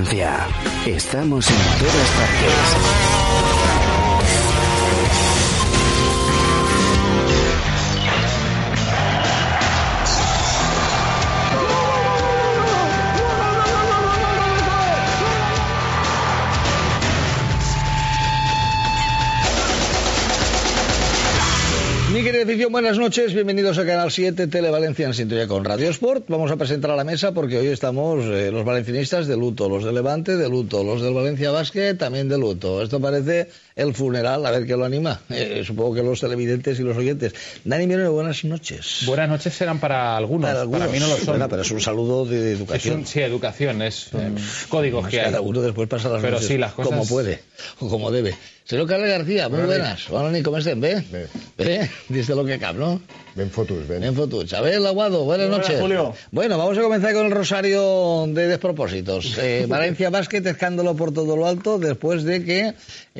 Valencia. Estamos en todas partes. Buenas noches, bienvenidos a Canal 7, Tele Valencia en sintonía con Radio Sport. Vamos a presentar a la mesa porque hoy estamos los valencianistas de luto, los de Levante de luto, los del Valencia Basket también de luto. Esto parece el funeral, a ver qué lo anima. Supongo que los televidentes y los oyentes. Dani Mireno, buenas noches. Buenas noches serán para algunos, para mí no lo son. Bueno, pero es un saludo de educación. Sí, educación, es códigos que hay. Cada uno después pasa las noches sí, las cosas... como puede o como debe. Senyor Carles García, muy buenas. Bona nit, com estem? Bé? Bé, desde lo que cap, ¿no? Ben fotuts, ben. Ben fotuts. Abel Aguado, buenas noches. Julio. Bueno, vamos a comenzar con el rosario de despropósitos. Valencia Basket, escándalo por todo lo alto, después de que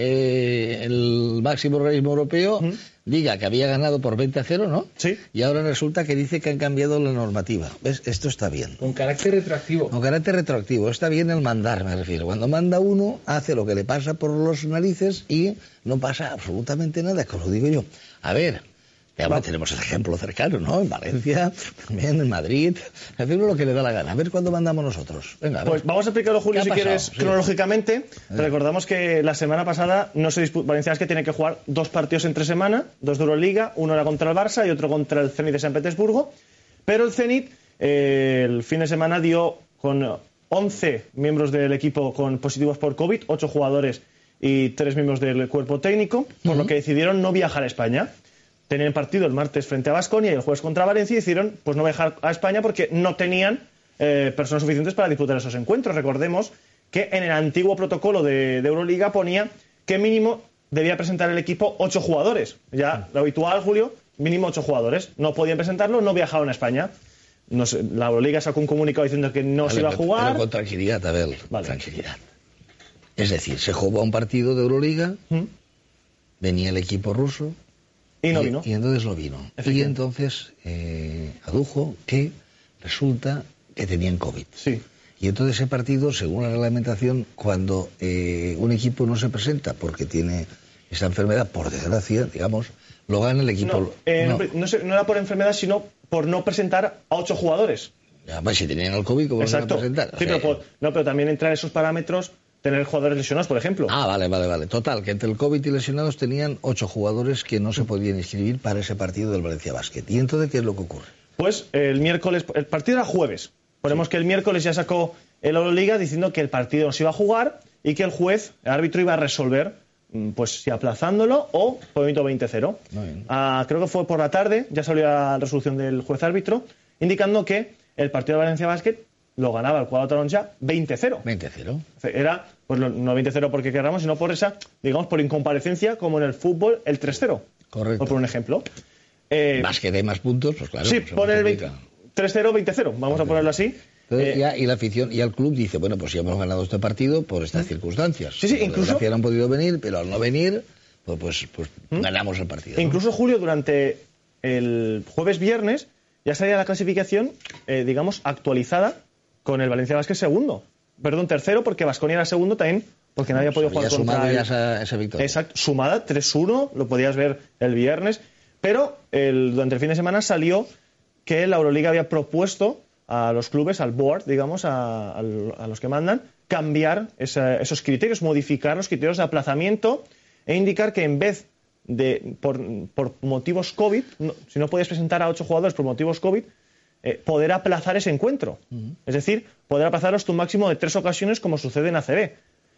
el máximo organismo europeo diga que había ganado por 20-0, ¿no? Sí. Y ahora resulta que dice que han cambiado la normativa. ¿Ves? Esto está bien. Con carácter retroactivo. Con carácter retroactivo. Está bien el mandar, me refiero. Cuando manda uno, hace lo que le pasa por los narices y no pasa absolutamente nada, que os lo digo yo. A ver, tenemos el ejemplo cercano, ¿no? En Valencia, también en Madrid. Hacemos lo que le da la gana. A ver cuándo mandamos nosotros. Venga, a ver. Pues vamos a explicarlo, Julio, si quieres, cronológicamente. Recordamos que la semana pasada no se Valencia Basket tiene que jugar 2 partidos entre semana, 2 de Euroliga, uno era contra el Barça y otro contra el Zenit de San Petersburgo. Pero el Zenit el fin de semana dio con 11 miembros del equipo con positivos por COVID, 8 jugadores y 3 miembros del cuerpo técnico, por lo que decidieron no viajar a España. Tenían partido el martes frente a Baskonia y el jueves contra Valencia y decidieron pues no viajar a España porque no tenían personas suficientes para disputar esos encuentros. Recordemos que en el antiguo protocolo de Euroliga ponía que mínimo debía presentar el equipo 8 jugadores. Ya lo habitual, Julio, mínimo 8 jugadores. No podían presentarlo, no viajaban a España. No sé, la Euroliga sacó un comunicado diciendo que no se iba a jugar. Pero con tranquilidad, Abel, tranquilidad. Es decir, se jugó un partido de Euroliga, venía el equipo ruso, y no vino. Y entonces no vino. Y entonces adujo que resulta que tenían COVID. Sí. Y entonces ese partido, según la reglamentación, cuando un equipo no se presenta porque tiene esa enfermedad, por desgracia, digamos, lo gana el equipo. No era por enfermedad, sino por no presentar a 8 jugadores. Ya, pues si tenían el COVID, ¿cómo lo van a presentar? Sí, pero también entra en esos parámetros tener jugadores lesionados, por ejemplo. Ah, vale. Total, que entre el COVID y lesionados tenían 8 jugadores que no se podían inscribir para ese partido del Valencia Basket. ¿Y entonces qué es lo que ocurre? Pues el miércoles, el partido era jueves. Ponemos que el miércoles ya sacó el Euroliga diciendo que el partido no se iba a jugar y que el juez, el árbitro, iba a resolver, pues si aplazándolo o poniendo 20-0. Creo que fue por la tarde, ya salió la resolución del juez árbitro, indicando que el partido de Valencia Basket lo ganaba el cuadro taronja 20-0. 20-0. Era, pues no 20-0 porque querramos, sino por esa, digamos, por incomparecencia, como en el fútbol, el 3-0. Correcto. Por un ejemplo. Más que dé más puntos, pues claro. Sí, pone el 3-0, 20-0. Vamos a ponerlo así. Y la afición y el club dice, bueno, pues ya hemos ganado este partido por estas circunstancias. Sí, incluso. No han podido venir, pero al no venir, pues ganamos el partido. Incluso, Julio, durante el jueves-viernes ya salía la clasificación, digamos, actualizada con el Valencia Basket tercero, porque Baskonia era segundo también, porque nadie había podido jugar contra esa victoria. Exacto, sumada 3-1, lo podías ver el viernes, pero durante el fin de semana salió que la Euroliga había propuesto a los clubes, al board, digamos, a los que mandan, cambiar esos criterios, modificar los criterios de aplazamiento e indicar que en vez de por motivos COVID, si no podías presentar a 8 jugadores por motivos COVID, poder aplazar ese encuentro. Es decir, poder aplazarlos tu máximo de 3 ocasiones como sucede en ACB.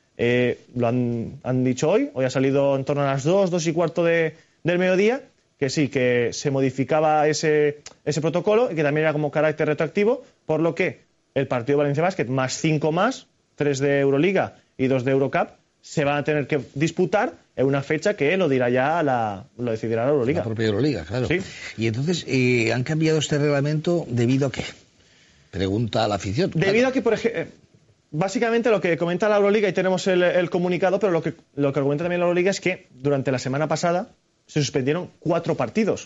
Lo han dicho hoy ha salido en torno a las 2:15 del mediodía, que sí, que se modificaba ese protocolo y que también era como carácter retroactivo, por lo que el partido de Valencia Basket más 5 más, 3 de Euroliga y 2 de Eurocup, se van a tener que disputar en una fecha que lo decidirá la Euroliga. La propia Euroliga, claro. Sí. Y entonces, ¿han cambiado este reglamento debido a qué? Pregunta a la afición. Debido a que, por ejemplo, básicamente lo que comenta la Euroliga, y tenemos el comunicado, pero lo que argumenta también la Euroliga es que durante la semana pasada se suspendieron 4 partidos.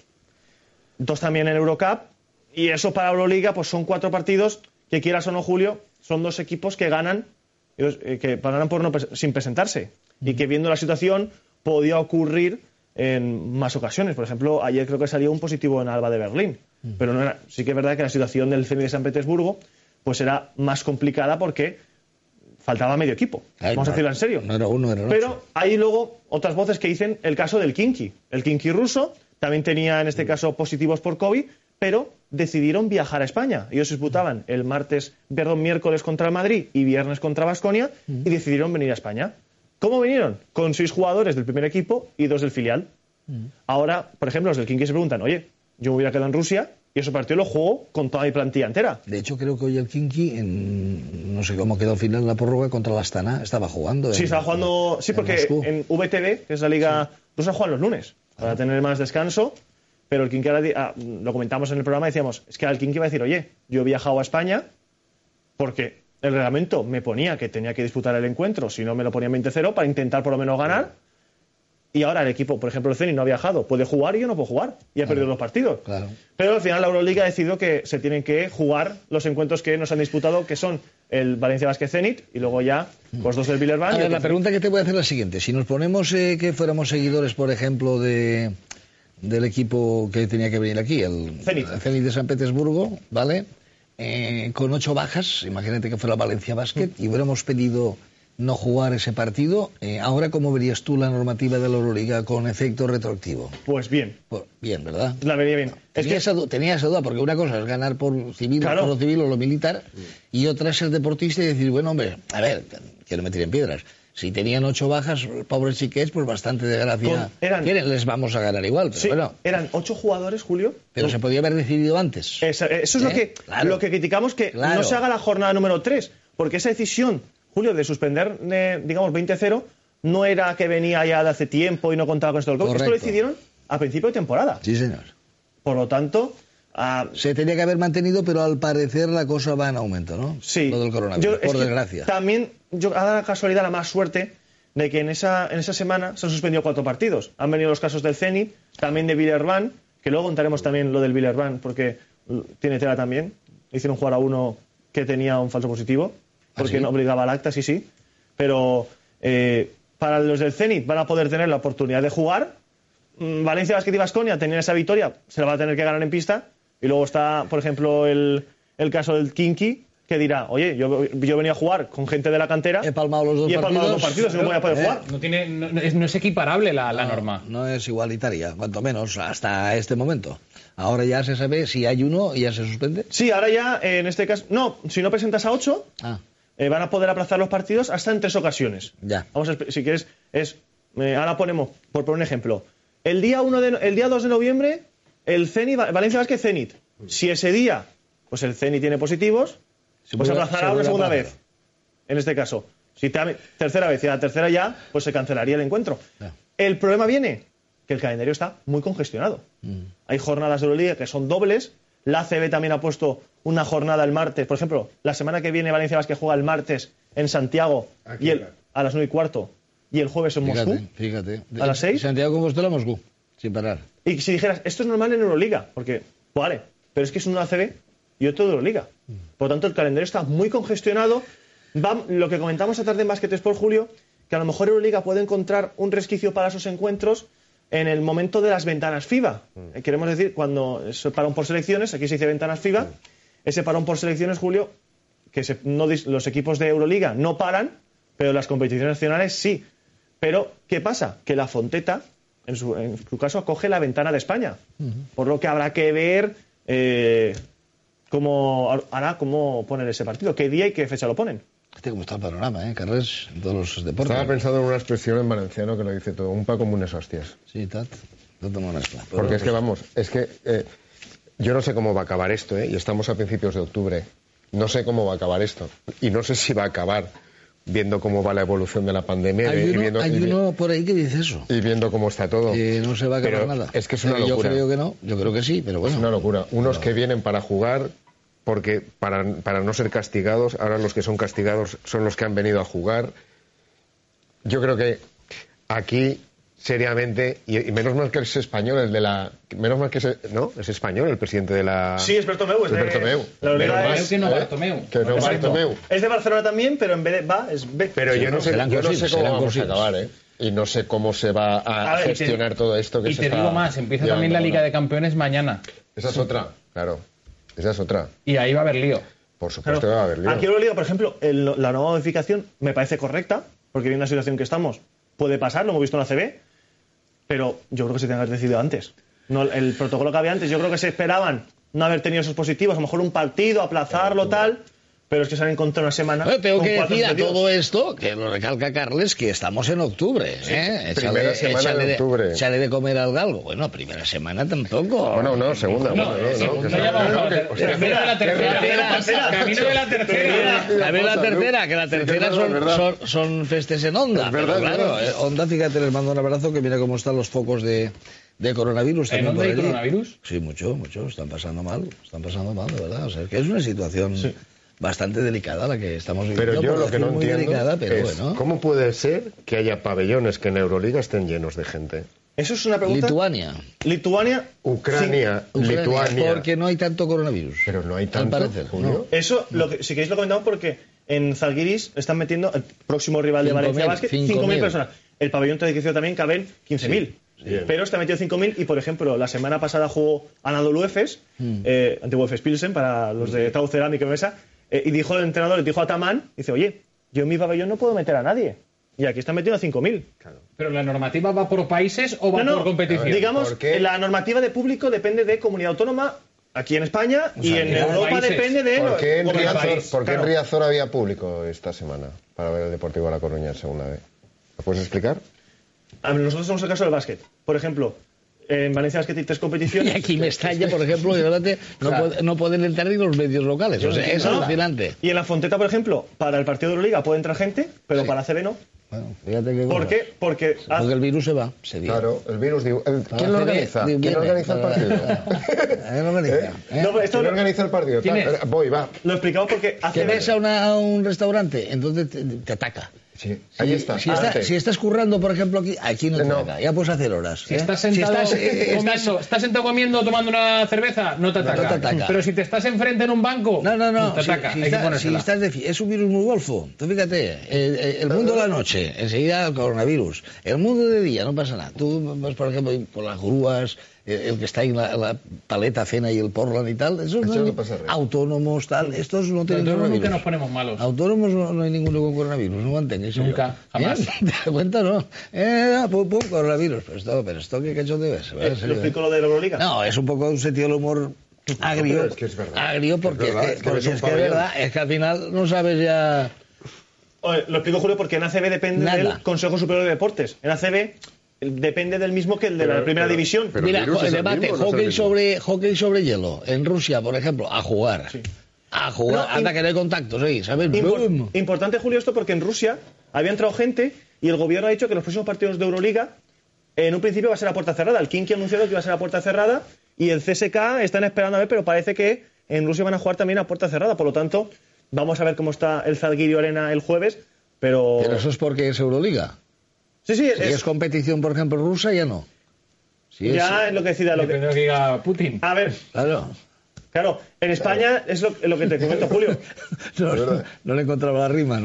2 también en Eurocup, y eso para la Euroliga pues son 4 partidos que, quieras o no, Julio, son 2 equipos que ganan que pararan sin presentarse. Y que viendo la situación podía ocurrir en más ocasiones. Por ejemplo, ayer creo que salió un positivo en Alba de Berlín. Pero no era, sí que es verdad que la situación del Zenit de San Petersburgo pues era más complicada porque faltaba medio equipo. Vamos a decirlo en serio. No era uno, era Pero hay luego otras voces que dicen el caso del Khimki. El Khimki ruso también tenía en este caso positivos por COVID, pero decidieron viajar a España. Ellos disputaban el miércoles contra el Madrid y viernes contra Baskonia y decidieron venir a España. ¿Cómo vinieron? Con 6 jugadores del primer equipo y 2 del filial. Ahora, por ejemplo, los del Khimki se preguntan, oye, yo me hubiera quedado en Rusia y ese partido lo juego con toda mi plantilla entera. De hecho, creo que hoy el Khimki, no sé cómo quedó al final en la prórroga contra la Astana, estaba jugando. Sí, estaba jugando, sí, porque Moscú. en VTB, que es la liga rusa, juegan los lunes para tener más descanso. Pero el Khimki, lo comentamos en el programa, decíamos, es que al Khimki va a decir, oye, yo he viajado a España porque el reglamento me ponía que tenía que disputar el encuentro, si no me lo ponía 20-0 para intentar por lo menos ganar. Y ahora el equipo, por ejemplo, el Zenit no ha viajado, puede jugar y yo no puedo jugar. Y ha perdido los partidos. Claro. Pero al final la Euroliga ha decidido que se tienen que jugar los encuentros que nos han disputado, que son el Valencia Basket Zenit y luego ya los 2 del Villarban. A ver, la pregunta que te voy a hacer es la siguiente. Si nos ponemos que fuéramos seguidores, por ejemplo, del equipo que tenía que venir aquí, el Zenit de San Petersburgo, ¿vale? Con 8 bajas, imagínate que fuera Valencia Basket, y hubiéramos pedido no jugar ese partido, ahora, ¿cómo verías tú la normativa de la Euroliga con efecto retroactivo? Pues bien. Bien, ¿verdad? La vería bien. Tenía esa duda, porque una cosa es ganar por civil, claro, por lo civil o lo militar, y otra es ser deportista y decir, bueno, hombre, a ver, que no me tiren piedras. Si tenían 8 bajas, pobres chiquets, pues bastante desgracia. Les vamos a ganar igual, pero sí, bueno. Eran 8 jugadores, Julio. Pero se podía haber decidido antes. Eso es lo que criticamos, que no se haga la jornada número 3, porque esa decisión, Julio, de suspender, digamos, 20-0, no era que venía ya de hace tiempo y no contaba con esto del COVID. Esto lo decidieron a principio de temporada. Sí, señor. Por lo tanto... se tenía que haber mantenido, pero al parecer la cosa va en aumento, ¿no? Sí. Lo del coronavirus, por desgracia. También, ha dado la casualidad, la más suerte, de que en esa semana se han suspendido 4 partidos. Han venido los casos del Zenit, también de Villarban, que luego contaremos también lo del Villarban, porque tiene tela también. Hicieron jugar a uno que tenía un falso positivo, porque no obligaba al acta, sí. Pero para los del Zenit van a poder tener la oportunidad de jugar. Valencia Basket y Baskonia tenían esa victoria, se la va a tener que ganar en pista. Y luego está, por ejemplo, el caso del Khimki, que dirá, oye, yo venía a jugar con gente de la cantera. He palmado los 2 partidos y no voy a poder jugar. No es equiparable la norma. No es igualitaria, cuanto menos, hasta este momento. Ahora ya se sabe si hay uno y ya se suspende. Sí, ahora ya, en este caso, no, si no presentas a 8, van a poder aplazar los partidos hasta en 3 ocasiones. Ya. Vamos a, si quieres, ahora ponemos, por poner un ejemplo, el día 2 de noviembre, el Zenit, Valencia Basket Zenit. Si ese día, pues el Zenit tiene positivos, pues aplazará una segunda vez. En este caso. Si tercera vez y a la tercera ya, pues se cancelaría el encuentro. Ya. El problema viene que el calendario está muy congestionado. Hay jornadas de Euroliga que son dobles. La ACB también ha puesto una jornada el martes. Por ejemplo, la semana que viene Valencia Basket juega el martes en Santiago a las 9:15 y el jueves en Moscú. Fíjate. A las 6. Santiago Compostela, Moscú, sin parar. Y si dijeras, esto es normal en Euroliga, porque, vale, pero es que es una ACB y otro de Euroliga. Por lo tanto, el calendario está muy congestionado. Lo que comentamos esta tarde en Basket Sport, Julio, que a lo mejor Euroliga puede encontrar un resquicio para esos encuentros en el momento de las ventanas FIBA. Queremos decir, cuando es parón por selecciones, aquí se dice ventanas FIBA, ese parón por selecciones, Julio, que los equipos de Euroliga no paran, pero las competiciones nacionales sí. Pero, ¿qué pasa? Que la Fonteta, en su caso, acoge la ventana de España. Por lo que habrá que ver cómo poner ese partido, qué día y qué fecha lo ponen. Cómo está el panorama, Carles, en todos los deportes. Estaba pensando en una expresión en valenciano que lo dice todo, un pa com unes hostias. Sí, tot amb una escla. Porque es que, vamos, yo no sé cómo va a acabar esto, y estamos a principios de octubre. No sé cómo va a acabar esto. Y no sé si va a acabar viendo cómo va la evolución de la pandemia. Hay uno por ahí que dice eso. Y viendo cómo está todo. Que no se va a acabar pero nada. Es que es una locura. Yo creo que no, yo creo que sí, pero bueno. Es una locura. Unos que vienen para jugar, porque para no ser castigados, ahora los que son castigados son los que han venido a jugar. Yo creo que aquí seriamente, y menos mal que es español, menos mal que es español el presidente de la... Sí, es Bartomeu. Es Bartomeu. La Euroliga Pero es... que no Bartomeu. Que no Bartomeu. Es de Barcelona también, pero en vez de va, es B. Pero yo no sé serán cómo cositas. vamos a acabar, ¿eh? Y no sé cómo se va a ver, gestionar todo esto que Y se te está digo más, empieza llevando también la Liga ahora. de Campeones mañana. Esa es otra, claro. Esa es otra. Y ahí va a haber lío. Por supuesto que va a haber lío. Aquí en Euroliga, por ejemplo, la nueva modificación me parece correcta, porque viene una situación que estamos, puede pasar, lo hemos visto en la CB, pero yo creo que se tenga que haber decidido antes. No, el protocolo que había antes, yo creo que se esperaban no haber tenido esos positivos, a lo mejor un partido, aplazarlo, tal, pero es que se han encontrado una semana. Tengo con que 4 decir a positivos. todo esto, que lo recalca Carles, que estamos en octubre. primera semana de octubre. Échale de comer al galgo. Bueno, primera semana tampoco. Bueno, no, segunda. Segunda ya vamos a ver. Camino de la tercera. Camino de la tercera. También la tercera, que la tercera son festes en Onda. Es verdad, Pero claro, es verdad. Onda, fíjate, les mando un abrazo, que mira cómo están los focos de coronavirus. ¿En también Onda por hay allí. coronavirus? Sí, mucho. Están pasando mal, de verdad. O sea, es que es una situación bastante delicada la que estamos viviendo. Pero yo por lo que decir no muy entiendo delicada, pero es bueno. cómo puede ser que haya pabellones que en Euroliga estén llenos de gente. Eso es una pregunta. Lituania. Ucrania, Lituania. Porque no hay tanto coronavirus. Pero no hay Al tanto, parecer, Julio. Eso, si queréis lo comentamos porque en Zalgiris están metiendo el próximo rival de 5.000, Valencia Basket, 5.000 personas. El pabellón tradicional también caben 15.000. Bien. Pero está metido 5.000 y, por ejemplo, la semana pasada jugó Anadolu Efes, antiguo Efes Pilsen, para los de Tau Cerámica y Mesa, y dijo el entrenador, le dijo a Tamán, dice, oye, yo en mi pabellón no puedo meter a nadie. Y aquí están metiendo a 5.000. ¿Pero la normativa va por países o va No, por competición? digamos, ¿por qué? la normativa de público depende de comunidad autónoma aquí en España y en de Europa países. depende de... ¿Por qué en comunidad- Riazor, por qué en Claro. Riazor había público esta semana para ver el Deportivo La Coruña en segunda vez? ¿Lo puedes explicar? A ver, nosotros somos el caso del básquet. Por ejemplo, en Valencia Basket hay 3 Y competiciones. aquí me estalla, por ejemplo, y fíjate, no pueden entrar ni los medios locales. O sea, es No. alucinante. Y en la Fonteta, por ejemplo, para el partido de Euroliga puede entrar gente, pero para CB no. Bueno, fíjate que ¿Por qué? Porque Porque el virus se va. Se viene. Claro, el virus. ¿Quién lo CB, organiza? ¿Quién viene. organiza el partido? ¿Quién lo organiza? ¿Eh? No, pero esto ¿Quién organiza el partido? ¿Quién es? Voy, va. lo explicamos porque Que ACB... ves a un restaurante, entonces te ataca. Sí, ahí está. Si estás currando, por ejemplo, aquí no te No. ataca. Ya puedes hacer horas. Si estás sentado, estás sentado comiendo, tomando una cerveza, no te ataca. No te ataca. Pero si te estás enfrente en un banco, No. te ataca. Si Hay que ponérsela. estás es un virus muy golfo. Tú fíjate, el mundo de la noche, enseguida el coronavirus. El mundo de día, no pasa nada. Tú vas, por ejemplo, por las grúas, el que está en la paleta fena y el Portland y tal, esos Eso no pasa res. autónomos, tal, estos no tienen Nosotros nunca coronavirus. nos ponemos malos. Autónomos no hay ninguno con coronavirus, no mantengáis. Nunca, jamás. ¿Te das cuenta, no? Pum, coronavirus. Pero esto ¿qué cacho debes? ¿Lo explico lo de la Euroliga? No, es un poco un sentido del humor agrio. pero es que es verdad. Agrio porque Es verdad, es que ves un es pabellón. verdad, es que al final no sabes ya... Oye, lo explico, Julio, porque en ACB depende Nada. del Consejo Superior de Deportes. En ACB depende del mismo que el de la primera división. pero Mira, el virus es el el debate, mismo, no es el mismo. hockey sobre hielo. En Rusia, por ejemplo, a jugar. A jugar, No, anda que no hay contactos ahí, ¿sabes? Impor- ¡Bum! Importante, Julio, esto porque en Rusia había entrado gente y el gobierno ha dicho que los próximos partidos de Euroliga en un principio va a ser a puerta cerrada. El Kinky ha anunciado que iba a ser a puerta cerrada y el CSK están esperando a ver, pero parece que en Rusia van a jugar también a puerta cerrada. Por lo tanto, vamos a ver cómo está el Zalgiris Arena el jueves, pero... Pero eso es porque es Euroliga. Sí, Si es competición, por ejemplo, rusa, ya no. Si es- ya es lo que decida. Depende de lo que diga Putin. A ver, Claro. en España es lo que te comento, Julio. No le encontraba la rima,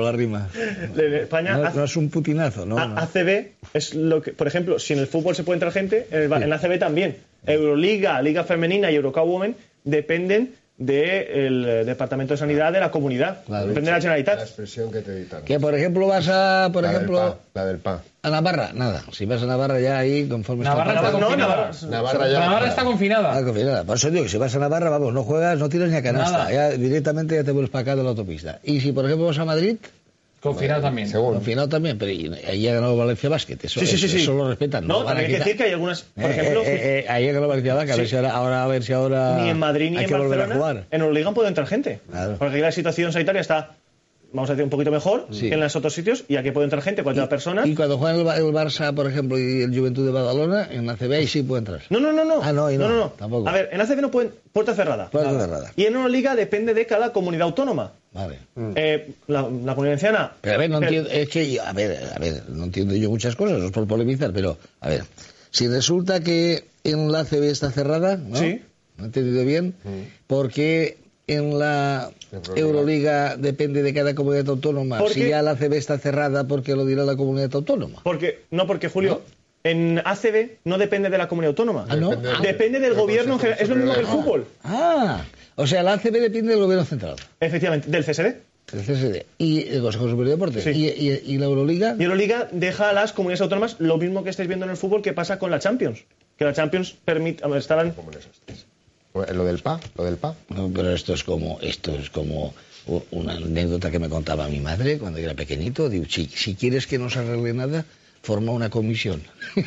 En España No es un putinazo, ¿no? no. ACB es lo que, por ejemplo, si en el fútbol se puede entrar gente, en la ACB también. Euroliga, Liga Femenina y Eurocup Women dependen del Departamento de Sanidad de la comunidad. Claro. Depende de la La Generalitat. expresión que te editan. Que, por ejemplo, vas a... Por La del ejemplo... PA, la del PA. A Navarra, nada. Si vas a Navarra ya ahí, conforme Navarra está... está No, confinada. Navarra ya. Navarra está confinada. Ah, confinada. Por eso digo que si vas a Navarra, vamos, no juegas, no tiras ni a canasta. Nada. Ya directamente ya te vuelves para acá de la autopista. Y si, por ejemplo, vas a Madrid, Confinada también. Seguro. confinado también, pero ahí ha ganado Valencia Basket. Eso, Sí. eso lo respetan. No, lo van a también hay que quitar. decir que hay algunas, por ejemplo, ahí ha ganado Valencia Basket. A ver si ahora ni en Madrid ni hay en que volver a Barcelona, jugar. en Euroliga puede entrar gente. Claro. Porque aquí la situación sanitaria está vamos a decir, un poquito mejor Sí. que en los otros sitios, y aquí puede entrar gente, 40 personas. Y cuando juegan el Barça, por ejemplo, y el Juventud de Badalona, en la CB ahí sí puede entrar. No. Ah, no, y no, tampoco. A ver, en ACB no pueden, puerta cerrada. Puerta cerrada. Y en Euroliga depende de cada comunidad autónoma. Vale. La comunidad valenciana. Pero a ver, no entiendo, es que, a ver, no entiendo yo muchas cosas, no es por polemizar, pero, a ver, si resulta que en la CB está cerrada, ¿no? Sí. ¿No he entendido bien? Porque en la Euroliga depende de cada comunidad autónoma. ¿Por Si qué? ya la CB está cerrada, ¿por qué lo dirá la comunidad autónoma? Porque Julio, en ACB no depende de la comunidad autónoma. Ah, ¿no? Depende del gobierno en general. Es lo mismo que el fútbol. Ah, o sea, la ACB depende del gobierno central, Efectivamente, del CSD. del CSD, y el Consejo Superior de Deportes. Sí. Y la Euroliga. Y Euroliga deja a las comunidades autónomas lo mismo que estáis viendo en el fútbol que pasa con la Champions. Que la Champions permite. Estaban. Lo del PA. No, pero esto es como una anécdota que me contaba mi madre cuando era pequeñito. Digo, si quieres que no se arregle nada, forma una comisión.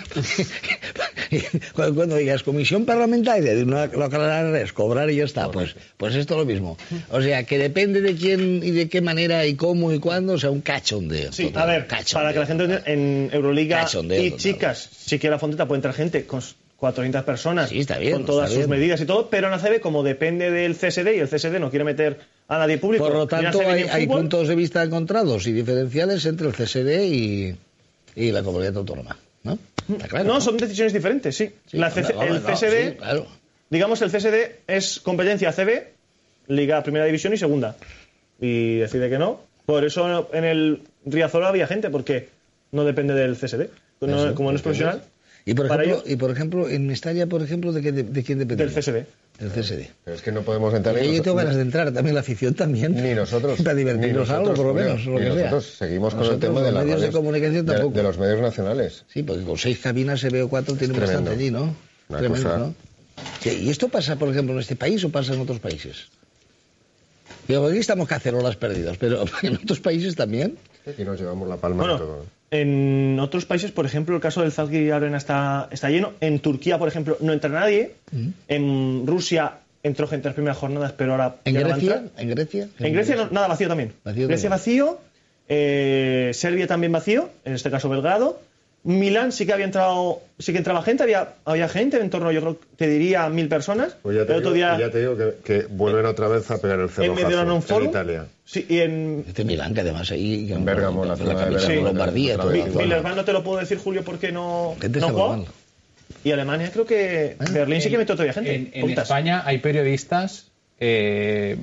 Cuando digas comisión parlamentaria, no aclarar res, cobrar y ya está. Pues esto es lo mismo. O sea, que depende de quién y de qué manera y cómo y cuándo, o sea, un cachondeo. Sí, total, a ver, cachondeo. para que la gente entienda, en Euroliga Cachondeo y total. chicas, sí que la Fonteta puede entrar gente con 400 personas, Sí, está bien, con todas está sus bien. medidas y todo, pero en ACB, como depende del CSD y el CSD no quiere meter a nadie público. Por lo ni en tanto, ACB ni en hay fútbol, puntos de vista encontrados y diferenciales entre el CSD y la comunidad autónoma, ¿no? Está claro, No, son decisiones diferentes, sí. Sí, La hombre, el no, CSD, sí, claro. digamos, el CSD es competencia ACB, Liga Primera División y Segunda. Y decide que no. Por eso en el Riazor había gente, porque no depende del CSD. Eso, Como no es profesional, Y por para ejemplo, en Mestalla, por ejemplo, ¿de quién depende? del CSD. Del CSD. Pero es que no podemos entrar Yo tengo ganas de entrar, también la afición también. Ni nosotros. Para divertirnos ni algo, nosotros, por lo Julio, menos, lo ni que sea. nosotros seguimos con el Nosotros, tema de los las medios de radios, comunicación tampoco. de los medios nacionales. Sí, porque con 6 cabinas se ve o 4 tiene Tremendo. bastante allí, ¿no? Una Tremendo, cosa- ¿no? Sí, ¿y esto pasa, por ejemplo, en este país o pasa en otros países? Digo, aquí estamos cacerolas perdidos, pero en otros países también. Aquí nos llevamos la palma de Bueno, todo. en otros países, por ejemplo, el caso del Zalgiris Arena está lleno. En Turquía, por ejemplo, no entra nadie. En Rusia entró gente en las primeras jornadas, pero ahora ¿En ya no va a Grecia? entrar. ¿En Grecia? En Grecia nada, vacío también. Vacío Grecia también. vacío. Serbia también vacío, en este caso Belgrado. Milán sí que entraba gente, había gente, en torno, yo creo, te diría 1000 personas. Pues ya te el otro digo, día ya te digo que vuelven otra vez a pegar el en cerrojazo Mediolanum en Forum. Italia. Sí, y en Este Milán, que además ahí... En Bérgamo, la zona de capital de Bérgamo, Lombardía. otra toda vez. la zona. Villarreal no te lo puedo decir, Julio, porque no Gente no está juega. muy mal. Y Alemania creo que Berlín sí que metió todavía gente. En Poquitas. España hay periodistas de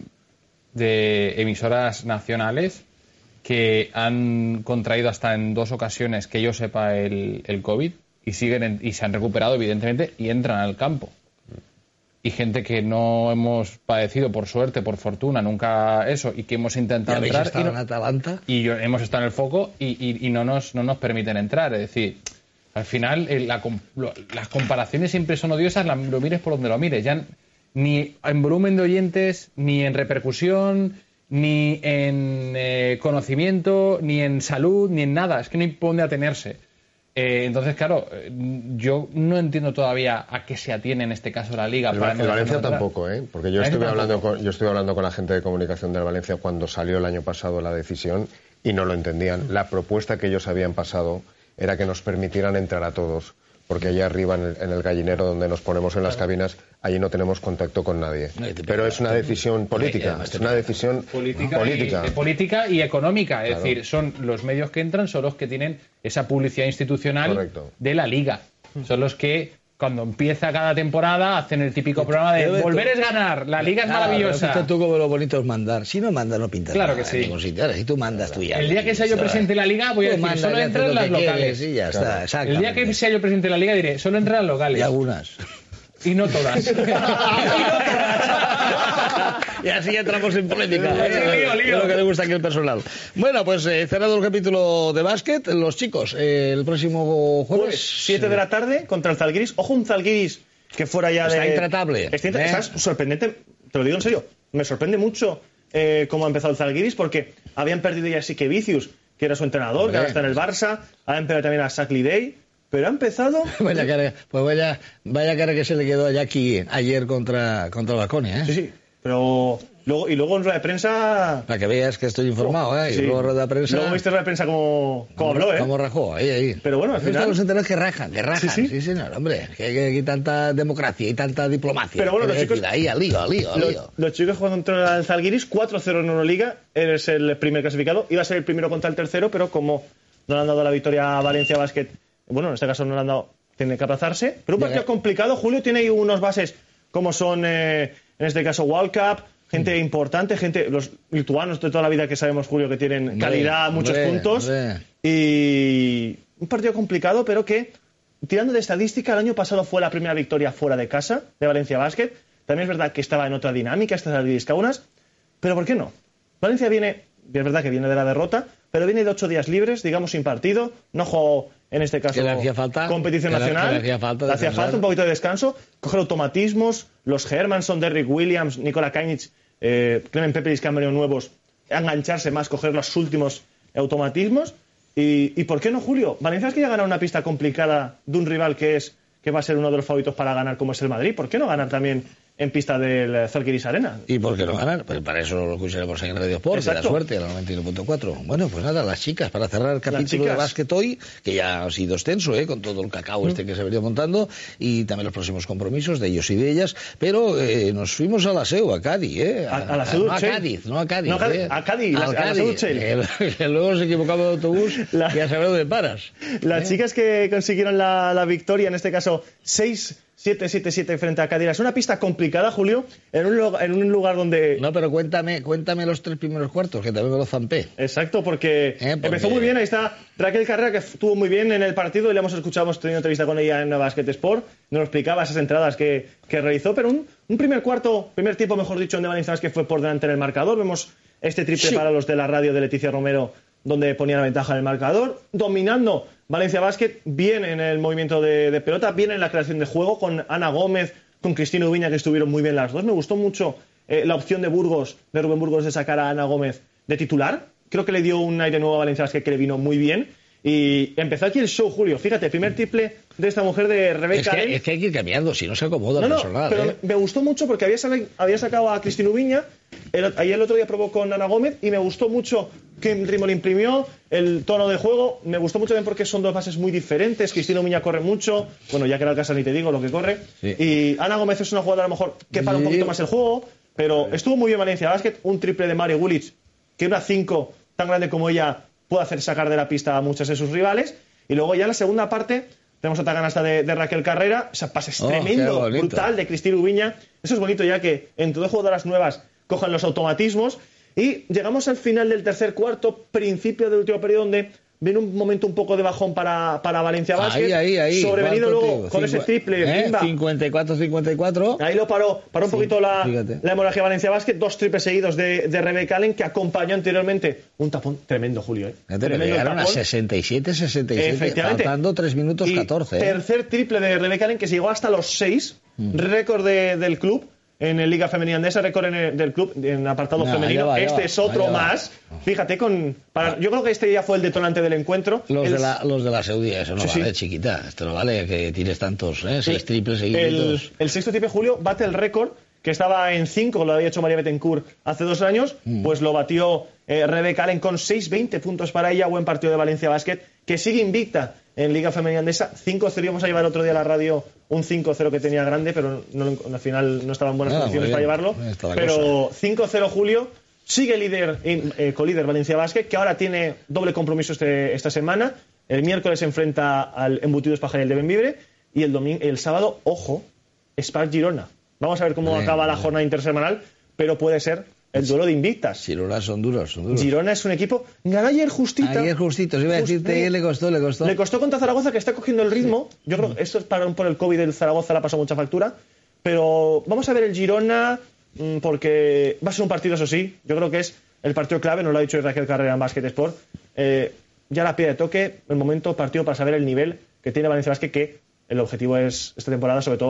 emisoras nacionales que han contraído hasta en 2 ocasiones, que yo sepa, el COVID y y se han recuperado, evidentemente, y entran al campo. Y gente que no hemos padecido, por suerte, por fortuna, nunca eso, y que hemos ¿Ya intentado habéis entrar estado en Atalanta? hemos estado en el foco y no nos permiten entrar. Es decir, al final las comparaciones siempre son odiosas, lo mires por donde lo mires. Ya ni en volumen de oyentes, ni en repercusión, ni en conocimiento, ni en salud, ni en nada. Es que no hay por dónde atenerse. Entonces, claro, yo no entiendo todavía a qué se atiene en este caso la Liga. El para no Valencia dejarnos entrar. tampoco, ¿eh? Porque yo Valencia estuve hablando con la gente de comunicación del Valencia cuando salió el año pasado la decisión y no lo entendían. La propuesta que ellos habían pasado era que nos permitieran entrar a todos, porque allá arriba en el gallinero donde nos ponemos en las cabinas, allí no tenemos contacto con nadie. Pero es una decisión política, es una decisión política y económica. Es Claro. decir, son los medios que entran, son los que tienen esa publicidad institucional Correcto. de la Liga. Son los que, cuando empieza cada temporada, hacen el típico programa de Pero volver es ganar, la Liga es maravillosa. Pero tú como lo bonito es mandar. Si no mandas, no pintas Claro nada que sí. en ningún sitio. Ahora, si tú mandas, tú ya. El día que sea yo presidente de la Liga, voy a Tú decir, mandas, solo ya entran haces lo las que quieres locales. y ya está, El exactamente. día que sea yo presidente de la Liga, diré, solo entran las locales. Y algunas. Y no todas. Y así entramos en polémica. Lío, lío. Es lo que le gusta aquí al personal. Bueno, pues cerrado el capítulo de básquet, los chicos, el próximo Jueves, jueves. 7 de la tarde contra el Zalgiris. Ojo, un Zalgiris que fuera ya Está de... intratable. Está sorprendente, te lo digo en serio. Me sorprende mucho cómo ha empezado el Zalgiris, porque habían perdido ya sí que Vicius, que era su entrenador, que ahora está en el Barça. Habían perdido también a Sackley Day. Pero ha empezado... Vaya cara, pues vaya cara que se le quedó a Jackie ayer contra Baconia, ¿eh? Sí, pero Luego en rueda de prensa... Para que veas que estoy informado, ¿eh? Y Sí. luego rueda de prensa... Luego viste rueda de prensa como habló, ¿eh? Como rajó, ahí. Pero bueno, al Me gustan final... los enteros que rajan. Sí. Sí, señor, hombre. Que hay tanta democracia y tanta diplomacia. Pero bueno, Que los chicos... decir, ahí, al lío. Los chicos juegan contra el Zalgiris, 4-0 en Euroliga, eres el primer clasificado, iba a ser el primero contra el tercero, pero como no le han dado la victoria a Valencia Basket, bueno, en este caso no le han dado, tiene que aplazarse, pero un partido complicado. Julio tiene ahí unos bases como son, en este caso, World Cup, gente importante, los lituanos de toda la vida que sabemos, Julio, que tienen calidad, muchos puntos, y un partido complicado, pero que, tirando de estadística, el año pasado fue la primera victoria fuera de casa de Valencia Basket. También es verdad que estaba en otra dinámica, esta Zalgiris Kaunas, pero ¿por qué no? Valencia viene, es verdad que viene de la derrota, pero viene de 8 días libres, digamos, sin partido, no jugó, en este caso, le hacía falta, competición nacional, le hacía falta un poquito de descanso, coger automatismos, los Hermanson, Derrick Williams, Nikola Kalinic, Clement Peperis, que han venido nuevos, engancharse más, coger los últimos automatismos, y ¿por qué no, Julio? Valencia es que ya gana una pista complicada de un rival que va a ser uno de los favoritos para ganar, como es el Madrid. ¿Por qué no ganar también en pista del Zalgiris Arena? ¿Y por qué no ganar? Pues para eso lo escucharemos en Radio Sport, de la suerte, a la 91.4. Bueno, pues nada, las chicas, para cerrar el capítulo de básquet hoy, que ya ha sido extenso, con todo el cacao que se ha venido montando, y también los próximos compromisos de ellos y de ellas, pero nos fuimos a la SEU, a Cádiz, a la SEU, no a Cádiz, no a Cádiz. No, a Cádiz, a la SEU, que luego se equivocaba de autobús y a saber dónde paras. Las chicas que consiguieron la victoria, en este caso 6-7-7-7 frente a Cádiz. Es una pista complicada, Julio, en un lugar donde... No, pero cuéntame los 3 primeros cuartos, que también me lo zampé. Exacto, porque empezó muy bien. Ahí está Raquel Carrera, que estuvo muy bien en el partido, y le hemos escuchado, hemos tenido entrevista con ella en Basket Sport, nos explicaba esas entradas que realizó, pero un primer tiempo, mejor dicho, en Valencia Basket fue por delante en el marcador. Vemos este triple para los de la radio de Leticia Romero, donde ponía la ventaja en el marcador, dominando Valencia Basket, bien en el movimiento de pelota, bien en la creación de juego, con Ana Gómez, con Cristina Ubiña, que estuvieron muy bien las dos. Me gustó mucho la opción de Rubén Burgos, de sacar a Ana Gómez de titular. Creo que le dio un aire nuevo a Valencia Basket que le vino muy bien. Y empezó aquí el show, Julio. Fíjate, primer triple de esta mujer, de Rebeca Allen. Es que hay que ir cambiando, si no se acomoda el personal. Pero me gustó mucho porque había sacado a Cristina Ubiña, ahí el otro día probó con Ana Gómez, y me gustó mucho qué ritmo le imprimió, el tono de juego. Me gustó mucho también porque son dos bases muy diferentes. Cristina Ubiña corre mucho, bueno, ya que era el caso ni te digo lo que corre. Sí. Y Ana Gómez es una jugadora a lo mejor que para un poquito más el juego, pero estuvo muy bien Valencia Basket. Un triple de Mari Gulic, que una 5 tan grande como ella puede hacer sacar de la pista a muchas de sus rivales. Y luego ya en la segunda parte tenemos otra canasta de Raquel Carrera, ese pase es tremendo, brutal, de Cristina Ubiña. Eso es bonito, ya que entre dos jugadoras nuevas cojan los automatismos. Y llegamos al final del tercer cuarto, principio del último periodo, donde viene un momento un poco de bajón para Valencia Basket. Ahí. Sobrevenido luego con ese triple. 54-54. Ahí lo paró un poquito la hemorragia Valencia Basket. 2 triples seguidos de Rebeca Allen, que acompañó anteriormente un tapón tremendo, Julio. Tremendo llegaron a 67, faltando 3 minutos 14. Tercer triple de Rebeca Allen, que se llegó hasta los 6. Récord del club. En el Liga Femenina Andesa, récord del club en apartado femenino. Es otro más. Fíjate, yo creo que este ya fue el detonante del encuentro. Los de la Saudía, eso no vale, chiquita. Esto no vale que tires tantos, 6 triples seguidos. El sexto triple, Julio, bate el récord, que estaba en 5, lo había hecho María Betancourt hace 2 años, pues lo batió Rebeca Allen con 6-20 puntos para ella. Buen partido de Valencia Basket, que sigue invicta en Liga Femenina Andesa. 5-0, íbamos a llevar otro día a la radio un 5-0 que tenía grande, pero al final no estaba en buenas condiciones para llevarlo. Pero 5-0, Julio. Sigue colíder Valencia Basket, que ahora tiene doble compromiso esta semana. El miércoles se enfrenta al Embutidos Pajaril de Bembibre, y el sábado, ojo, Spark Girona. Vamos a ver cómo acaba la jornada intersemanal, pero puede ser el duelo de invictas. Girona son duros. Girona es un equipo... Ganó ayer justito. Se iba a decirte, le costó. Le costó contra Zaragoza, que está cogiendo el ritmo. Sí. Yo creo que esto es por el COVID del Zaragoza, le ha pasado mucha factura. Pero vamos a ver el Girona, porque va a ser un partido, eso sí. Yo creo que es el partido clave, nos lo ha dicho Raquel Carrera en Basket Sport. Ya la piedra de toque, el momento partido para saber el nivel que tiene Valencia Basket, que el objetivo es esta temporada, sobre todo,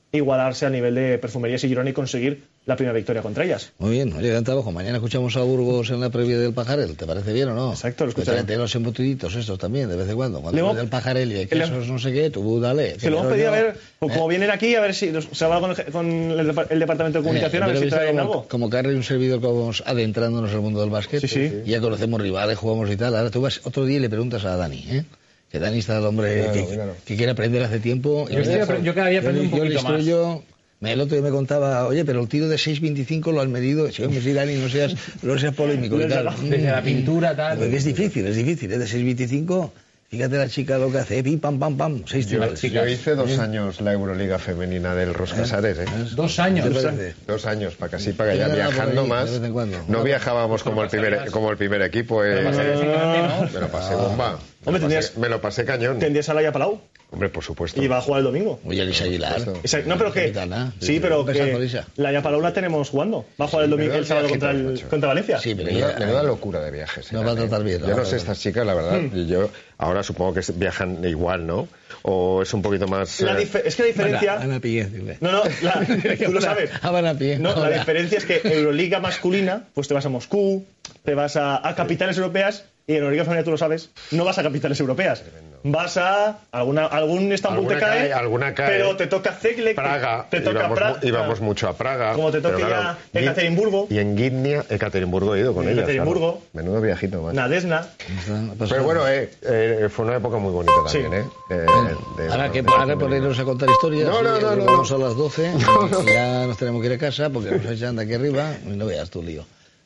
igualarse a nivel de Perfumerías y Girona y conseguir la primera victoria contra ellas. Muy bien, oye, gran trabajo. Mañana escuchamos a Burgos en la previa del Pajarel, ¿te parece bien o no? Exacto, lo escucharé. Tráete los embutiditos estos también, de vez en cuando. Cuando Luego- del Pajarel y hay quesos no sé qué, tú dale. Que lo hemos pedido a ver, como vienen aquí, a ver si se va con el departamento de comunicación, a ver si traen algo. Como Carlos y un servidor que vamos adentrándonos en el mundo del básquet, Sí, sí. ya conocemos rivales, jugamos y tal. Ahora tú vas otro día y le preguntas a Dani, que Dani está el hombre que quiere aprender hace tiempo. Yo cada día aprendo un Yo le poquito más. instruyo. El otro día me contaba, oye, pero el tiro de 6.25 lo han medido. Sí, hombre, sí, Dani, no seas polémico y tal. Desde la pintura, tal. Porque es difícil, de 6.25. Fíjate la chica lo que hace, pim, pam, pam, pam, 6 tiros. Yo hice 2 años la Euroliga femenina del Roscasares, 2 años. ¿Qué te parece? 2 años, para que así, para que Yo ya ganaba por viajando ahí, más. de vez en cuando. No viajábamos como el primer equipo. Pasarías en grande, ¿no? Me lo pasé bomba. Hombre, Me lo pasé cañón. Tendrías a Laia Palau Hombre, por supuesto. y va a jugar el domingo. Oye, Elisa Aguilar. No, pero que. Capitana. Sí, pero Un besazo, que. Elisa. Laia Palau la tenemos jugando. Va a jugar el domingo, el sábado contra Valencia. Sí, pero Menuda ella locura de viajes. Nos va a tratar bien, Yo ¿no? no sé, estas chicas, la verdad, y yo ahora supongo que viajan igual, ¿no? O es un poquito más... Es que la diferencia. Ana Pigué, dile. No, tú lo sabes. Ah, van a pie. No, la Ahora. diferencia es que Euroliga masculina, pues te vas a Moscú, te vas a capitales europeas, y en Euroliga femenina, tú lo sabes, no vas a capitales europeas. Vas a algún Estambul Alguna cae. pero te toca Zegle, Praga. te toca Praga. Íbamos mucho a Praga. Como te toque pero ya Ekaterimburgo. Y en Gdynia, Ekaterimburgo he ido con ellas. Ekaterimburgo. Claro. Menudo viajito, macho. Nadesna. Pero bueno, fue una época muy bonita también, Ahora ponernos a contar historias. No, no, y no, no, Vamos no. a las 12. Y ya nos tenemos que ir a casa porque nos echan de aquí arriba y no veas tu lío.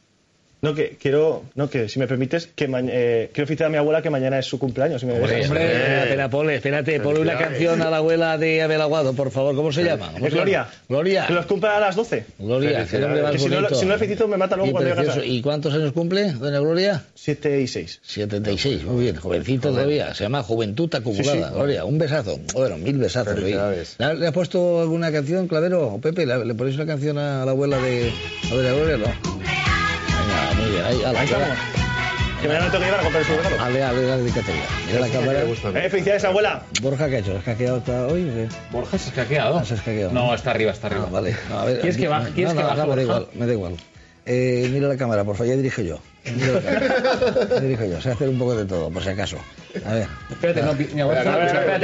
Que si me permites, quiero felicitar a mi abuela que mañana es su cumpleaños. Si me dejas. Espérate, ponle una canción a la abuela de Abel Aguado, por favor. ¿Cómo se llama? ¿Cómo se Gloria. llama? Gloria. Que los cumpla a las 12. Gloria, qué nombre más Que si no, bonito. si no le felicito, me mata luego Y cuando llegue a precioso. casa. ¿Y cuántos años cumple, doña Gloria? 7 y 6. 76, muy bien, jovencito todavía. Se llama Juventud Acumulada. Sí. Gloria, un besazo. Bueno, 1000 besazos. Felicidades. ¿Le has puesto alguna canción, Clavero o Pepe? ¿Le ponéis una canción a la abuela de Gloria? No. Venga, muy bien. Ahí estamos. Que mañana me tengo que llevar a comprar su regalo. Dale la dedicatoria. Mira la cámara. Felicidades, abuela. Borja, ¿qué ha hecho? ¿Has hackeado hasta hoy? ¿O qué? Borja se ha escaqueado. Se ha escaqueado. No, está arriba, está arriba. Ah, vale. No, a ver, ¿Quieres que baje? ¿Quieres que baje, me da Borja? igual, me da igual. Mira la cámara, por favor, ya dirijo yo. Mira la cámara. Ya dirijo yo, sé hacer un poco de todo, por si acaso. A ver. Espérate, no, mi abuela. Espérate,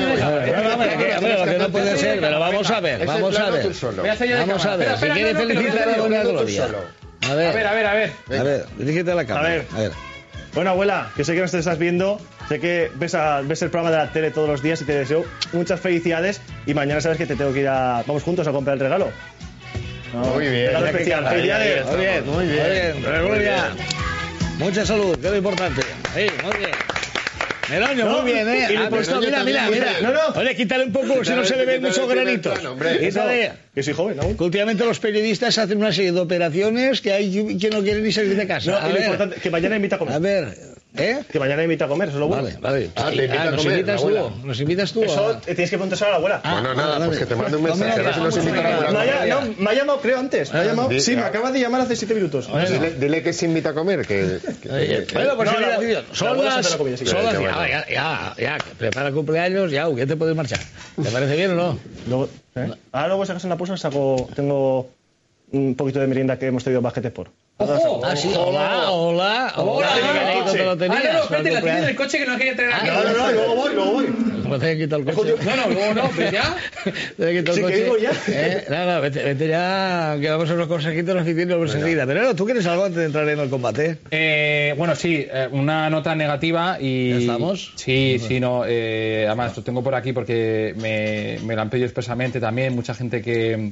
Lo que no puede ser, pero vamos a ver, vamos a ver. Voy a hacer yo de Vamos cámara. a ver, Espera, si espera, quiere no, que lo voy a felicitar hacer a yo. Doña Gloria. A A ver. A ver, dirígete a la cámara. A ver. Bueno, abuela, que sé que nos estás viendo, sé que ves el programa de la tele todos los días y te deseo muchas felicidades y mañana sabes que te tengo que ir vamos juntos a comprar el regalo. Muy bien. Regalo especial. Felicidades. Muy bien. Doña Gloria. Mucha salud, que es lo importante. Sí, muy bien. Meroño, No, muy bien, y le he puesto- mira. No. Oye, quítale un poco, si no se le ven muchos granitos. Quítale. Que soy joven aún. Que últimamente los periodistas hacen una serie de operaciones que hay que no quieren ni salir de casa. No, A y lo ver, importante, que mañana invita a comer. a ver, Que mañana invita a comer, eso es lo bueno. Vale. te invita a nos comer, invitas la abuela. tú. Nos invitas tú. Eso tienes que preguntárselo a la abuela. Bueno, nada, dale. pues que te mande un mensaje. A ver si nos Vamos, invita a vamos, comer. Me ha llamado, creo, antes. Me ha llamado. di- Sí, me acaba de llamar hace 7 minutos. Dile que se invita a comer. Bueno, pues No, mira, la- tío, la son abuela las... se la comía, sí, son qué las- bueno. ya, prepara el cumpleaños, ya te puedes marchar. ¿Te parece bien o no? Luego, ahora luego sacas en la pausa, tengo un poquito de merienda que hemos traído Basquete Sport. ¡Ojo! Ah, sí, hola. Ah, ¿Dónde lo tenías? no, espérate, la tienes en el coche que no quería traer aquí. No, luego voy. ¿Cómo te han quitado el coche? No, luego no, pero ya. Te han quitado Sí, el que coche. digo ya. No, vete ya, que vamos a unos consejitos las oficinas enseguida. Pero no, ¿tú quieres algo antes de entrar en el combate? Bueno, sí, una nota negativa y... ¿Ya estamos? Sí, no. Además, lo tengo por aquí porque me lo han pedido expresamente también. Mucha gente que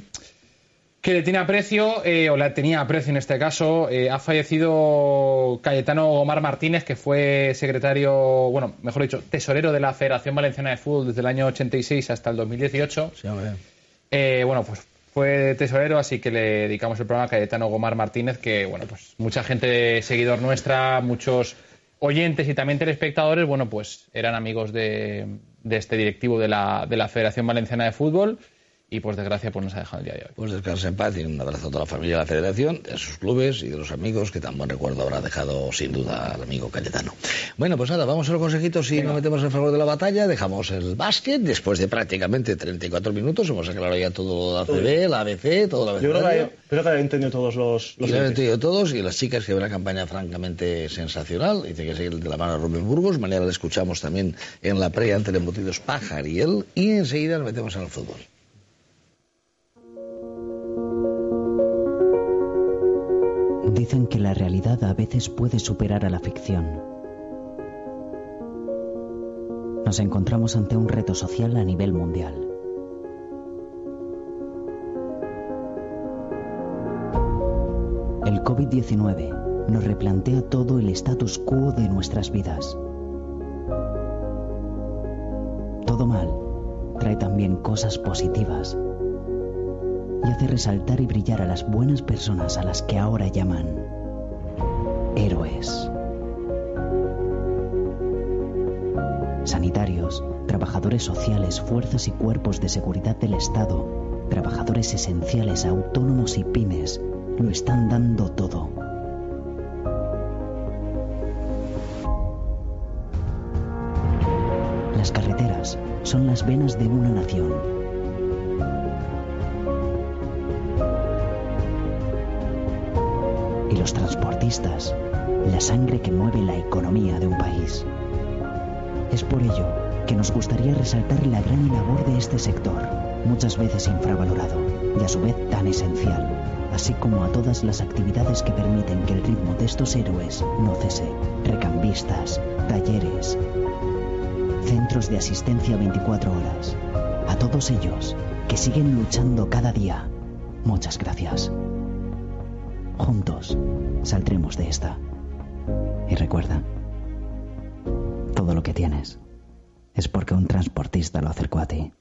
le tiene aprecio, o la tenía aprecio en este caso. Ha fallecido Cayetano Gomar Martínez, que fue secretario, bueno, mejor dicho, tesorero de la Federación Valenciana de Fútbol desde el año 86 hasta el 2018. Sí, hombre. Bueno, pues fue tesorero, así que le dedicamos el programa a Cayetano Gomar Martínez, que, bueno, pues mucha gente seguidor nuestra, muchos oyentes y también telespectadores, bueno, pues eran amigos de este directivo de la Federación Valenciana de Fútbol. y por desgracia pues nos ha dejado el día de hoy. Pues descansa en paz y un abrazo a toda la familia de la Federación, de sus clubes y de los amigos, que tan buen recuerdo habrá dejado sin duda al amigo Cayetano. Bueno, pues nada, vamos a los consejitos y nos metemos en favor de la batalla. Dejamos el básquet, después de prácticamente 34 minutos, hemos aclarado ya todo la ACB, la ABC, todo la Yo ABC. creo que he entendido todos los Y lo han límites. entendido todos, y las chicas, que ven una campaña francamente sensacional. Dice que sigue de la mano a Rubén Burgos. Mañana le escuchamos también en la pre ante el Embutidos Pajariel. Y enseguida nos metemos en el fútbol. Dicen que la realidad a veces puede superar a la ficción. Nos encontramos ante un reto social a nivel mundial. El COVID-19 nos replantea todo el status quo de nuestras vidas. Todo mal trae también cosas positivas y hace resaltar y brillar a las buenas personas a las que ahora llaman héroes. Sanitarios, trabajadores sociales, fuerzas y cuerpos de seguridad del Estado, trabajadores esenciales, autónomos y pymes, lo están dando todo. Las carreteras son las venas de una nación. Y los transportistas, la sangre que mueve la economía de un país. Es por ello que nos gustaría resaltar la gran labor de este sector, muchas veces infravalorado y a su vez tan esencial, así como a todas las actividades que permiten que el ritmo de estos héroes no cese. Recambistas, talleres, centros de asistencia 24 horas. A todos ellos que siguen luchando cada día, muchas gracias. Juntos saldremos de esta. Y recuerda, todo lo que tienes es porque un transportista lo acercó a ti.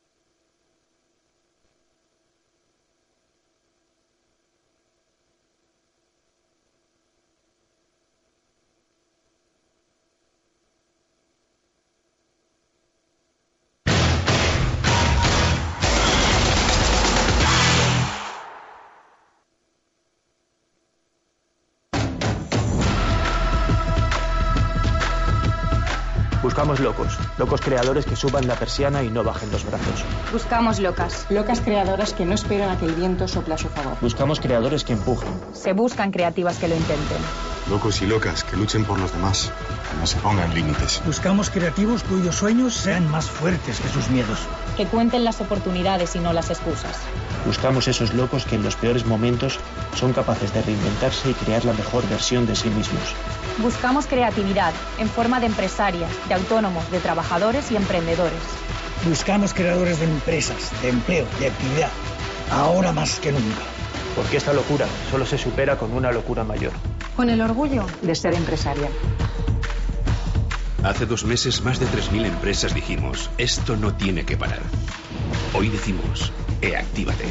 Buscamos locos creadores que suban la persiana y no bajen los brazos. Buscamos locas. Locas creadoras que no esperan a que el viento sople a su favor. Buscamos creadores que empujen. Se buscan creativas que lo intenten. Locos y locas que luchen por los demás, que no se pongan límites. Buscamos creativos cuyos sueños sean más fuertes que sus miedos. Que cuenten las oportunidades y no las excusas. Buscamos esos locos que en los peores momentos son capaces de reinventarse y crear la mejor versión de sí mismos. Buscamos creatividad en forma de empresarias, de autónomos, de trabajadores y emprendedores. Buscamos creadores de empresas, de empleo, de actividad, ahora más que nunca. Porque esta locura solo se supera con una locura mayor. Con el orgullo de ser empresaria. Hace 2 meses más de 3.000 empresas dijimos, esto no tiene que parar. Hoy decimos, actívate.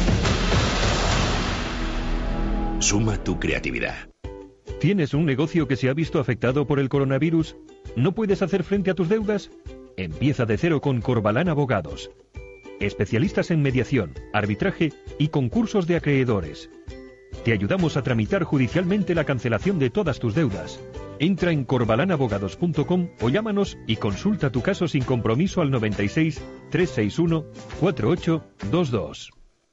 Suma tu creatividad. ¿Tienes un negocio que se ha visto afectado por el coronavirus? ¿No puedes hacer frente a tus deudas? Empieza de cero con Corbalán Abogados. Especialistas en mediación, arbitraje y concursos de acreedores. Te ayudamos a tramitar judicialmente la cancelación de todas tus deudas. Entra en corbalanabogados.com o llámanos y consulta tu caso sin compromiso al 96 361 4822.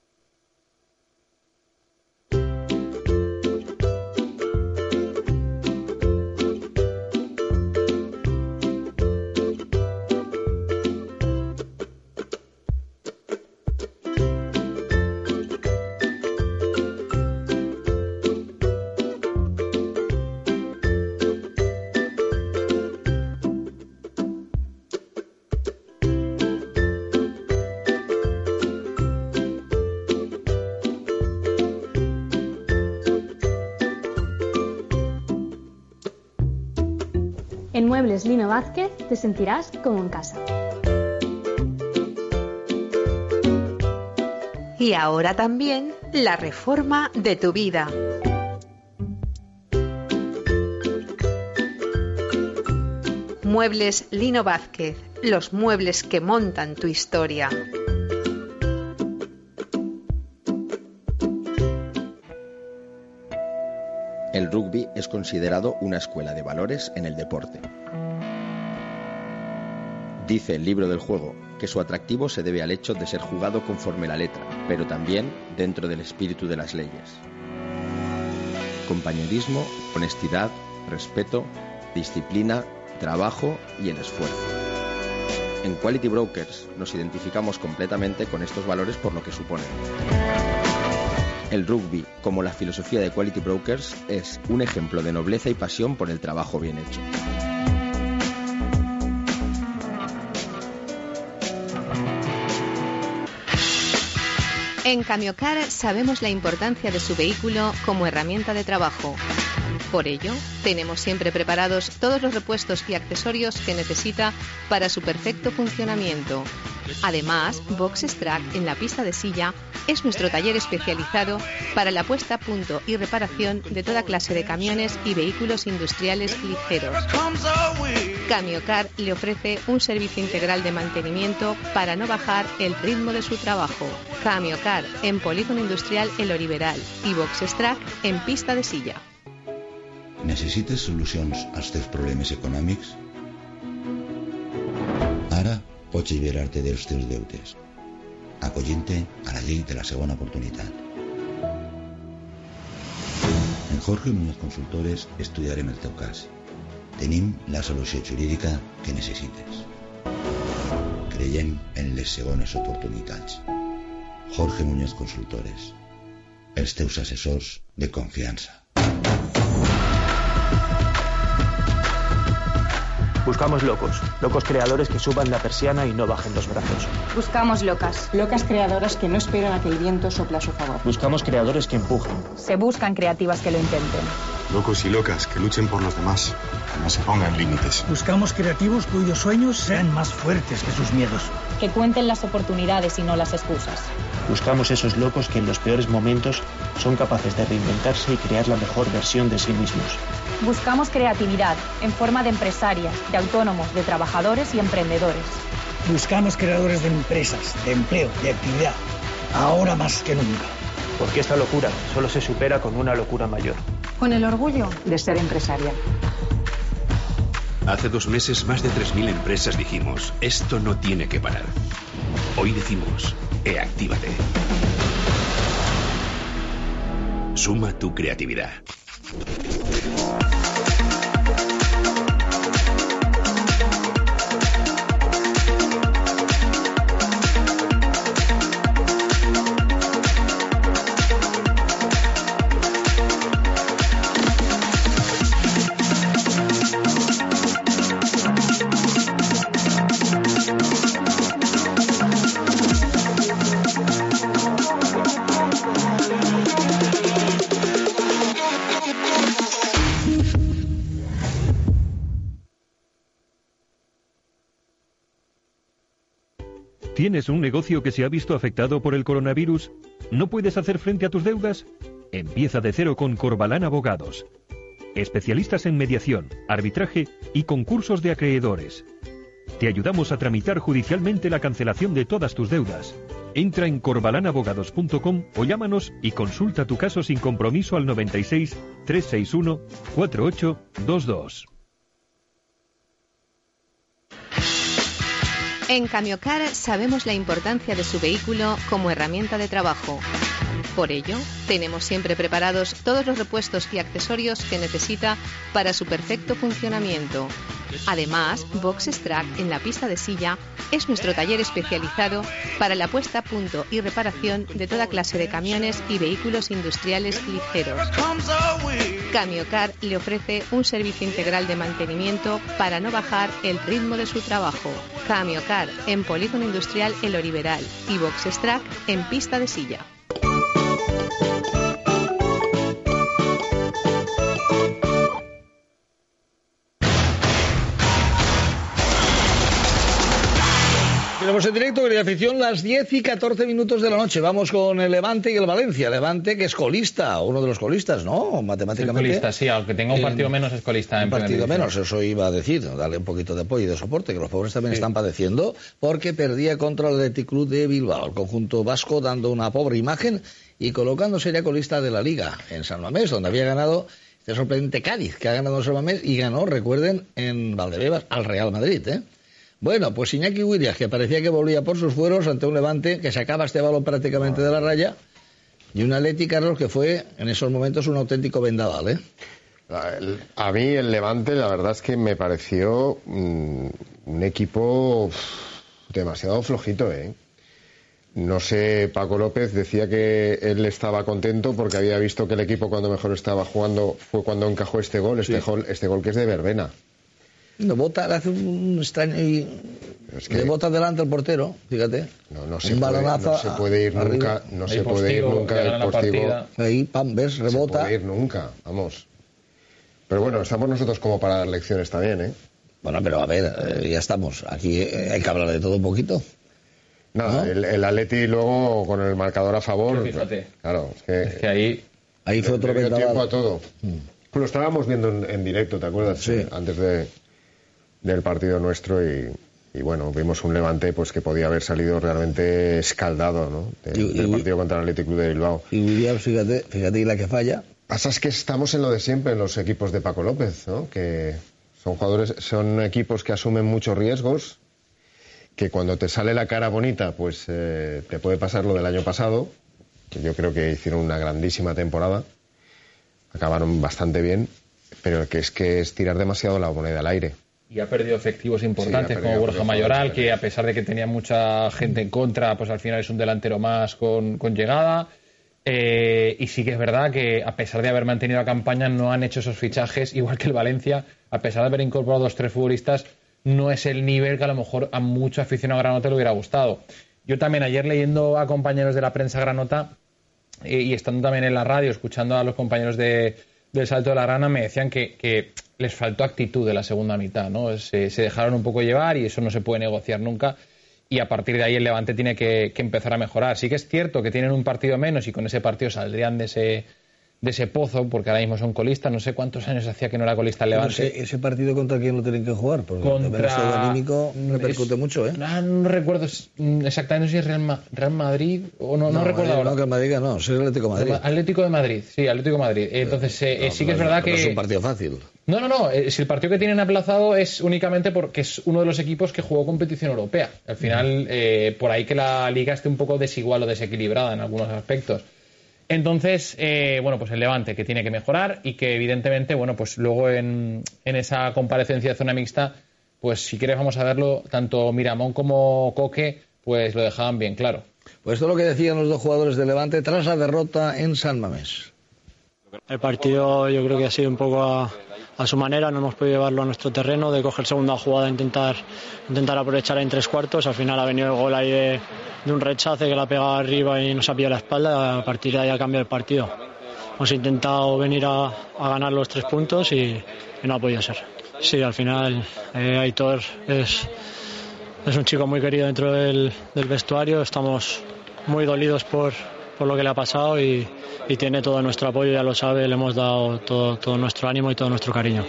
En Muebles Lino Vázquez te sentirás como en casa. Y ahora también la reforma de tu vida. Muebles Lino Vázquez, los muebles que montan tu historia. considerado una escuela de valores en el deporte. Dice el libro del juego que su atractivo se debe al hecho de ser jugado conforme la letra, pero también dentro del espíritu de las leyes. Compañerismo, honestidad, respeto, disciplina, trabajo y el esfuerzo. En Quality Brokers nos identificamos completamente con estos valores por lo que suponen. El rugby, como la filosofía de Quality Brokers, es un ejemplo de nobleza y pasión por el trabajo bien hecho. En Camiocar sabemos la importancia de su vehículo como herramienta de trabajo. Por ello, tenemos siempre preparados todos los repuestos y accesorios que necesita para su perfecto funcionamiento. Además, Boxes Track en la pista de silla es nuestro taller especializado para la puesta a punto y reparación de toda clase de camiones y vehículos industriales ligeros. Camiocar le ofrece un servicio integral de mantenimiento para no bajar el ritmo de su trabajo. Camiocar en Polígono Industrial El Oliveral y Boxes Track en pista de silla. Necessites solucions als teus problemes econòmics? Ara pots alliberar-te dels teus deutes, acollint-te a la llei de la segona oportunitat. En Jorge Muñoz Consultores estudiarem el teu cas. Tenim la solució jurídica que necessites. Creiem en les segones oportunitats. Jorge Muñoz Consultores, els teus assessors de confiança. Buscamos locos creadores que suban la persiana y no bajen los brazos. Buscamos locas creadoras que no esperan a que el viento sople a su favor. Buscamos creadores que empujen. Se buscan creativas que lo intenten. Locos y locas que luchen por los demás, que no se pongan límites. Buscamos creativos cuyos sueños sean más fuertes que sus miedos. Que cuenten las oportunidades y no las excusas. Buscamos esos locos que en los peores momentos son capaces de reinventarse y crear la mejor versión de sí mismos. Buscamos creatividad en forma de empresarias, de autónomos, de trabajadores y emprendedores. Buscamos creadores de empresas, de empleo, de actividad, ahora más que nunca. Porque esta locura solo se supera con una locura mayor. Con el orgullo de ser empresaria. Hace 2 meses más de 3.000 empresas dijimos, esto no tiene que parar. Hoy decimos, actívate. Suma tu creatividad. ¿Tienes un negocio que se ha visto afectado por el coronavirus? ¿No puedes hacer frente a tus deudas? Empieza de cero con Corbalán Abogados. Especialistas en mediación, arbitraje y concursos de acreedores. Te ayudamos a tramitar judicialmente la cancelación de todas tus deudas. Entra en corbalanabogados.com o llámanos y consulta tu caso sin compromiso al 96 361 4822. En Camiocar sabemos la importancia de su vehículo como herramienta de trabajo. Por ello, tenemos siempre preparados todos los repuestos y accesorios que necesita para su perfecto funcionamiento. Además, Boxes Track en la pista de silla es nuestro taller especializado para la puesta a punto y reparación de toda clase de camiones y vehículos industriales ligeros. Camiocar le ofrece un servicio integral de mantenimiento para no bajar el ritmo de su trabajo. Camiocar en Polígono Industrial El Oliveral y Boxes Track en pista de silla. Tenemos en directo, querida afición, las 10 y 14 minutos de la noche. Vamos con el Levante y el Valencia. Levante, que es colista, uno de los colistas, ¿no? Matemáticamente. Es colista, sí, aunque tenga un partido menos, es colista. Un partido menos, eso iba a decir. Darle un poquito de apoyo y de soporte, que los pobres también están padeciendo, porque perdía contra el Athletic Club de Bilbao. El conjunto vasco dando una pobre imagen y colocándose ya colista de la Liga en San Mamés, donde había ganado Este sorprendente Cádiz, que ha ganado en San Mamés y ganó, recuerden, en Valdebebas al Real Madrid, ¿eh? Bueno, pues Iñaki Williams, que parecía que volvía por sus fueros ante un Levante que sacaba este balón prácticamente de la raya, y un Atleti, Carlos, que fue en esos momentos un auténtico vendaval, ¿eh? A mí el Levante, la verdad es que me pareció un equipo demasiado flojito, ¿eh? No sé, Paco López decía que él estaba contento porque había visto que el equipo cuando mejor estaba jugando fue cuando encajó este gol, este gol que es de verbena. No bota, le hace un extraño y le bota delante al portero, fíjate. No se puede ir nunca, no se puede ir nunca el postigo. Ahí, pam, ves, rebota. No se puede ir nunca, vamos. Pero bueno, estamos nosotros como para dar lecciones también, ¿eh? Bueno, pero a ver, ya estamos. Aquí hay que hablar de todo un poquito. Nada, ¿no? El Atleti luego con el marcador a favor. Sí, fíjate. Claro, es que ahí fue otro tiempo a todo. Lo estábamos viendo en directo, ¿te acuerdas? Sí. Antes del partido nuestro y bueno, vimos un Levante pues que podía haber salido realmente escaldado, ¿no? Del partido contra el Athletic Club de Bilbao. Y Williams, fíjate, y la que falla. Pasa es que estamos en lo de siempre en los equipos de Paco López, ¿no? Que son equipos que asumen muchos riesgos, que cuando te sale la cara bonita, pues te puede pasar lo del año pasado, que yo creo que hicieron una grandísima temporada, acabaron bastante bien, pero que es tirar demasiado la moneda al aire. Y ha perdido efectivos importantes, como Borja Mayoral, que a pesar de que tenía mucha gente en contra, pues al final es un delantero más con llegada. Y sí que es verdad que a pesar de haber mantenido la campaña no han hecho esos fichajes, igual que el Valencia, a pesar de haber incorporado 2-3 futbolistas, no es el nivel que a lo mejor a mucho aficionado granota le hubiera gustado. Yo también ayer leyendo a compañeros de la prensa granota y estando también en la radio, escuchando a los compañeros del Salto de la Rana, me decían que les faltó actitud de la segunda mitad, ¿no? Se dejaron un poco llevar y eso no se puede negociar nunca. Y a partir de ahí el Levante tiene que empezar a mejorar. Sí que es cierto que tienen un partido menos y con ese partido saldrían de ese pozo, porque ahora mismo son colistas. No sé cuántos años hacía que no era colista el Levante. ¿Ese partido contra quién lo tienen que jugar? Porque el estado anímico repercute mucho, ¿eh? No recuerdo exactamente si es Real Madrid o no recuerdo ahora. No, que Madrid no, es el Atlético de Madrid. Atlético de Madrid, sí, Atlético de Madrid. Entonces sí que es verdad que... No es un partido fácil. No, si el partido que tienen aplazado es únicamente porque es uno de los equipos que jugó competición europea. Al final, por ahí que la liga esté un poco desigual o desequilibrada en algunos aspectos. Entonces, pues el Levante que tiene que mejorar y que evidentemente, pues luego en esa comparecencia de zona mixta, pues si quieres vamos a verlo, tanto Miramón como Coque, pues lo dejaban bien claro. Pues esto es lo que decían los dos jugadores de Levante tras la derrota en San Mamés. El partido yo creo que ha sido un poco a su manera, no hemos podido llevarlo a nuestro terreno, de coger segunda jugada, intentar aprovechar en 3/4, al final ha venido el gol ahí de un rechace que la ha pegado arriba y nos ha pillado la espalda, a partir de ahí ha cambiado el partido. Hemos intentado venir a ganar los 3 puntos y no ha podido ser. Sí, al final Aitor es un chico muy querido dentro del vestuario, estamos muy dolidos por lo que le ha pasado y tiene todo nuestro apoyo, ya lo sabe, le hemos dado todo nuestro ánimo y todo nuestro cariño.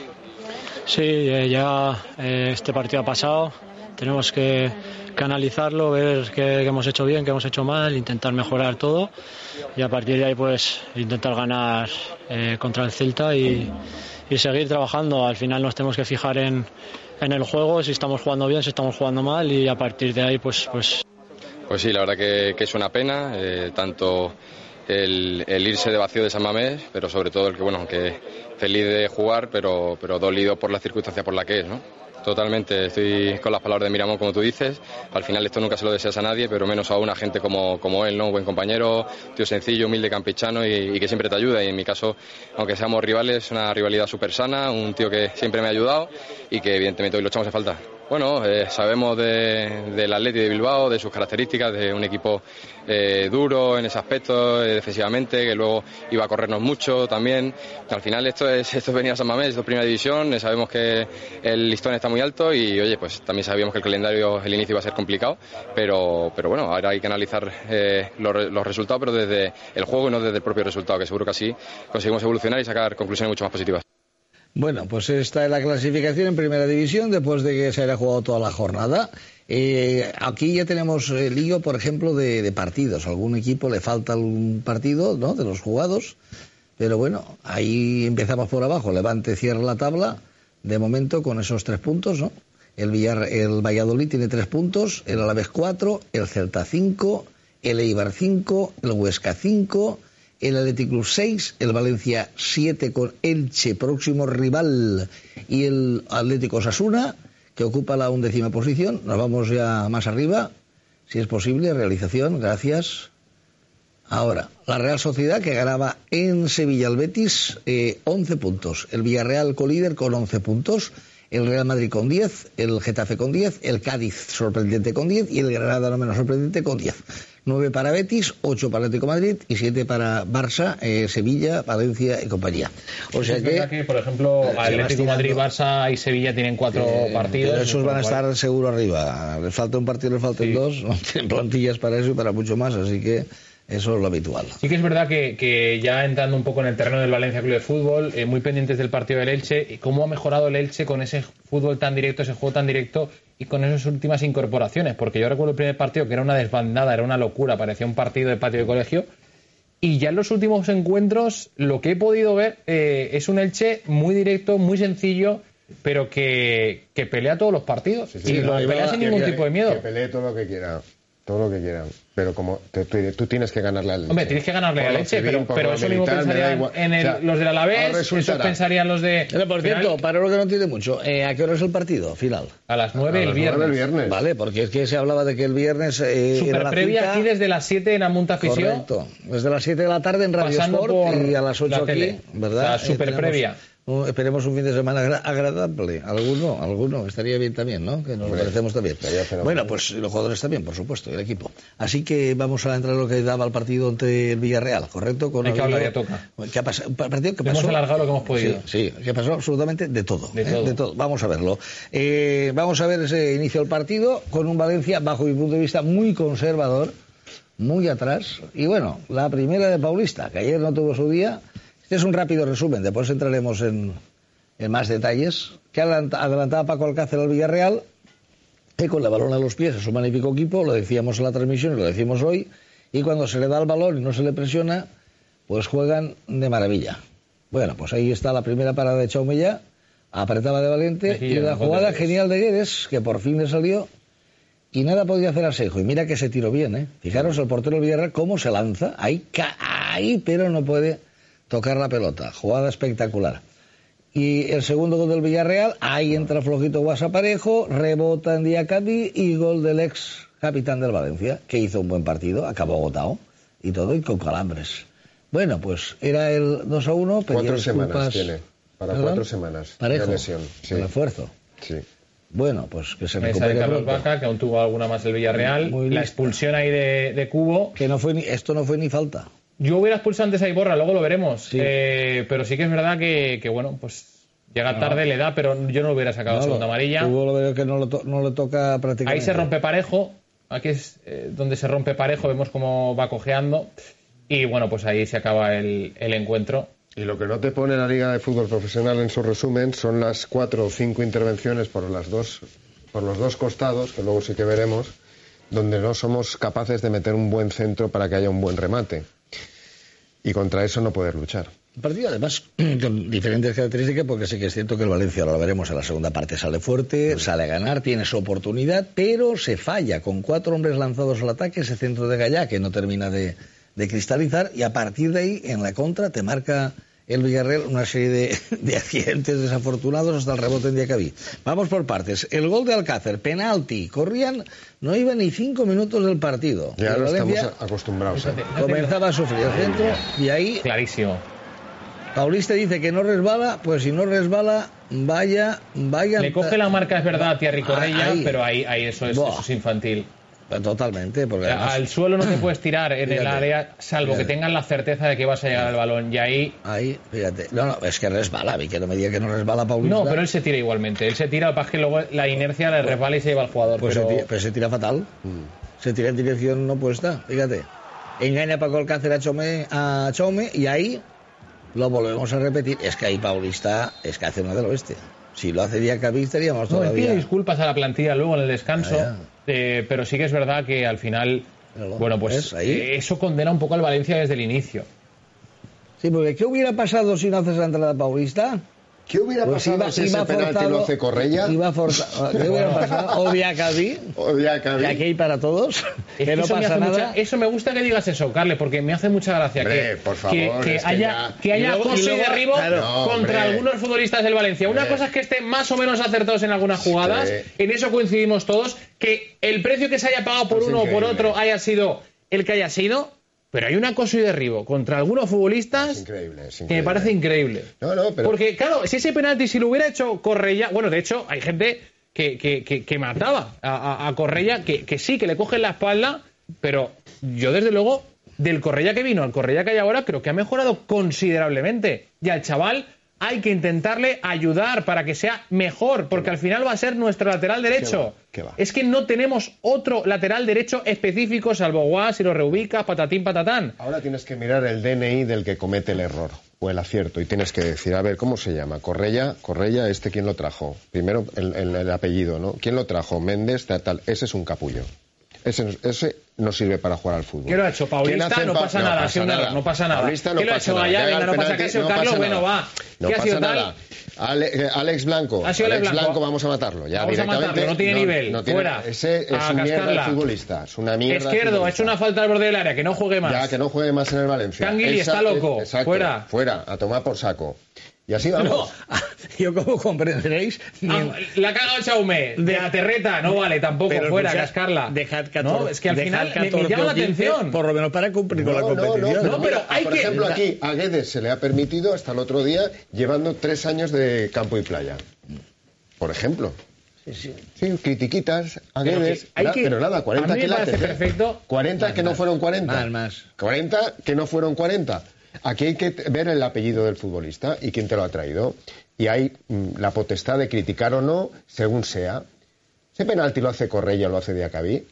Sí, ya este partido ha pasado, tenemos que analizarlo, ver qué hemos hecho bien, qué hemos hecho mal, intentar mejorar todo y a partir de ahí pues intentar ganar contra el Celta y seguir trabajando. Al final nos tenemos que fijar en el juego, si estamos jugando bien, si estamos jugando mal y a partir de ahí pues sí, la verdad que es una pena, tanto el irse de vacío de San Mamés, pero sobre todo el que, aunque feliz de jugar, pero dolido por la circunstancia por la que es, ¿no? Totalmente, estoy con las palabras de Miramón, como tú dices. Al final esto nunca se lo deseas a nadie, pero menos aún a gente como él, ¿no? Un buen compañero, tío sencillo, humilde, campechano y que siempre te ayuda. Y en mi caso, aunque seamos rivales, una rivalidad súper sana, un tío que siempre me ha ayudado y que evidentemente hoy lo echamos en falta. Bueno, sabemos del Athletic de Bilbao, de sus características, de un equipo duro en ese aspecto, defensivamente, que luego iba a corrernos mucho también. Al final esto es venir a San Mamés, esto es primera división, sabemos que el listón está muy alto y oye, pues también sabíamos que el calendario, el inicio iba a ser complicado, pero bueno, ahora hay que analizar los resultados, pero desde el juego y no desde el propio resultado, que seguro que así conseguimos evolucionar y sacar conclusiones mucho más positivas. Bueno, pues esta es la clasificación en Primera División después de que se haya jugado toda la jornada. Aquí ya tenemos lío, por ejemplo, de partidos. A algún equipo le falta algún partido, ¿no?, de los jugados. Pero bueno, ahí empezamos por abajo. Levante cierra la tabla, de momento con esos 3 puntos, ¿no? El Valladolid tiene 3 puntos, el Alavés 4, el Celta 5, el Eibar 5, el Huesca 5, el Athletic Club 6, el Valencia 7 con Elche, próximo rival, y el Atlético Osasuna, que ocupa la 11ª posición. Nos vamos ya más arriba, si es posible, realización, gracias. Ahora, la Real Sociedad, que ganaba en Sevilla al Betis, 11 puntos. El Villarreal colíder con 11 puntos. El Real Madrid con 10, el Getafe con 10, el Cádiz sorprendente con 10 y el Granada no menos sorprendente con 10. 9 para Betis, 8 para Atlético de Madrid y 7 para Barça, Sevilla, Valencia y compañía. O sea que, por ejemplo, Atlético de Madrid, Barça y Sevilla tienen 4 partidos. Pero esos van a estar seguro arriba. Les falta un partido, les faltan 2. No tienen plantillas para eso y para mucho más, así que eso es lo habitual. Sí que es verdad que ya entrando un poco en el terreno del Valencia Club de Fútbol, muy pendientes del partido del Elche, y cómo ha mejorado el Elche con ese fútbol tan directo, ese juego tan directo y con esas últimas incorporaciones, porque yo recuerdo el primer partido que era una desbandada, era una locura, parecía un partido de patio de colegio, y ya en los últimos encuentros lo que he podido ver es un Elche muy directo, muy sencillo, pero que pelea todos los partidos y lo pelea sin ningún tipo de miedo. Que pelee todo lo que quiera. Todo lo que quieran, pero como tú tienes que ganarle al Elche. Hombre, tienes que ganarle al Elche, pero eso mismo pensarían los del Alavés, eso pensarían los de... Pero por cierto, para lo que no entiende mucho, ¿a qué hora es el partido final? A las 9 el viernes. Vale, porque es que se hablaba de que el viernes super era previa cita... aquí desde las 7 en Amunta Afición. Correcto, desde las 7 de la tarde en Radio Sport y a las 8 aquí, ¿verdad? La super previa. Esperemos un fin de semana agradable. Alguno estaría bien también, ¿no? Que nos lo merecemos también. Bueno, pues los jugadores también, por supuesto, y el equipo. Así que vamos a entrar a lo que daba el partido ante el Villarreal, ¿correcto? Hay que hablar, ya toca. ¿Qué ha pasado? Un partido que pasó... Hemos alargado lo que hemos podido. Sí, que pasó absolutamente de todo. De todo. Vamos a verlo. Vamos a ver ese inicio del partido con un Valencia, bajo mi punto de vista, muy conservador, muy atrás. Y bueno, la primera de Paulista, que ayer no tuvo su día. Este es un rápido resumen, después entraremos en más detalles. Que adelantaba Paco Alcácer al Villarreal, que con la balón a los pies es un magnífico equipo, lo decíamos en la transmisión y lo decimos hoy, y cuando se le da el balón y no se le presiona, pues juegan de maravilla. Bueno, pues ahí está la primera parada de Chaume ya, apretaba de Valiente, y la jugada genial de Guedes, que por fin le salió, y nada podía hacer Asenjo, y mira que se tiró bien, ¿eh? Fijaros el portero del Villarreal cómo se lanza, ahí, pero no puede tocar la pelota, jugada espectacular. Y el segundo gol del Villarreal, ahí entra flojito Guasaparejo, rebota en Diacabí y gol del ex capitán del Valencia, que hizo un buen partido, acabó agotado y todo, y con calambres. Bueno, pues era el 2-1. 4 semanas tiene, para 4 semanas Parejo, de lesión. Sí. El esfuerzo. Sí. Bueno, pues que se recupere de Carlos Vaca, que aún tuvo alguna más el Villarreal, la expulsión ahí de Cubo. Que no fue esto no fue ni falta. Yo hubiera expulsado antes a Iborra, luego lo veremos. Sí. Pero sí que es verdad que bueno, pues llega tarde, le da, pero yo no lo hubiera sacado segunda amarilla. Lo veo que no le toca prácticamente. Ahí se rompe Parejo, aquí es donde se rompe Parejo, vemos cómo va cojeando. Y bueno, pues ahí se acaba el encuentro. Y lo que no te pone la Liga de Fútbol Profesional en su resumen son las 4 o 5 intervenciones por los dos costados, que luego sí que veremos, donde no somos capaces de meter un buen centro para que haya un buen remate. Y contra eso no poder luchar. Un partido además con diferentes características, porque sí que es cierto que el Valencia, ahora lo veremos, en la segunda parte sale fuerte, sale a ganar, tiene su oportunidad, pero se falla con 4 hombres lanzados al ataque, ese centro de Gallá que no termina de cristalizar, y a partir de ahí, en la contra, te marca el Villarreal una serie de accidentes desafortunados hasta el rebote en Diacabí. Vamos por partes. El gol de Alcácer, penalti, corrían, no iba ni 5 minutos del partido. Ya lo estamos acostumbrados. Comenzaba a sufrir el centro y ahí... Clarísimo. Paulista dice que no resbala, pues si no resbala, vaya... Le coge la marca, es verdad, a Thierry Correia, pero ahí eso es infantil. Totalmente, porque además... Al suelo no te puedes tirar en el área, salvo que tengas la certeza de que vas a llegar al balón, y ahí... Ahí, fíjate, no, es que resbala, vi que no me diga que no resbala Paulista. No, pero él se tira igualmente, él se tira, para que luego la inercia le resbala y se lleva al jugador. Pues se tira fatal, se tira en dirección opuesta, fíjate. Engaña Paco Alcácer a Chaume, y ahí lo volvemos a repetir, es que ahí Paulista es que hace una del oeste. Si lo hace Diacabí estaríamos todavía... No, pide disculpas a la plantilla luego en el descanso, pero sí que es verdad que al final, bueno, pues eso condena un poco al Valencia desde el inicio. Sí, porque ¿qué hubiera pasado si no haces la entrada Paulista? ¿Qué hubiera pasado si ese penalti lo hace Correia? ¿Qué hubiera pasado? O Diacabí. Que aquí hay para todos. Que no pasa nada. Eso me gusta que digas eso, Carles, porque me hace mucha gracia. Hombre, por favor, que haya acoso y derribo contra algunos futbolistas del Valencia. Una cosa es que estén más o menos acertados en algunas jugadas. En eso coincidimos todos. Que el precio que se haya pagado por uno o por otro haya sido el que haya sido. Pero hay un acoso y derribo contra algunos futbolistas que me parece increíble. Pero... Porque, claro, si ese penalti, si lo hubiera hecho Correia... Bueno, de hecho, hay gente que mataba a Correia, que sí, que le cogen la espalda, pero yo, desde luego, del Correia que vino al Correia que hay ahora, creo que ha mejorado considerablemente. Y al chaval hay que intentarle ayudar para que sea mejor, porque al final va a ser nuestro lateral derecho. ¿Qué va? Es que no tenemos otro lateral derecho específico, salvo Guas, si lo reubicas, patatín, patatán. Ahora tienes que mirar el DNI del que comete el error o el acierto y tienes que decir, a ver, ¿cómo se llama? Correia, ¿quién lo trajo? Primero el apellido, ¿no? ¿Quién lo trajo? Méndez, tal. Ese es un capullo. Ese no sirve para jugar al fútbol. ¿Qué lo ha hecho? Paulista, no pasa nada. No pasa nada. Paulista ¿Qué lo ha hecho Gallardo? No pasa caso, Carlos, bueno, va. No pasa nada. Alex Blanco. Ha sido Alex Blanco, vamos a matarlo. Ya vamos a matarlo, no tiene nivel. Fuera. Ese es un mierda futbolista. Es una mierda. Izquierdo, ha hecho una falta al borde del área, que no juegue más. Ya, que no juegue más en el Valencia. Canguili está loco. Exacto, fuera. Fuera, a tomar por saco. Y así vamos. No, yo como comprenderéis... La ha cagado Jaume, de la terreta, no vale tampoco, pero fuera, cascarla. Dejad 14, no, es que al final me llama la atención. Por lo menos para cumplir con la competición. No, pero hay por ejemplo, aquí a Guedes se le ha permitido hasta el otro día llevando 3 años de campo y playa. Por ejemplo. Sí, critiquitas a Guedes, pero nada, 40 quilates. Perfecto. 40 que no fueron 40. Más. 40 que no fueron 40. Aquí hay que ver el apellido del futbolista y quién te lo ha traído. Y hay la potestad de criticar o no, según sea. ¿Ese penalti lo hace Correia o lo hace Diacabí?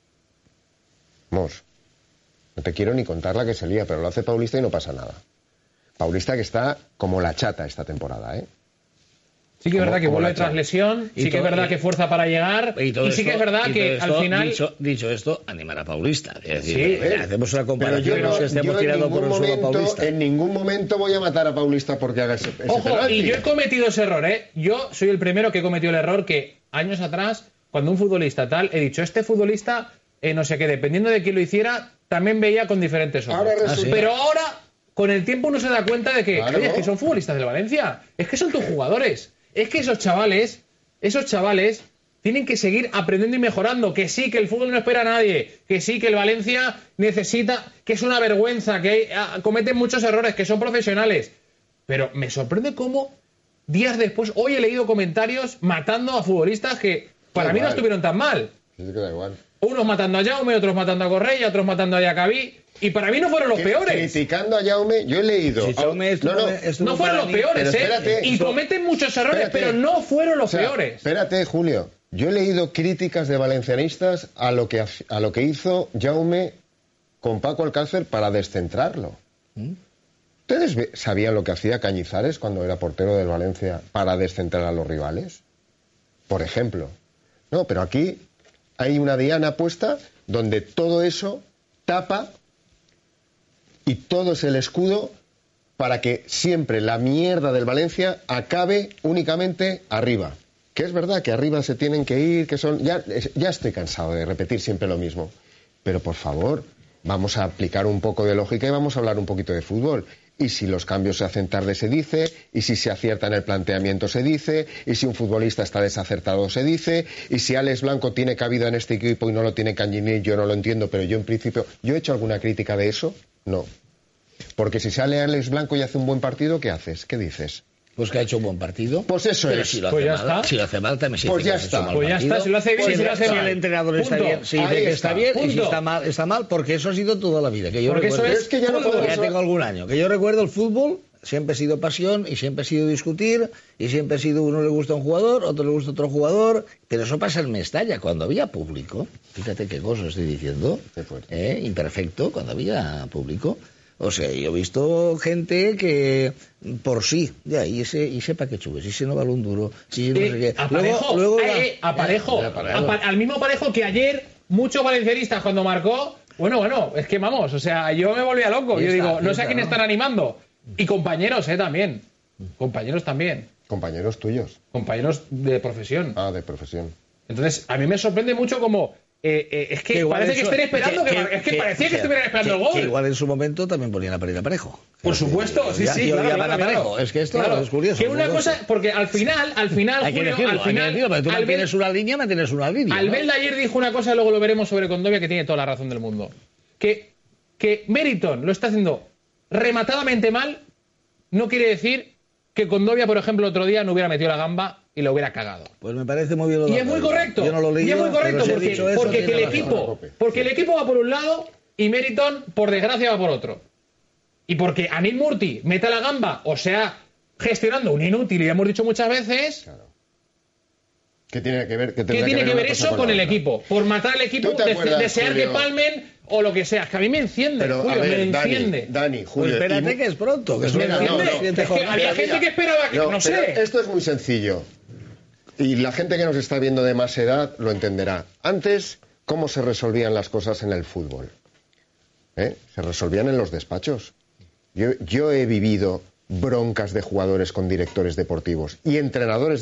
Vamos, no te quiero ni contar la que se lía, pero lo hace Paulista y no pasa nada. Paulista que está como la chata esta temporada, ¿eh? Sí que es verdad que vuelve tras lesión, sí que es verdad que fuerza para llegar, y sí que es verdad que al final... Dicho esto, animar a Paulista. Es decir, hacemos una comparación, no estemos tirando por un solo Paulista. En ningún momento voy a matar a Paulista porque haga ese Ojo, penalti. Y yo he cometido ese error, ¿eh? Yo soy el primero que he cometido el error que años atrás, cuando un futbolista tal, he dicho, este futbolista, no sé qué, dependiendo de quién lo hiciera, también veía con diferentes ojos. Pero ahora, con el tiempo uno se da cuenta de que, oye, es que son futbolistas del Valencia, es que son tus jugadores. Es que esos chavales tienen que seguir aprendiendo y mejorando. Que sí, que el fútbol no espera a nadie. Que sí, que el Valencia necesita, que es una vergüenza, que cometen muchos errores, que son profesionales. Pero me sorprende cómo días después, hoy he leído comentarios matando a futbolistas que para mí no estuvieron tan mal. Sí, que da igual. Unos matando a Jaume, otros matando a Correia, otros matando a Diacabí. Y para mí no fueron los peores. Criticando a Jaume, yo he leído. Sí, no fueron los peores, espérate, y cometen muchos errores, pero no fueron los peores. Espérate, Julio. Yo he leído críticas de valencianistas a lo que hizo Jaume con Paco Alcácer para descentrarlo. ¿Ustedes sabían lo que hacía Cañizares cuando era portero del Valencia para descentrar a los rivales? Por ejemplo. No, pero aquí hay una diana puesta donde todo eso tapa y todo es el escudo para que siempre la mierda del Valencia acabe únicamente arriba. Que es verdad que arriba se tienen que ir, que son... Ya estoy cansado de repetir siempre lo mismo. Pero por favor, vamos a aplicar un poco de lógica y vamos a hablar un poquito de fútbol. Y si los cambios se hacen tarde se dice, y si se acierta en el planteamiento se dice, y si un futbolista está desacertado se dice, y si Alex Blanco tiene cabida en este equipo y no lo tiene Canguini, yo no lo entiendo, pero yo en principio... ¿Yo he hecho alguna crítica de eso? No. Porque si sale Alex Blanco y hace un buen partido, ¿qué haces? ¿Qué dices? Pues que ha hecho un buen partido. Pues eso pero es. Si lo pues hace mal, si lo hace mal, también se pues dice ya que está. ha hecho mal pues ya partido. está, si lo hace bien, pues si lo hace mal. Si el entrenador está bien, se dice que está bien, y si está mal, porque eso ha sido toda la vida. Que yo porque recuerdo, eso es que ya no podemos... Ya tengo algún año. Que yo recuerdo el fútbol, siempre ha sido pasión, y siempre ha sido discutir, y siempre ha sido uno le gusta un jugador, otro le gusta otro jugador, pero eso pasa en Mestalla, cuando había público. Fíjate qué cosa estoy diciendo. Imperfecto, cuando había público. O sea, yo he visto gente que por sí, ya, y ese pa' que chubes, y ese no vale un duro, si no sé qué. Aparejo, al mismo Parejo que ayer, muchos valencianistas cuando marcó, bueno, es que vamos, o sea, yo me volvía loco, yo digo, no sé a quién están animando, Y compañeros, también. Compañeros también. Compañeros tuyos. Compañeros de profesión. Ah, de profesión. Entonces, a mí me sorprende mucho como... es que parece que estén esperando, parecía que estuvieran esperando el gol. Que igual en su momento también ponían a parir a Parejo. Por supuesto, sí, claro. Es que esto es curioso. Que una cosa, porque al final, hay que decirlo, pero tú mantienes una línea. Albelda ayer dijo una cosa, luego lo veremos sobre Condovia, que tiene toda la razón del mundo. Que Meriton lo está haciendo rematadamente mal, no quiere decir que Condovia, por ejemplo, el otro día no hubiera metido la gamba y lo hubiera cagado. Pues me parece muy bien lo de... Y es muy correcto. Yo no lo leí. Y es muy correcto porque el equipo va por un lado y Meriton, por desgracia, va por otro. Y porque Anil Murti meta la gamba, o sea, gestionando un inútil, y ya hemos dicho muchas veces... Claro. ¿Qué tiene que ver, eso con el equipo? Por matar al equipo, desear que palmen o lo que sea. Es que a mí me enciende, pero, Julio, ver, me enciende. Dani, Julio... Pues espérate que es pronto. Que había gente que esperaba que... No sé. Esto es muy sencillo. Y la gente que nos está viendo de más edad lo entenderá. Antes, ¿cómo se resolvían las cosas en el fútbol? Se resolvían en los despachos. Yo he vivido broncas de jugadores con directores deportivos y entrenadores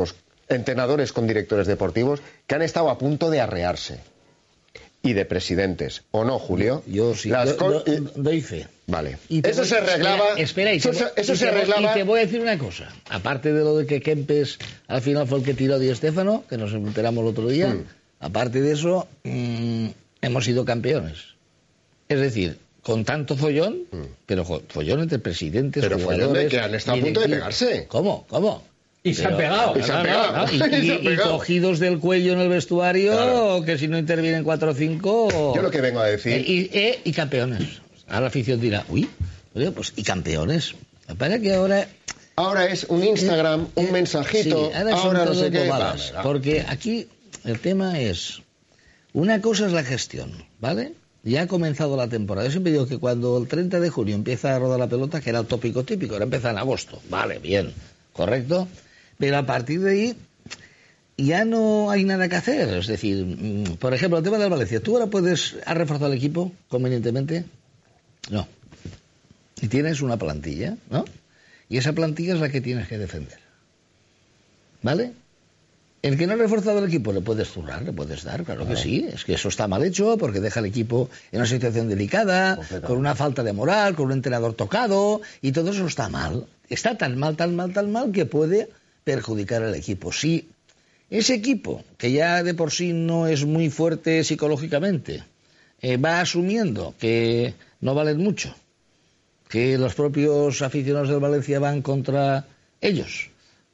con directores deportivos que han estado a punto de arrearse. Y de presidentes. ¿O no, Julio? Yo sí. Doy fe. Vale. Eso se arreglaba. Espera, y te voy a decir una cosa. Aparte de lo de que Kempes al final fue el que tiró a Di Stéfano, que nos enteramos el otro día, aparte de eso, hemos sido campeones. Es decir, con tanto follón, pero follón entre presidentes, pero follón de que han estado a punto de pegarse. ¿Cómo? Y se han pegado. Y cogidos del cuello en el vestuario, que si no intervienen 4 o 5... Yo lo que vengo a decir... Y campeones. Ahora la afición dirá, pues y campeones. Me parece que ahora... Ahora es un Instagram, un mensajito, sí, ahora no sé qué... Porque aquí el tema es... Una cosa es la gestión, ¿vale? Ya ha comenzado la temporada. Yo siempre digo que cuando el 30 de junio empieza a rodar la pelota, que era el tópico típico, ahora empieza en agosto. Vale, bien, correcto. Pero a partir de ahí ya no hay nada que hacer. Es decir, por ejemplo, el tema del Valencia. ¿Tú ahora has reforzado el equipo convenientemente? No. Y tienes una plantilla, ¿no? Y esa plantilla es la que tienes que defender. ¿Vale? El que no ha reforzado el equipo le puedes zurrar, le puedes dar, claro que sí. Es que eso está mal hecho porque deja al equipo en una situación delicada, con una falta de moral, con un entrenador tocado, y todo eso está mal. Está tan mal que puede perjudicar al equipo. Si ese equipo, que ya de por sí no es muy fuerte psicológicamente, va asumiendo que no valen mucho, que los propios aficionados del Valencia van contra ellos,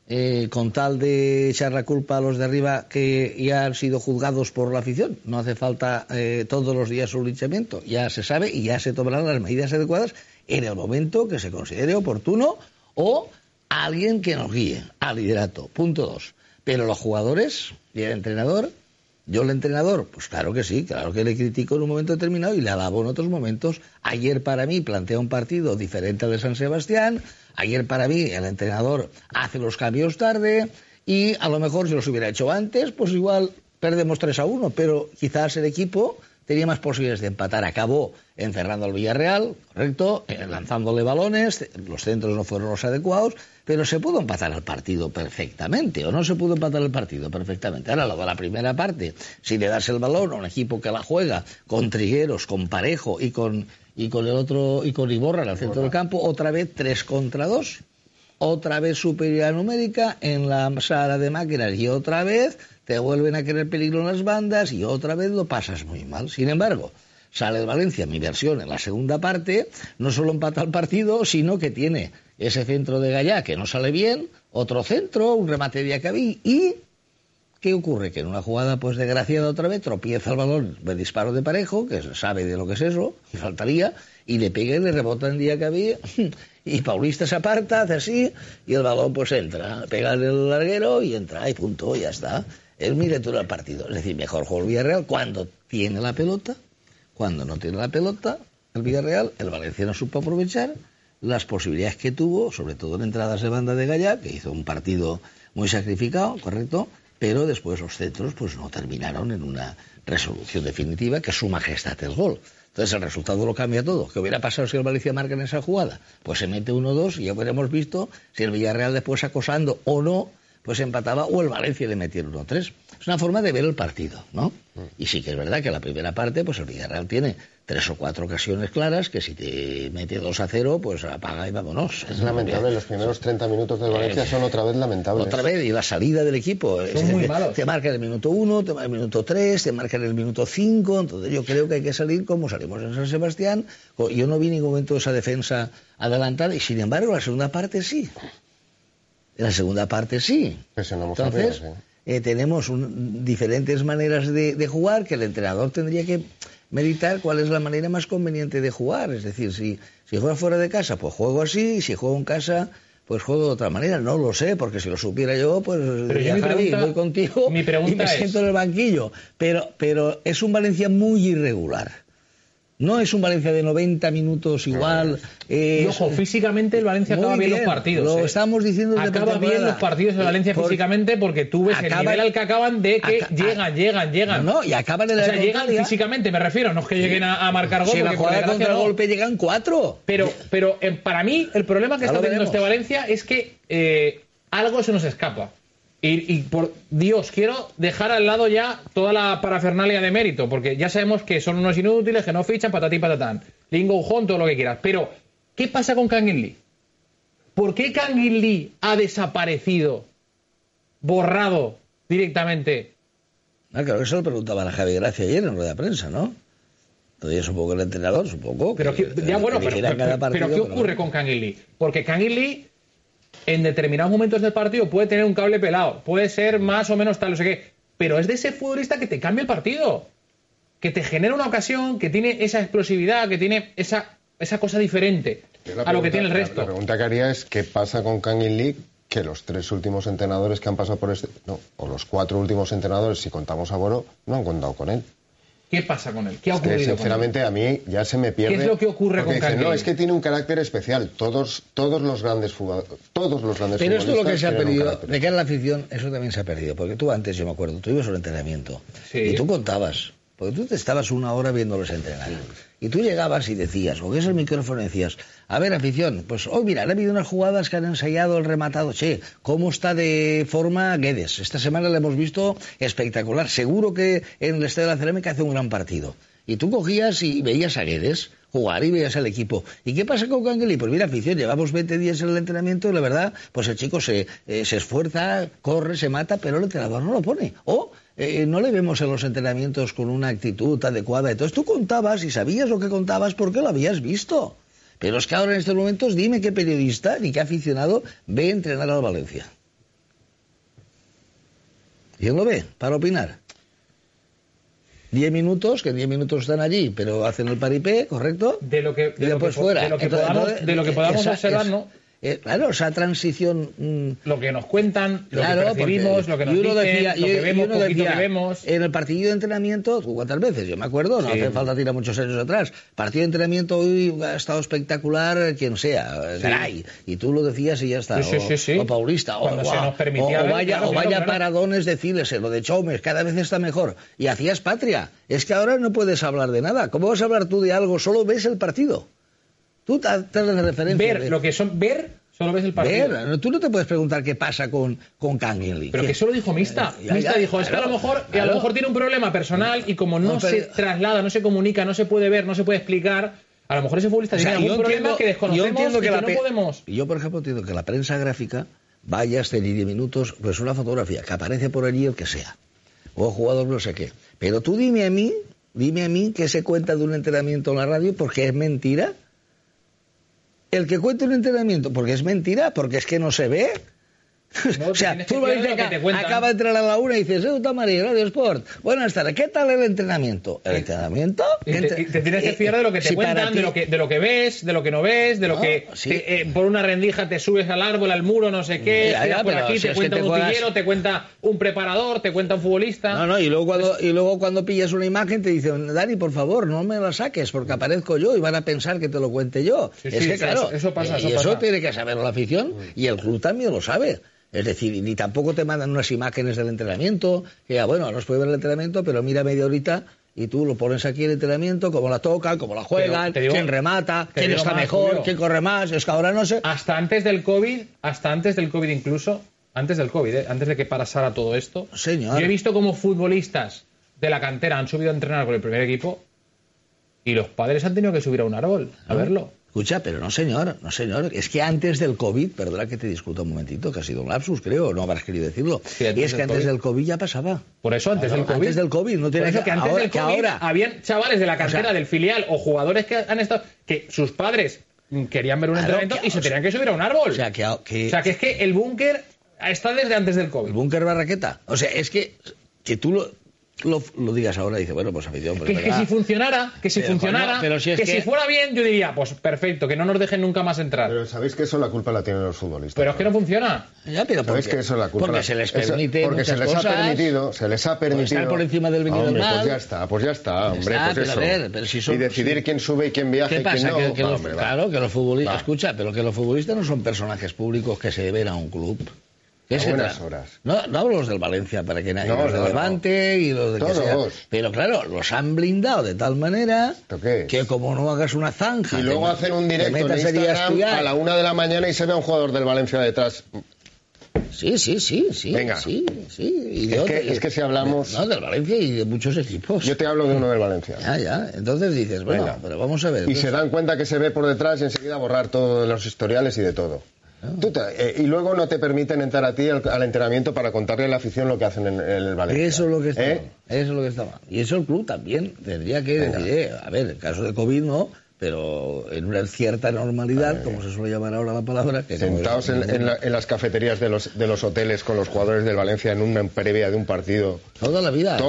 con tal de echar la culpa a los de arriba que ya han sido juzgados por la afición. No hace falta todos los días un linchamiento. Ya se sabe y ya se tomarán las medidas adecuadas en el momento que se considere oportuno o alguien que nos guíe al liderato. Punto 2. Pero los jugadores y el entrenador, yo el entrenador, pues claro que sí, claro que le critico en un momento determinado y le alabo en otros momentos. Ayer para mí plantea un partido diferente al de San Sebastián. Ayer para mí el entrenador hace los cambios tarde y a lo mejor si los hubiera hecho antes, pues igual perdemos 3-1, pero quizás el equipo tenía más posibilidades de empatar. Acabó encerrando al Villarreal, correcto, lanzándole balones, los centros no fueron los adecuados, pero se pudo empatar el partido perfectamente, o no se pudo empatar el partido perfectamente. Ahora, lo de la primera parte, si le das el balón a un equipo que la juega con Trigueros, con Parejo y con el otro, y con Iborra en el centro del campo, otra vez 3 contra 2, otra vez superioridad numérica en la sala de máquinas y otra vez te vuelven a querer peligro en las bandas y otra vez lo pasas muy mal. Sin embargo, sale el Valencia, mi versión, en la segunda parte, no solo empata el partido, sino que tiene ese centro de Gallá que no sale bien, otro centro, un remate de Acabí y... ¿qué ocurre? Que en una jugada pues desgraciada otra vez tropieza el balón de disparo de Parejo, que sabe de lo que es eso, y faltaría, y le pega y le rebota en Diacabí, y Paulista se aparta, hace así, y el balón pues entra, pega en el larguero y entra, y punto, ya está. Es mi lectura del partido. Es decir, mejor juega el Villarreal cuando tiene la pelota, cuando no tiene la pelota, el Villarreal, el Valencia no supo aprovechar las posibilidades que tuvo, sobre todo en entradas de banda de Gallá, que hizo un partido muy sacrificado, correcto, pero después los centros pues no terminaron en una resolución definitiva, que es su majestad el gol. Entonces el resultado lo cambia todo. ¿Qué hubiera pasado si el Valencia marca en esa jugada? Pues se mete 1-2 y ya hubiéramos visto si el Villarreal después acosando o no, pues empataba o el Valencia le metía el 1-3. Es una forma de ver el partido, ¿no? Y sí que es verdad que la primera parte, pues el Villarreal tiene 3 o 4 ocasiones claras que si te mete 2-0, pues apaga y vámonos. Es lamentable, los primeros 30 minutos del Valencia son otra vez lamentables. Otra vez, y la salida del equipo. Son muy malos. Te marca en el minuto 1, te marca en el minuto 3, te marca en el minuto 5, entonces yo creo que hay que salir como salimos en San Sebastián. Yo no vi en ningún momento esa defensa adelantada y sin embargo la segunda parte sí. En la segunda parte sí. Entonces, tenemos diferentes maneras de jugar que el entrenador tendría que meditar cuál es la manera más conveniente de jugar. Es decir, si juego fuera de casa, pues juego así, y si juego en casa, pues juego de otra manera. No lo sé, porque si lo supiera yo, pues ya, Javi, voy contigo y me siento en el banquillo. Pero es un Valencia muy irregular. No es un Valencia de 90 minutos igual. Y ojo, físicamente el Valencia acaba bien los partidos. Lo estamos diciendo desde acaba bien los partidos de Valencia físicamente porque tú ves el nivel al que acaban de que llegan. No, y acaban en o sea, llegan físicamente, me refiero. No es que lleguen a marcar gol. Si la jugada contra el golpe llegan 4. Pero para mí el problema que está teniendo este Valencia es que algo se nos escapa. Y por Dios, quiero dejar al lado ya toda la parafernalia de mérito, porque ya sabemos que son unos inútiles, que no fichan, patatí patatán. Lingo Ujón, todo lo que quieras. Pero, ¿qué pasa con Kang In Lee? ¿Por qué Kang In Lee ha desaparecido, borrado directamente? Claro, eso lo preguntaba a Javi Gracia ayer en rueda de prensa, ¿no? Entonces, supongo que el entrenador, Pero ¿qué ocurre con Kang In Lee? Porque Kang In Lee en determinados momentos del partido puede tener un cable pelado, puede ser más o menos tal, no sé qué, pero es de ese futbolista que te cambia el partido, que te genera una ocasión, que tiene esa explosividad, que tiene esa cosa diferente a lo que tiene el resto. La pregunta que haría es ¿qué pasa con Kang In Lee? Que los 3 últimos entrenadores que han pasado por o los 4 últimos entrenadores, si contamos a Boro, no han contado con él. ¿Qué pasa con él? ¿Qué ha ocurrido sinceramente, con él? A mí ya se me pierde. ¿Qué es lo que ocurre con Kang In Lee? No, es que tiene un carácter especial. Todos los grandes jugadores. Pero esto es lo que se ha perdido. De cara a la afición, eso también se ha perdido. Porque tú antes, yo me acuerdo, tú ibas a un entrenamiento. Sí. Y tú contabas. Porque tú te estabas 1 hora viéndolos entrenar. Y tú llegabas y decías, o que es el micrófono, decías, a ver, afición, pues mira, han habido unas jugadas que han ensayado el rematado. Che, ¿cómo está de forma Guedes? Esta semana le hemos visto espectacular. Seguro que en el Estadio de la Cerámica hace un gran partido. Y tú cogías y veías a Guedes jugar y veías al equipo. ¿Y qué pasa con Kang In Lee? Pues mira, afición, llevamos 20 días en el entrenamiento y la verdad, pues el chico se esfuerza, corre, se mata, pero el entrenador no lo pone. No le vemos en los entrenamientos con una actitud adecuada. Entonces tú contabas y sabías lo que contabas porque lo habías visto. Pero es que ahora en estos momentos dime qué periodista ni qué aficionado ve entrenar al Valencia. ¿Quién lo ve para opinar? 10 minutos, que en 10 minutos están allí, pero hacen el paripé, ¿correcto? De lo que podamos observar, ¿no? Claro, esa transición... Lo que nos cuentan, lo que percibimos, lo que nos dicen, lo que vemos, poquito que vemos... En el partido de entrenamiento, ¿cuántas veces? Yo me acuerdo, no hace falta tirar muchos años atrás. Partido de entrenamiento hoy ha estado espectacular quien sea, Garay, y tú lo decías y ya está. O Paulista, o vaya paradones de Cilesen, lo de Chaumes, cada vez está mejor. Y hacías patria. Es que ahora no puedes hablar de nada. ¿Cómo vas a hablar tú de algo? Solo ves el partido. Tú te das la referencia. Solo ves el partido. Tú no te puedes preguntar qué pasa con Kang In Lee. Pero que eso lo dijo Mista. Mista dijo, es que a lo mejor tiene un problema personal y como no se traslada, no se comunica, no se puede ver, no se puede explicar, a lo mejor ese futbolista tiene algún problema que desconocemos y que no podemos... Yo, por ejemplo, entiendo que la prensa gráfica vaya hasta 10 minutos, pues una fotografía, que aparece por allí el que sea. O jugador no sé qué. Pero tú dime a mí qué se cuenta de un entrenamiento en la radio porque es mentira. El que cuenta un entrenamiento, porque es mentira, porque es que no se ve. No, o sea, tú acaba de entrar a la 1 y dices, María, Radio Sport, buenas tardes, ¿qué tal el entrenamiento? ¿El entrenamiento? Te tienes que fiar de lo que te cuentan, de lo que ves, de lo que no ves, de lo que por una rendija te subes al árbol, al muro, no sé qué, por aquí, te cuenta un utillero, te cuenta un preparador, te cuenta un futbolista. Y luego cuando pillas una imagen te dicen, Dani, por favor, no me la saques porque aparezco yo y van a pensar que te lo cuente yo. Claro, eso pasa. Y eso tiene que saberlo la afición y el club también lo sabe. Es decir, ni tampoco te mandan unas imágenes del entrenamiento, que bueno, no se puede ver el entrenamiento, pero mira media horita y tú lo pones aquí en el entrenamiento, cómo la tocan, cómo la juegan, quién remata, quién está mejor, Julio, quién corre más. Es que ahora no sé. Hasta antes del COVID incluso, antes del COVID, antes de que pasara todo esto, señor, yo he visto como futbolistas de la cantera han subido a entrenar con el primer equipo y los padres han tenido que subir a un árbol a verlo. Escucha, pero no señor, es que antes del COVID, perdona que te discuta un momentito, que ha sido un lapsus, creo, no habrás querido decirlo, sí, y es que antes del COVID ya pasaba. Por eso, antes del COVID. Antes del COVID, no tiene que antes del COVID ahora habían chavales de la cantera, del filial, o jugadores que han estado, que sus padres querían ver un entrenamiento y se tenían que subir a un árbol. O sea, que es que el búnker está desde antes del COVID. El búnker Barraqueta. O sea, es que tú lo digas ahora y dices, bueno, pues afición. Pues que si funcionara, bueno, si fuera bien, yo diría, pues perfecto, que no nos dejen nunca más entrar. Pero sabéis que eso la culpa la tienen los futbolistas. Pero es que no funciona. Ya, pero ¿sabéis que eso la culpa? Porque se les permite porque se les ha permitido estar por encima del bien y del mal. Pues ya está, hombre, pues eso. Pero si son, y decidir quién sube y quién viaja y quién no. Claro, que los futbolistas, escucha, pero que los futbolistas no son personajes públicos que se deben a un club. A buenas horas. No hablo los del Valencia para que nadie los de Levante y los de que sea. Pero claro, los han blindado de tal manera que como no hagas una zanja. Y luego hacen un directo en Instagram a la 1 de la mañana y se ve a un jugador del Valencia detrás. Sí. Venga. Sí. Es que si hablamos. No, del Valencia y de muchos equipos. Yo te hablo de uno del Valencia. Ya. Entonces dices, bueno, venga, pero vamos a ver. Y se dan cuenta que se ve por detrás y enseguida borrar todos los historiales y de todo. Y luego no te permiten entrar a ti al entrenamiento para contarle a la afición lo que hacen en el Valencia. Eso es lo que está mal. Eso es lo que está mal. Y eso el club también tendría que decir, a ver, en caso de COVID no, pero en una cierta normalidad, como se suele llamar ahora la palabra. Que sentados en las cafeterías de los hoteles con los jugadores del Valencia en una previa de un partido. Toda la vida.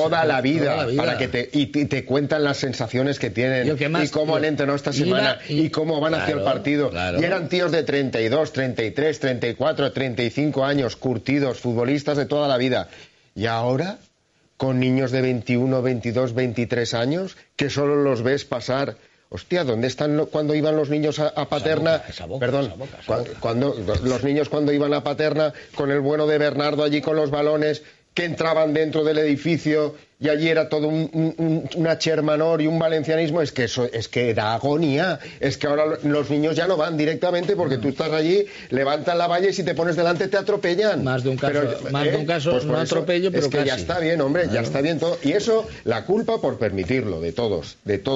Para que te cuentan las sensaciones que tienen y cómo han entrenado esta semana y cómo van hacia el partido. Claro. Y eran tíos de 32, 33, 34, 35 años, curtidos, futbolistas de toda la vida. Y ahora, con niños de 21, 22, 23 años, que solo los ves pasar. Hostia, ¿dónde están cuando iban los niños a Paterna? Esa boca. Cuando los niños cuando iban a Paterna con el bueno de Bernardo allí con los balones que entraban dentro del edificio y allí era todo una Chermanor y un valencianismo, es que eso es que da agonía. Es que ahora los niños ya no van directamente porque tú estás allí, levantan la valla y si te pones delante te atropellan. Más de un caso, pues no atropello, pero es que casi. ya está bien, hombre, ya está bien todo. Y eso, la culpa por permitirlo, de todos.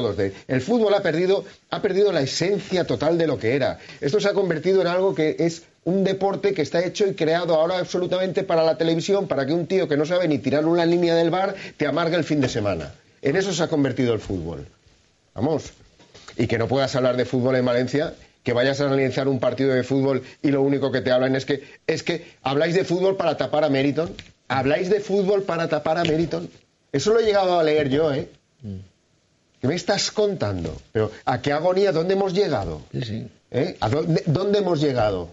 El fútbol ha perdido la esencia total de lo que era. Esto se ha convertido en algo que es un deporte que está hecho y creado ahora absolutamente para la televisión, para que un tío que no sabe ni tirar una línea del bar te amargue el fin de semana. En eso se ha convertido el fútbol. Vamos. Y que no puedas hablar de fútbol en Valencia, que vayas a analizar un partido de fútbol y lo único que te hablan es que habláis de fútbol para tapar a Meriton. ¿Habláis de fútbol para tapar a Meriton? Eso lo he llegado a leer yo, ¿eh? ¿Qué me estás contando? Pero ¿a qué agonía? ¿Dónde hemos llegado? Sí. ¿A dónde hemos llegado?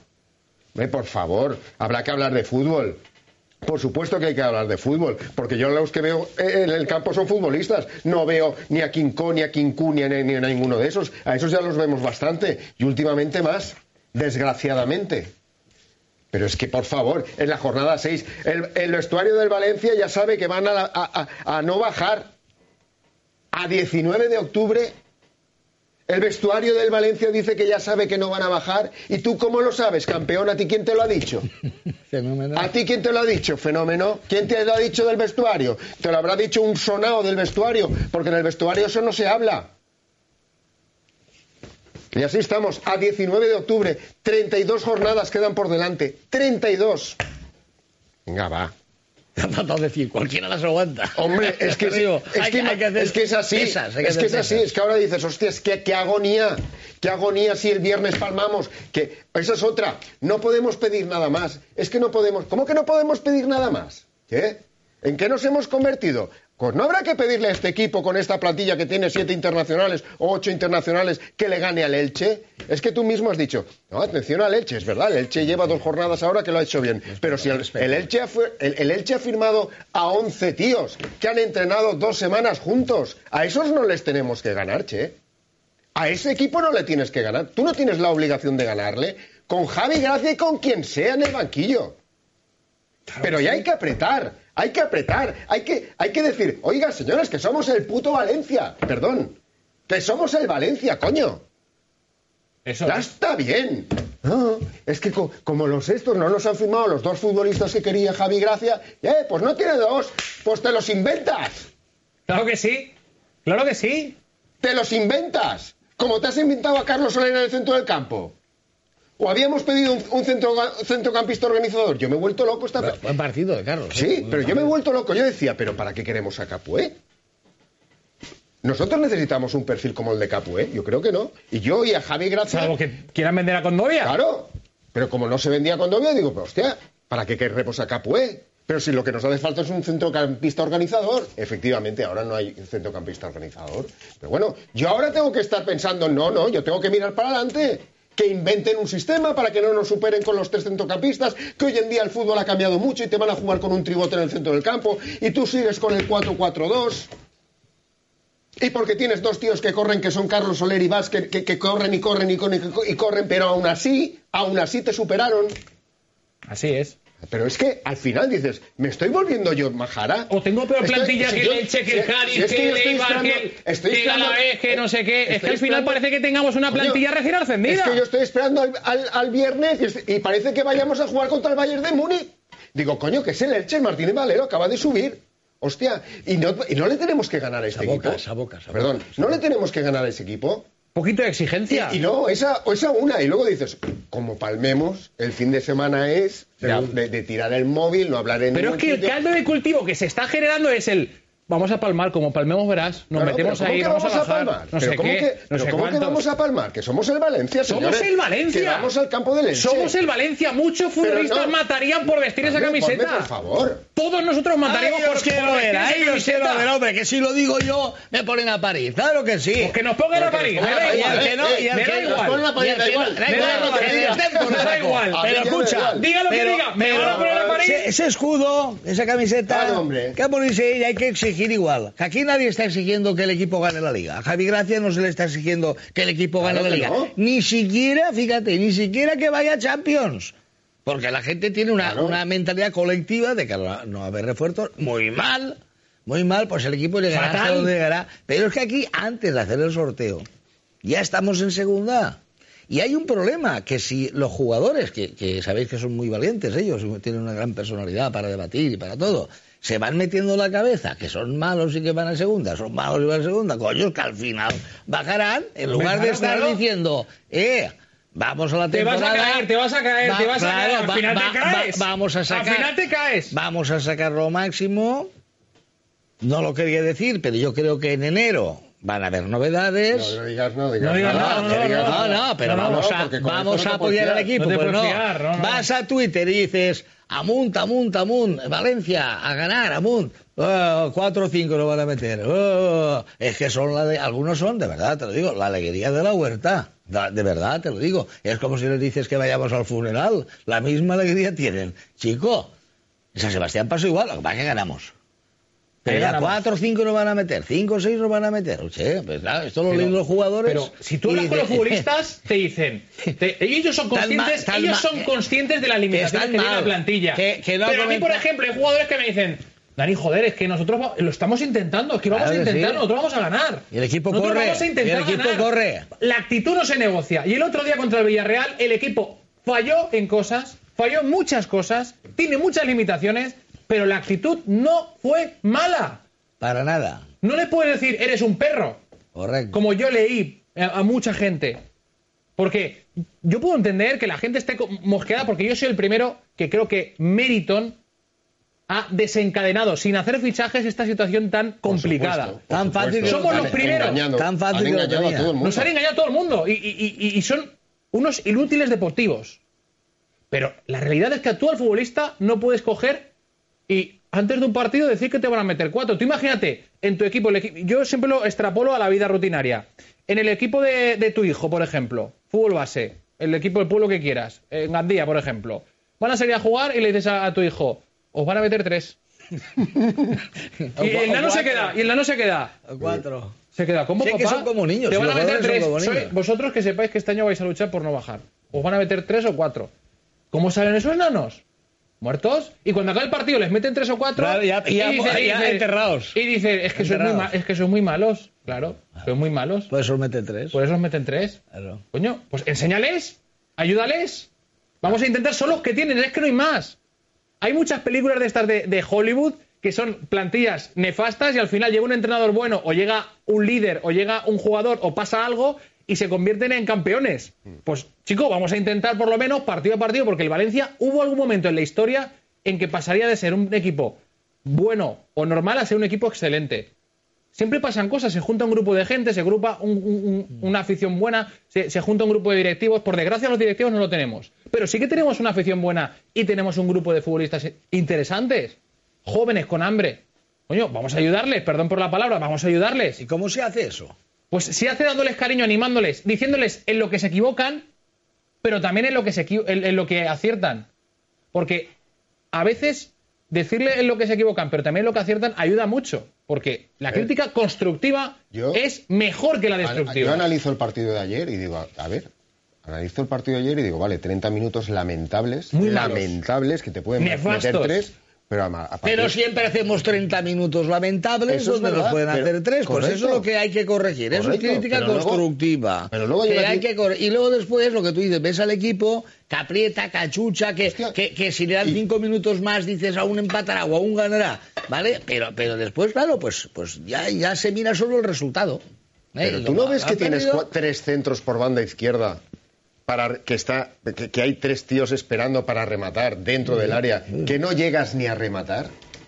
Por favor, habrá que hablar de fútbol. Por supuesto que hay que hablar de fútbol, porque yo los que veo en el campo son futbolistas. No veo ni a Quincó, ni a Quincú, ni a ninguno de esos. A esos ya los vemos bastante, y últimamente más, desgraciadamente. Pero es que, por favor, en la jornada 6, el vestuario del Valencia ya sabe que van a no bajar. A 19 de octubre... El vestuario del Valencia dice que ya sabe que no van a bajar. ¿Y tú cómo lo sabes, campeón? ¿A ti quién te lo ha dicho? Fenómeno. ¿A ti quién te lo ha dicho, fenómeno? ¿Quién te lo ha dicho del vestuario? Te lo habrá dicho un sonado del vestuario, porque en el vestuario eso no se habla. Y así estamos, a 19 de octubre. 32 jornadas quedan por delante. 32. Venga, va. Decir, cualquiera las aguanta. Hombre, es que es así. Es que ahora dices, hostia, es que qué agonía si el viernes palmamos. Que esa es otra. No podemos pedir nada más. Es que no podemos. ¿Cómo que no podemos pedir nada más? ¿Qué? ¿En qué nos hemos convertido? Pues no habrá que pedirle a este equipo con esta plantilla que tiene 7 internacionales o 8 internacionales que le gane al Elche. Es que tú mismo has dicho, no, atención al Elche, es verdad, el Elche lleva 2 jornadas ahora que lo ha hecho bien. Pero si el Elche ha firmado a 11 tíos que han entrenado 2 semanas juntos, a esos no les tenemos que ganar, che. A ese equipo no le tienes que ganar. Tú no tienes la obligación de ganarle con Javi Gracia y con quien sea en el banquillo. Pero ya hay que apretar, hay que decir, oiga, señores, que somos el puto Valencia, perdón, que somos el Valencia, coño. Eso ya está bien. No, es que como los estos no nos han firmado los 2 futbolistas que quería Javi Gracia, pues no tiene 2, pues te los inventas. Claro que sí, claro que sí. Te los inventas, como te has inventado a Carlos Soler en el centro del campo. ¿O habíamos pedido un centrocampista organizador? Yo me he vuelto loco esta vez. Buen partido de Carlos. Sí, pero yo me he vuelto loco. Yo decía, ¿pero para qué queremos a Capué? Nosotros necesitamos un perfil como el de Capué. Yo creo que no. Y yo y a Javi Gracia... Salvo que quieran vender a Condovia. Claro. Pero como no se vendía a Condovia, digo, pues hostia, ¿para qué queremos a Capué? Pero si lo que nos hace falta es un centrocampista organizador. Efectivamente, ahora no hay centrocampista organizador. Pero bueno, yo ahora tengo que estar pensando, no, yo tengo que mirar para adelante. Que inventen un sistema para que no nos superen con los 3 centrocampistas, que hoy en día el fútbol ha cambiado mucho y te van a jugar con un tribote en el centro del campo y tú sigues con el 4-4-2. Y porque tienes 2 tíos que corren, que son Carlos Soler y Vázquez, que corren y corren, pero aún así te superaron. Así es. Pero es que al final dices, ¿me estoy volviendo yo majara? O tengo peor plantilla que el Elche, que el Cádiz, que el Eibar, que el Alavés, que no sé qué. Es que al final parece que tengamos una plantilla recién ascendida. Es que yo estoy esperando al viernes y parece que vayamos a jugar contra el Bayern de Múnich. Digo, coño, que es el Elche, el Martínez Valero acaba de subir. Hostia, y no le tenemos que ganar a este equipo. Perdón, no le tenemos que ganar a ese equipo. Poquito de exigencia. Y no, esa una. Y luego dices, como palmemos, el fin de semana es de tirar el móvil, no hablar en... Pero es que el caldo de cultivo que se está generando es el... Vamos a palmar, como palmemos verás, nos metemos ahí, vamos a bajar, no sé qué, no sé ¿Cómo que vamos a palmar? Que somos el Valencia, señores. Somos el Valencia. Que vamos al campo del Elche. Somos el Valencia. Muchos futbolistas matarían por vestir esa camiseta. Por favor. Todos nosotros mataríamos por vestir esa camiseta. Hombre, que si lo digo yo, me ponen a París. Claro que sí. Pues que nos pongan a París. Me da igual. Me da igual. Me da igual. Pero escucha, diga lo que diga. Me van a poner a París. Ese escudo, esa camiseta, que a ponerse hay que exigir igual. Aquí nadie está exigiendo que el equipo gane la Liga. A Javi Gracia no se le está exigiendo que el equipo gane la Liga. No. Ni siquiera, fíjate, ni siquiera que vaya a Champions. Porque la gente tiene una mentalidad colectiva de que no va a haber refuerzos. Muy mal, pues el equipo llegará hasta donde llegará. Pero es que aquí, antes de hacer el sorteo, ya estamos en segunda. Y hay un problema, que si los jugadores, que sabéis que son muy valientes ellos, tienen una gran personalidad para debatir y para todo, se van metiendo en la cabeza que son malos y que van a segunda, son malos y van a segunda, coño, que al final bajarán, en lugar de estar diciendo, vamos a la temporada... Te vas a caer, al final te caes. Vamos a sacar... Al final te caes. Vamos a sacar lo máximo, no lo quería decir, pero yo creo que en enero... Van a haber novedades. No digas no, pero vamos a apoyar al equipo. Pues no. Vas a Twitter y dices, Amunt, Valencia, a ganar, Amunt. 4 o 5 lo van a meter. Es que son algunos son, de verdad, te lo digo, la alegría de la huerta. De verdad, te lo digo. Es como si les dices que vayamos al funeral. La misma alegría tienen. Chico, San Sebastián pasó igual, lo que pasa es que ganamos. Pero ya 4 o 5 no van a meter, 5 o 6 no van a meter. Oye, pues claro, esto lo leen los jugadores. Pero si tú hablas con los futbolistas, te dicen, ellos son conscientes de las limitaciones que tiene la plantilla. Pero a mí, por ejemplo, hay jugadores que me dicen, Dani, joder, es que nosotros lo estamos intentando, es que vamos a intentar, nosotros vamos a ganar. Y el equipo corre. La actitud no se negocia. Y el otro día contra el Villarreal, el equipo falló en cosas, falló en muchas cosas, tiene muchas limitaciones, pero la actitud no fue mala. Para nada. No le puedes decir, eres un perro. Correcto. Como yo leí a mucha gente. Porque yo puedo entender que la gente esté mosqueada, porque yo soy el primero que creo que Meriton ha desencadenado, sin hacer fichajes, esta situación tan complicada. Tan fácil. Somos los primeros. Tan fácil que nos han engañado a todo el mundo. Y son unos inútiles deportivos. Pero la realidad es que tú al futbolista no puedes coger y antes de un partido decir que te van a meter 4. Tú imagínate, en tu equipo, yo siempre lo extrapolo a la vida rutinaria. En el equipo de tu hijo, por ejemplo, fútbol base, el equipo del pueblo que quieras, en Gandía, por ejemplo, van a salir a jugar y le dices a tu hijo, os van a meter 3. y el nano se queda. 4. Se queda, ¿cómo, papá? Que son como niños. Te van a meter 3. Vosotros que sepáis que este año vais a luchar por no bajar. Os van a meter 3 o 4. ¿Cómo salen esos nanos? muertos, y cuando acabe el partido les meten 3 o 4 Claro, ya enterrados. Y dice, es que sois muy malos. Claro, sois muy malos. Por eso os meten 3. Por eso os meten 3. Claro. Coño, pues enséñales, ayúdales. Vamos a intentar, son los que tienen, es que no hay más. Hay muchas películas de estas de Hollywood que son plantillas nefastas y al final llega un entrenador bueno, o llega un líder, o llega un jugador, o pasa algo y se convierten en campeones. Pues, chicos, vamos a intentar por lo menos partido a partido, porque el Valencia hubo algún momento en la historia en que pasaría de ser un equipo bueno o normal a ser un equipo excelente. Siempre pasan cosas, se junta un grupo de gente, se agrupa una afición buena, se junta un grupo de directivos. Por desgracia los directivos no lo tenemos, pero sí que tenemos una afición buena y tenemos un grupo de futbolistas interesantes, jóvenes con hambre. Coño, vamos a ayudarles, perdón por la palabra, vamos a ayudarles. ¿Y cómo se hace eso? Pues se hace dándoles cariño, animándoles, diciéndoles en lo que se equivocan, pero también en lo que aciertan. Porque a veces decirle en lo que se equivocan, pero también en lo que aciertan, ayuda mucho. Porque la crítica constructiva es mejor que la destructiva. Yo analizo el partido de ayer y digo, analizo el partido de ayer y digo, vale, 30 minutos lamentables, muy lamentables, que te pueden meter 3... Pero siempre hacemos 30 minutos lamentables donde nos pueden hacer 3. Pues eso es lo que hay que corregir. Eso es crítica constructiva. Pero luego y luego después lo que tú dices, ves al equipo que aprieta, que achucha, que si le dan 5 minutos más dices aún empatará o aún ganará, ¿vale? Pero después, claro, pues ya se mira solo el resultado. Pero tú no ves que tienes 3 centros por banda izquierda, que hay 3 tíos esperando para rematar dentro del área, que no llegas ni a rematar.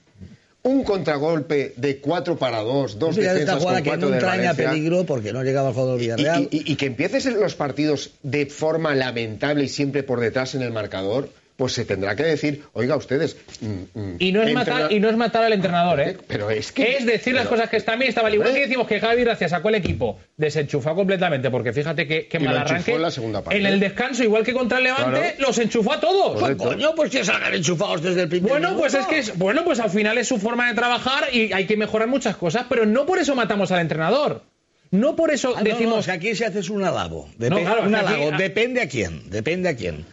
Un contragolpe de 4 para 2, 2 defensas con 4 que no entraña peligro porque no llegaba al juego del Villarreal. Y que empieces los partidos de forma lamentable y siempre por detrás en el marcador, pues se tendrá que decir, oiga, ustedes... Y no es matar al entrenador, ¿eh? Pero es que... Es decir las cosas que están bien, estaba igual que decimos que Javi Gracia sacó el equipo desenchufado completamente, porque fíjate que mal arranque. En la segunda parte. En el descanso, igual que contra el Levante, los enchufó a todos. Pues coño, pues que salgan enchufados desde el primer minuto. Pues al final es su forma de trabajar y hay que mejorar muchas cosas, pero no por eso matamos al entrenador. No por eso decimos... que aquí se hace un alabo. Depende a quién. Depende a quién.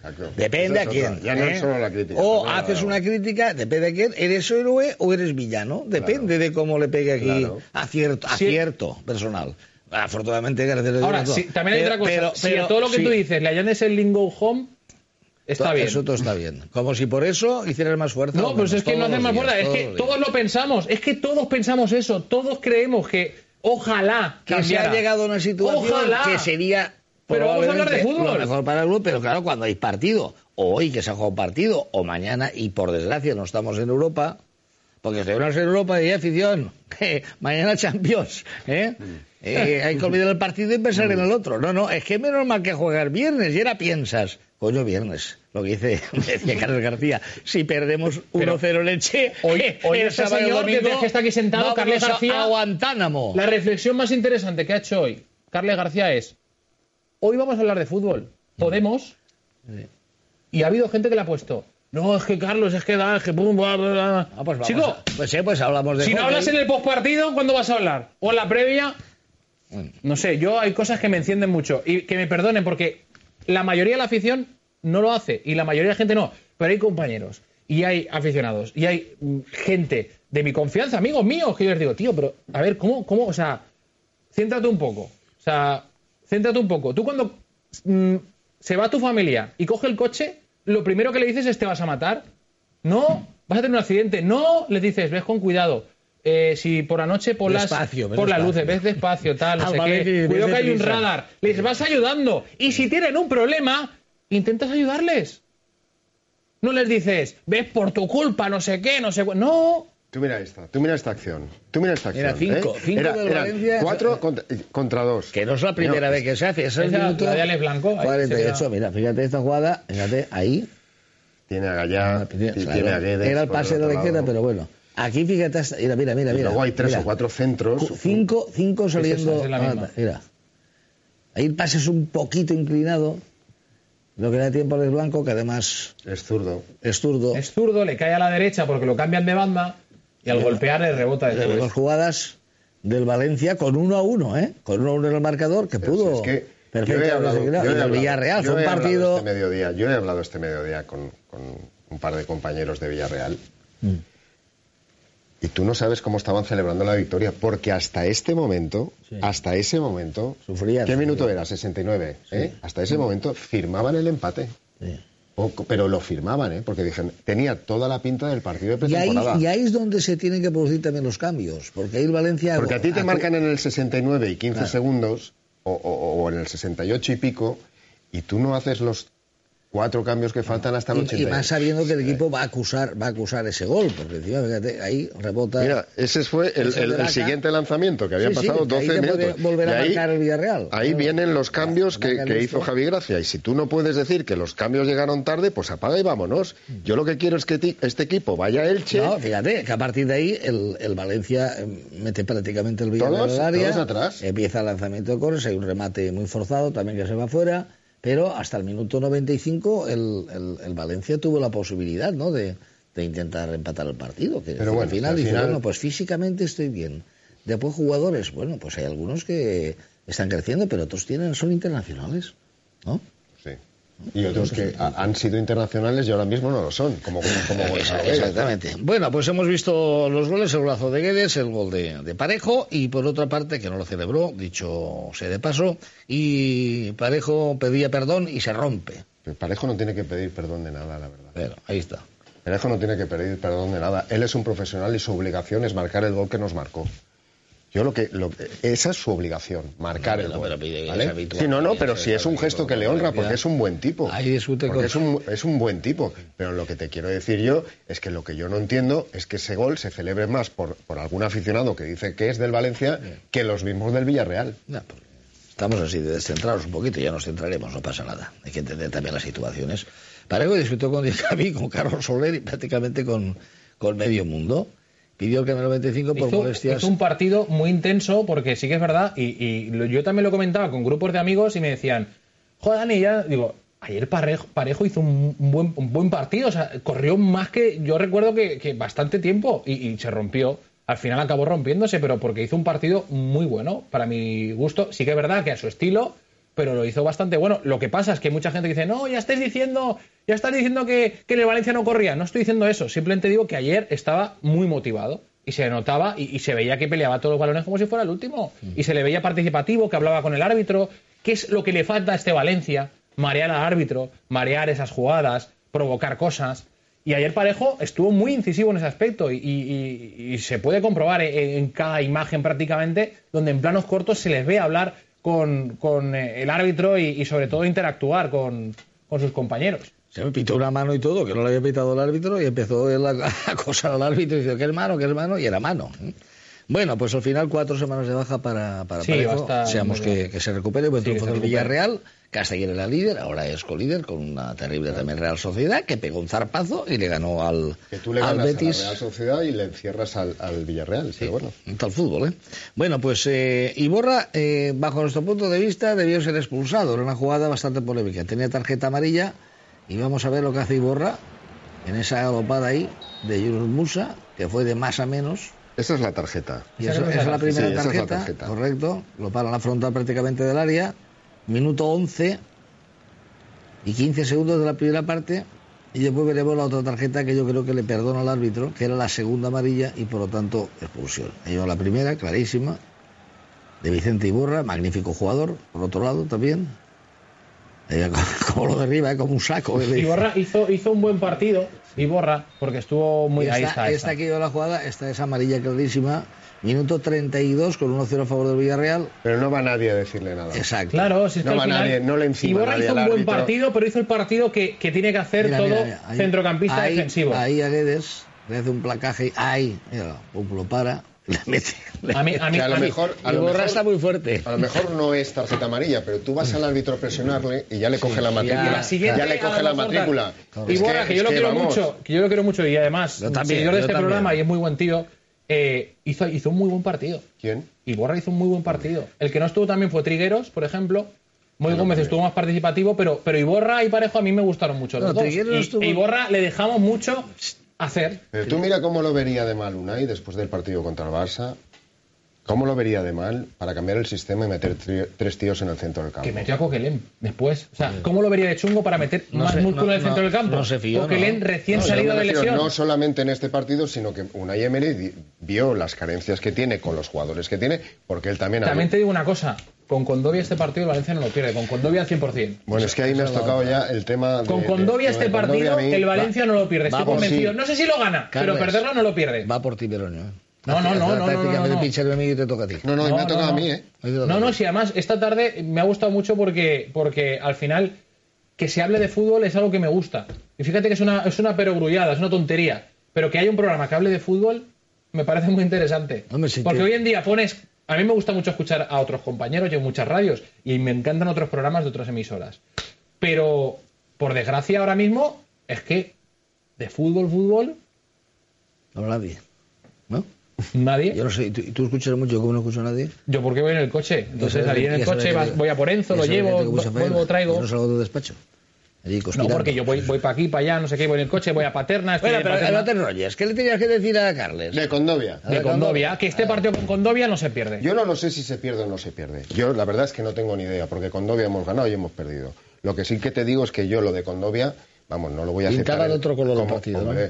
Ya no es solo la crítica. O haces una crítica, depende a quién. ¿Eres héroe o eres villano? Depende de cómo le pegue aquí acierto personal. Afortunadamente, gracias a Dios. Ahora, también hay otra cosa. Si a todo lo que tú dices le añades el lingo home, está bien. Eso todo está bien. Como si por eso hicieras más fuerza. No, pues es que no haces más fuerza. Es que todos lo pensamos. Es que todos pensamos eso. Todos creemos que... Ojalá que se ha llegado a una situación que sería pero vamos a hablar de fútbol. Lo mejor para el club, pero claro, cuando hay partido, o hoy que se ha jugado un partido, o mañana, y por desgracia no estamos en Europa, porque si estamos en Europa y hay afición, mañana Champions, hay que olvidar el partido y pensar en el otro. No, es que menos mal que juega el viernes, y ahora piensas, coño, viernes, lo que decía Carlos García, si perdemos 1-0 leche, hoy el señor que está aquí sentado, Carles García, a Guantánamo. La reflexión más interesante que ha hecho hoy Carles García es, hoy vamos a hablar de fútbol, podemos, y ha habido gente que le ha puesto, no, es que Carlos, es que da, es que pum, bla, bla, bla. Pues chico, pues hablamos de si no hablas en el postpartido, ¿cuándo vas a hablar? O en la previa, no sé, yo hay cosas que me encienden mucho, y que me perdonen, porque la mayoría de la afición no lo hace, y la mayoría de gente no, pero hay compañeros, y hay aficionados, y hay gente de mi confianza, amigos míos, que yo les digo, tío, pero, a ver, ¿cómo? O sea, céntrate un poco. Tú cuando se va tu familia y coge el coche, lo primero que le dices es, ¿te vas a matar? No, vas a tener un accidente. No, le dices, ves con cuidado. Si por la noche por las luces, ves despacio, tal, no sé qué. Cuidado que hay un radar. Les vas ayudando. Y si tienen un problema, intentas ayudarles. No les dices, ves por tu culpa, no sé qué, no sé cuál. No. Tú mira esta acción. Era 5 del Valencia. 4 contra 2. Que no es la primera vez que se hace. Es el minuto la de Alex Blanco. 48. Mira, fíjate esta jugada. Fíjate, ahí. Tiene a Gallá, tiene a Guedes. Era el pase de la izquierda, pero bueno. Aquí fíjate, mira. Y luego hay 3 o 4 centros. 5 saliendo. Mira. Ahí el pase es un poquito inclinado. Lo que da tiempo a Alex Blanco, que además... Es zurdo. Es zurdo, le cae a la derecha porque lo cambian de banda y al golpear le rebota después. Dos jugadas del Valencia con 1-1, ¿eh? Con 1-1 en el marcador, que pudo... Es que perfectamente. El Villarreal fue un partido... Yo he hablado este mediodía con un par de compañeros de Villarreal. Y tú no sabes cómo estaban celebrando la victoria, porque hasta este momento, hasta ese momento, sufrían. ¿Qué minuto era? 69. Hasta ese momento firmaban el empate. Pero lo firmaban, porque dijeron, tenía toda la pinta del partido de pretemporada. Y ahí es donde se tienen que producir también los cambios, porque ahí el Valencia... Porque a ti te marcan en el 69 y 15 segundos, o en el 68 y pico, y tú no haces los 4 cambios que faltan hasta el 80. Y más sabiendo que el equipo va a acusar ese gol, porque encima, fíjate, ahí rebota... Mira, ese fue el siguiente lanzamiento, que habían pasado 12 minutos. Volver a marcar el Villarreal. Ahí vienen los cambios que hizo Javi Gracia, y si tú no puedes decir que los cambios llegaron tarde, pues apaga y vámonos. Yo lo que quiero es que este equipo vaya a Elche... No, fíjate, que a partir de ahí el Valencia mete prácticamente el Villarreal al área, todos atrás. Empieza el lanzamiento de córner, hay un remate muy forzado también que se va fuera... Pero hasta el minuto 95 el Valencia tuvo la posibilidad, ¿no?, de intentar empatar el partido. Pero bueno, al final dice, bueno, pues físicamente estoy bien. Después jugadores, bueno, pues hay algunos que están creciendo, pero otros son internacionales, ¿no? Sí. Y otros que han sido internacionales y ahora mismo no lo son, como exactamente. Bueno, pues hemos visto los goles, el golazo de Guedes, el gol de Parejo, y por otra parte, que no lo celebró, dicho sea de paso, y Parejo pedía perdón y se rompe. Pero Parejo no tiene que pedir perdón de nada, la verdad. Bueno, ahí está. Parejo no tiene que pedir perdón de nada. Él es un profesional y su obligación es marcar el gol que nos marcó. Esa es su obligación, marcar el gol. ¿Vale? Sí, pero si es un gesto que le honra, porque es un buen tipo. Porque es un buen tipo. Pero lo que te quiero decir yo es que lo que yo no entiendo es que ese gol se celebre más por algún aficionado que dice que es del Valencia que los mismos del Villarreal. Estamos así de descentrados un poquito, ya nos centraremos, no pasa nada. Hay que entender también las situaciones. Parejo disfrutó con Diacabí, con Carlos Soler y prácticamente con medio mundo. Pidió que en el 95 por molestias... Hizo un partido muy intenso, porque sí que es verdad, y yo también lo comentaba con grupos de amigos y me decían, joder, Dani, ya... Digo, ayer Parejo hizo un buen partido, o sea, corrió más que... Yo recuerdo que bastante tiempo y se rompió. Al final acabó rompiéndose, pero porque hizo un partido muy bueno, para mi gusto. Sí que es verdad que a su estilo, pero lo hizo bastante bueno. Lo que pasa es que hay mucha gente que dice, no, ya estás diciendo que en el Valencia no corría. No estoy diciendo eso, simplemente digo que ayer estaba muy motivado y se notaba y se veía que peleaba todos los balones como si fuera el último. Y se le veía participativo, que hablaba con el árbitro. ¿Qué es lo que le falta a este Valencia? Marear al árbitro, marear esas jugadas, provocar cosas. Y ayer Parejo estuvo muy incisivo en ese aspecto y se puede comprobar en cada imagen prácticamente, donde en planos cortos se les ve hablar con el árbitro y sobre todo interactuar con sus compañeros. Se me pitó una mano y todo, que no le había pitado el árbitro, y empezó él a acosar al árbitro y dice, ¿qué es mano? Y era mano. Bueno, pues al final 4 semanas de baja para Parejo. Deseamos que se recupere. Buen triunfo del Villarreal, que hasta ayer era líder, ahora es colíder, con una terrible también Real Sociedad, que pegó un zarpazo y le ganó al Betis. Que tú le ganas a la Real Sociedad y le encierras al Villarreal, pero bueno. Tal fútbol, ¿eh? Bueno, pues Iborra, bajo nuestro punto de vista, debió ser expulsado. Era una jugada bastante polémica. Tenía tarjeta amarilla y vamos a ver lo que hace Iborra en esa galopada ahí de Yunus Musa, que fue de más a menos. Esa es la tarjeta. Y esa es la primera tarjeta, correcto. Lo para la frontal prácticamente del área. Minuto 11 y 15 segundos de la primera parte. Y después veremos la otra tarjeta que yo creo que le perdona al árbitro, que era la segunda amarilla y por lo tanto expulsión. Ello la primera, clarísima, de Vicente Iborra, magnífico jugador, por otro lado también. Como lo derriba, como un saco. Iborra hizo un buen partido, Iborra, porque estuvo muy... Esta que iba la jugada, esta es amarilla clarísima. Minuto 32 con 1-0 a favor del Villarreal. Pero no va nadie a decirle nada. Exacto. Claro, si es que no va final, nadie, no le encima Iborra nadie hizo un buen partido, pero hizo el partido que tiene que hacer ahí, centrocampista defensivo. Ahí a Guedes le hace un placaje y ahí, mira, lo para. Le mete. A lo mejor está muy fuerte. A lo mejor no es tarjeta amarilla, pero tú vas al árbitro a presionarle y ya le coge la matrícula. Ya le coge la matrícula. Iborra, que yo lo quiero mucho, y además, seguidor de este programa y es muy buen tío, hizo un muy buen partido. ¿Quién? Iborra hizo un muy buen partido. El que no estuvo también fue Trigueros, por ejemplo. Moy Gómez estuvo más participativo, pero Iborra y Parejo a mí me gustaron mucho los dos. Iborra le dejamos mucho hacer. Pero tú mira cómo lo vería de mal Unai después del partido contra el Barça. ¿Cómo lo vería de mal para cambiar el sistema y meter 3 tíos en el centro del campo? Que metió a Coquelin después. O sea, ¿cómo lo vería de chungo para meter más músculo en el centro del campo? No se fió. Coquelin recién salido de lesión. No solamente en este partido, sino que Unai Emery vio las carencias que tiene con los jugadores que tiene, porque él también... También te digo una cosa. Con Condovia este partido el Valencia no lo pierde. Con Condovia al 100%. Bueno, es que ahí me has tocado ya el tema... Con Condovia este partido el Valencia no lo pierde. Estoy convencido. No sé si lo gana, pero perderlo no lo pierde. Va por ti, Veronio. No. Prácticamente pincharme a mí y te toca a ti. No, me ha tocado a mí, ¿eh? No, sí, además, esta tarde me ha gustado mucho porque al final que se hable de fútbol es algo que me gusta. Y fíjate que es una perogrullada, es una tontería. Pero que haya un programa que hable de fútbol me parece muy interesante. Porque hoy en día a mí me gusta mucho escuchar a otros compañeros, yo en muchas radios, y me encantan otros programas de otras emisoras. Pero, por desgracia, ahora mismo, es que de fútbol... No habla nadie, ¿no? ¿Nadie? Yo no sé, ¿y tú escuchas mucho? ¿Cómo no escucho a nadie? Yo porque voy en el coche. Entonces salí en el coche, voy a por Enzo, lo llevo, vuelvo, traigo... Yo no salgo de tu despacho. No, porque yo voy para aquí, para allá, no sé qué, voy en el coche, voy a Paterna... Bueno, pero no te enrolles. ¿Qué le tenías que decir a Carles? De Condovia. De Condovia, que este partido con Condovia no se pierde. Yo no lo sé si se pierde o no se pierde. Yo la verdad es que no tengo ni idea, porque Condovia hemos ganado y hemos perdido. Lo que sí que te digo es que yo lo de Condovia, vamos, no lo voy a aceptar. Pintaba de otro color el partido, ¿no?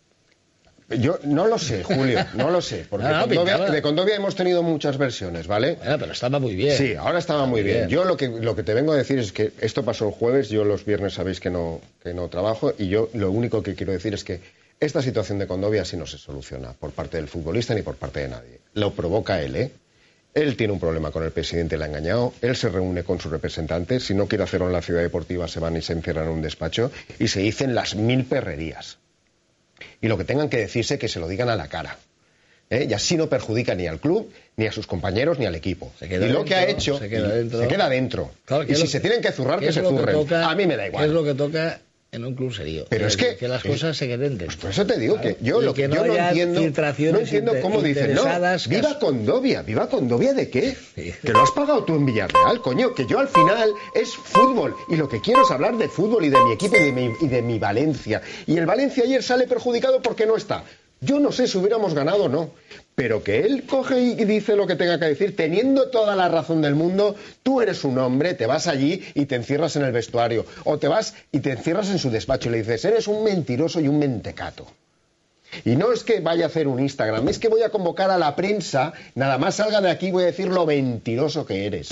Yo no lo sé, Julio, no lo sé, porque de Condovia hemos tenido muchas versiones, ¿vale? Bueno, pero estaba muy bien. Sí, ahora estaba muy bien. Yo lo que te vengo a decir es que esto pasó el jueves, yo los viernes sabéis que no trabajo, y yo lo único que quiero decir es que esta situación de Condovia sí no se soluciona por parte del futbolista ni por parte de nadie. Lo provoca él, ¿eh? Él tiene un problema con el presidente, le ha engañado, él se reúne con sus representantes, si no quiere hacerlo en la ciudad deportiva se van y se encierran en un despacho y se dicen las 1000 perrerías. Y lo que tengan que decirse, que se lo digan a la cara. Y así no perjudica ni al club, ni a sus compañeros, ni al equipo. Y lo que ha hecho, se queda dentro. Claro, y si se tienen que zurrar, que se zurren. A mí me da igual. Es lo que toca en un club serio. Pero es que las cosas se queden dentro. Pues por eso te digo que yo no entiendo cómo dicen, no, viva Condovia ¿de qué? Sí. Que lo has pagado tú en Villarreal, coño, que yo al final es fútbol y lo que quiero es hablar de fútbol y de mi equipo y de mi Valencia. Y el Valencia ayer sale perjudicado porque no está. Yo no sé si hubiéramos ganado o no, pero que él coge y dice lo que tenga que decir, teniendo toda la razón del mundo. Tú eres un hombre, te vas allí y te encierras en el vestuario, o te vas y te encierras en su despacho y le dices, eres un mentiroso y un mentecato. Y no es que vaya a hacer un Instagram, es que voy a convocar a la prensa, nada más salga de aquí voy a decir lo mentiroso que eres.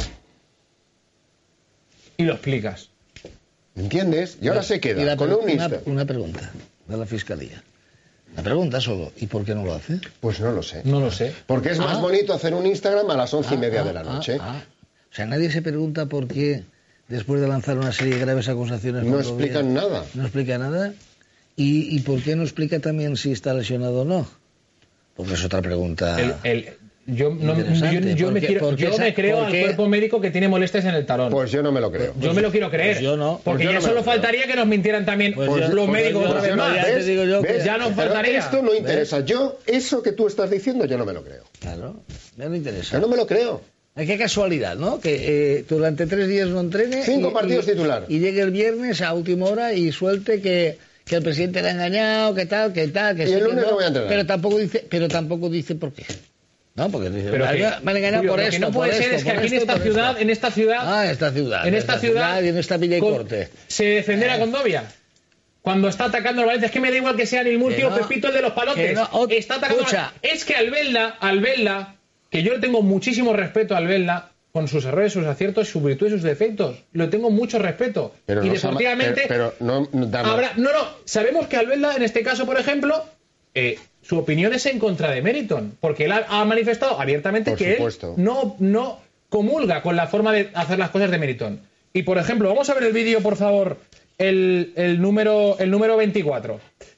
Y lo explicas. ¿Entiendes? Y ahora se queda con un Instagram. Una pregunta de la Fiscalía. La pregunta solo, ¿y por qué no lo hace? Pues no lo sé. No lo sé. Porque es más bonito hacer un Instagram a las 11:30 de la noche. O sea, nadie se pregunta por qué, después de lanzar una serie de graves acusaciones... No explican nada. No explica nada. ¿Y por qué no explica también si está lesionado o no? Porque es otra pregunta... Yo me creo al cuerpo médico que tiene molestias en el talón. Pues yo no me lo creo. Yo me lo quiero creer. Pues yo no. Porque ya solo faltaría que nos mintieran también los médicos otra vez más. Ya nos faltaría. Esto no interesa. Yo, eso que tú estás diciendo, yo no me lo creo. Claro, ya no interesa. Yo no me lo creo. Qué casualidad, ¿no? Que durante 3 días no entrene... 5 partidos titular. Y llegue el viernes a última hora y suelte que el presidente le ha engañado, que tal, que y el lunes no voy a entrenar. Pero tampoco dice por qué. No, porque me han engañado Julio, por esto. Lo que no puede ser es que aquí en esta ciudad, en esta ciudad y en esta Villa y Corte, se defendiera Condovia. Cuando está atacando al Valencia, es que me da igual que sea Nilmurti o Pepito el de los palotes. Está atacando. Es que Albelda, que yo le tengo muchísimo respeto a Albelda, con sus errores, sus aciertos, sus virtudes y sus defectos. Le tengo mucho respeto. Pero y deportivamente. Sabemos que Albelda, en este caso, por ejemplo, su opinión es en contra de Meriton, porque él ha manifestado abiertamente que él no comulga con la forma de hacer las cosas de Meriton. Y, por ejemplo, vamos a ver el vídeo, por favor, el número 24.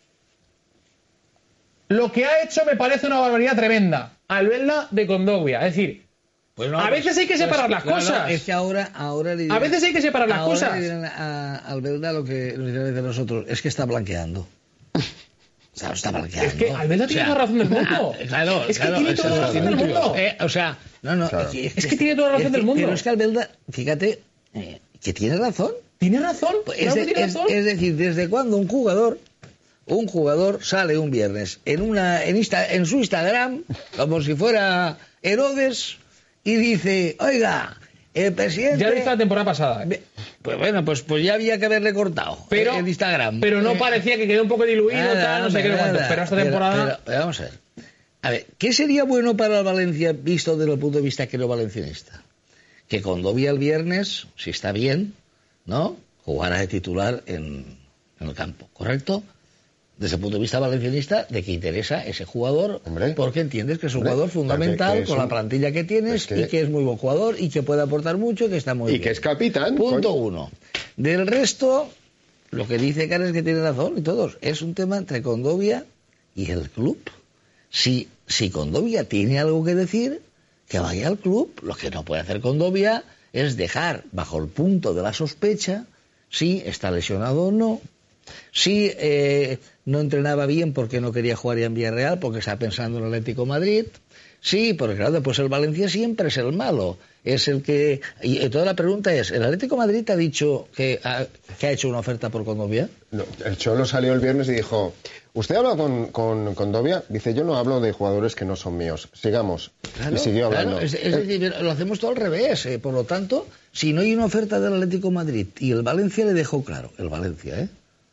Lo que ha hecho me parece una barbaridad tremenda. Albelda de Condovia. Es decir, a veces hay que separar las cosas. Es que ahora a veces hay que separar las cosas. Le dirán a Albelda lo que nos dicen de nosotros, es que está blanqueando. O sea, está blanqueando. Es que Albelda tiene toda la razón del mundo. Es que tiene toda la razón del mundo. Es que tiene toda la razón del mundo. Pero es que Albelda, fíjate, que tiene razón. ¿Tiene razón? Es decir, ¿desde cuándo un jugador un jugador sale un viernes en su Instagram, como si fuera Herodes, y dice, oiga, el presidente... Ya lo hizo la temporada pasada. Pues bueno, pues ya había que haberle cortado el Instagram. Pero no parecía que quedó un poco diluido, no sé qué, cuánto. Pero esta temporada... Pero vamos a ver. A ver, ¿qué sería bueno para el Valencia visto desde el punto de vista que no valencianista? Que Condovia el viernes, si está bien, ¿no?, jugara de titular en el campo, ¿correcto? Desde el punto de vista valencianista, de que interesa ese jugador, porque entiendes que es un jugador fundamental con la plantilla que tienes y que es muy buen jugador y que puede aportar mucho y que está muy bien. Y que es capitán. Punto uno. Del resto, lo que dice Cares que tiene razón y todos, es un tema entre Condovia y el club. Si Condovia tiene algo que decir, que vaya al club. Lo que no puede hacer Condovia es dejar bajo el punto de la sospecha si está lesionado o no, si no entrenaba bien porque no quería jugar ya en Villarreal, porque está pensando en el Atlético de Madrid. Sí, porque claro, después el Valencia siempre es el malo. Es el que... Y toda la pregunta es, ¿el Atlético de Madrid ha dicho que ha hecho una oferta por Condovia? No, el Cholo salió el viernes y dijo, ¿usted habla con Condovia? Dice, yo no hablo de jugadores que no son míos. Sigamos. Claro, y siguió hablando. Claro, es decir, lo hacemos todo al revés. Por lo tanto, si no hay una oferta del Atlético de Madrid y el Valencia le dejó claro, el Valencia,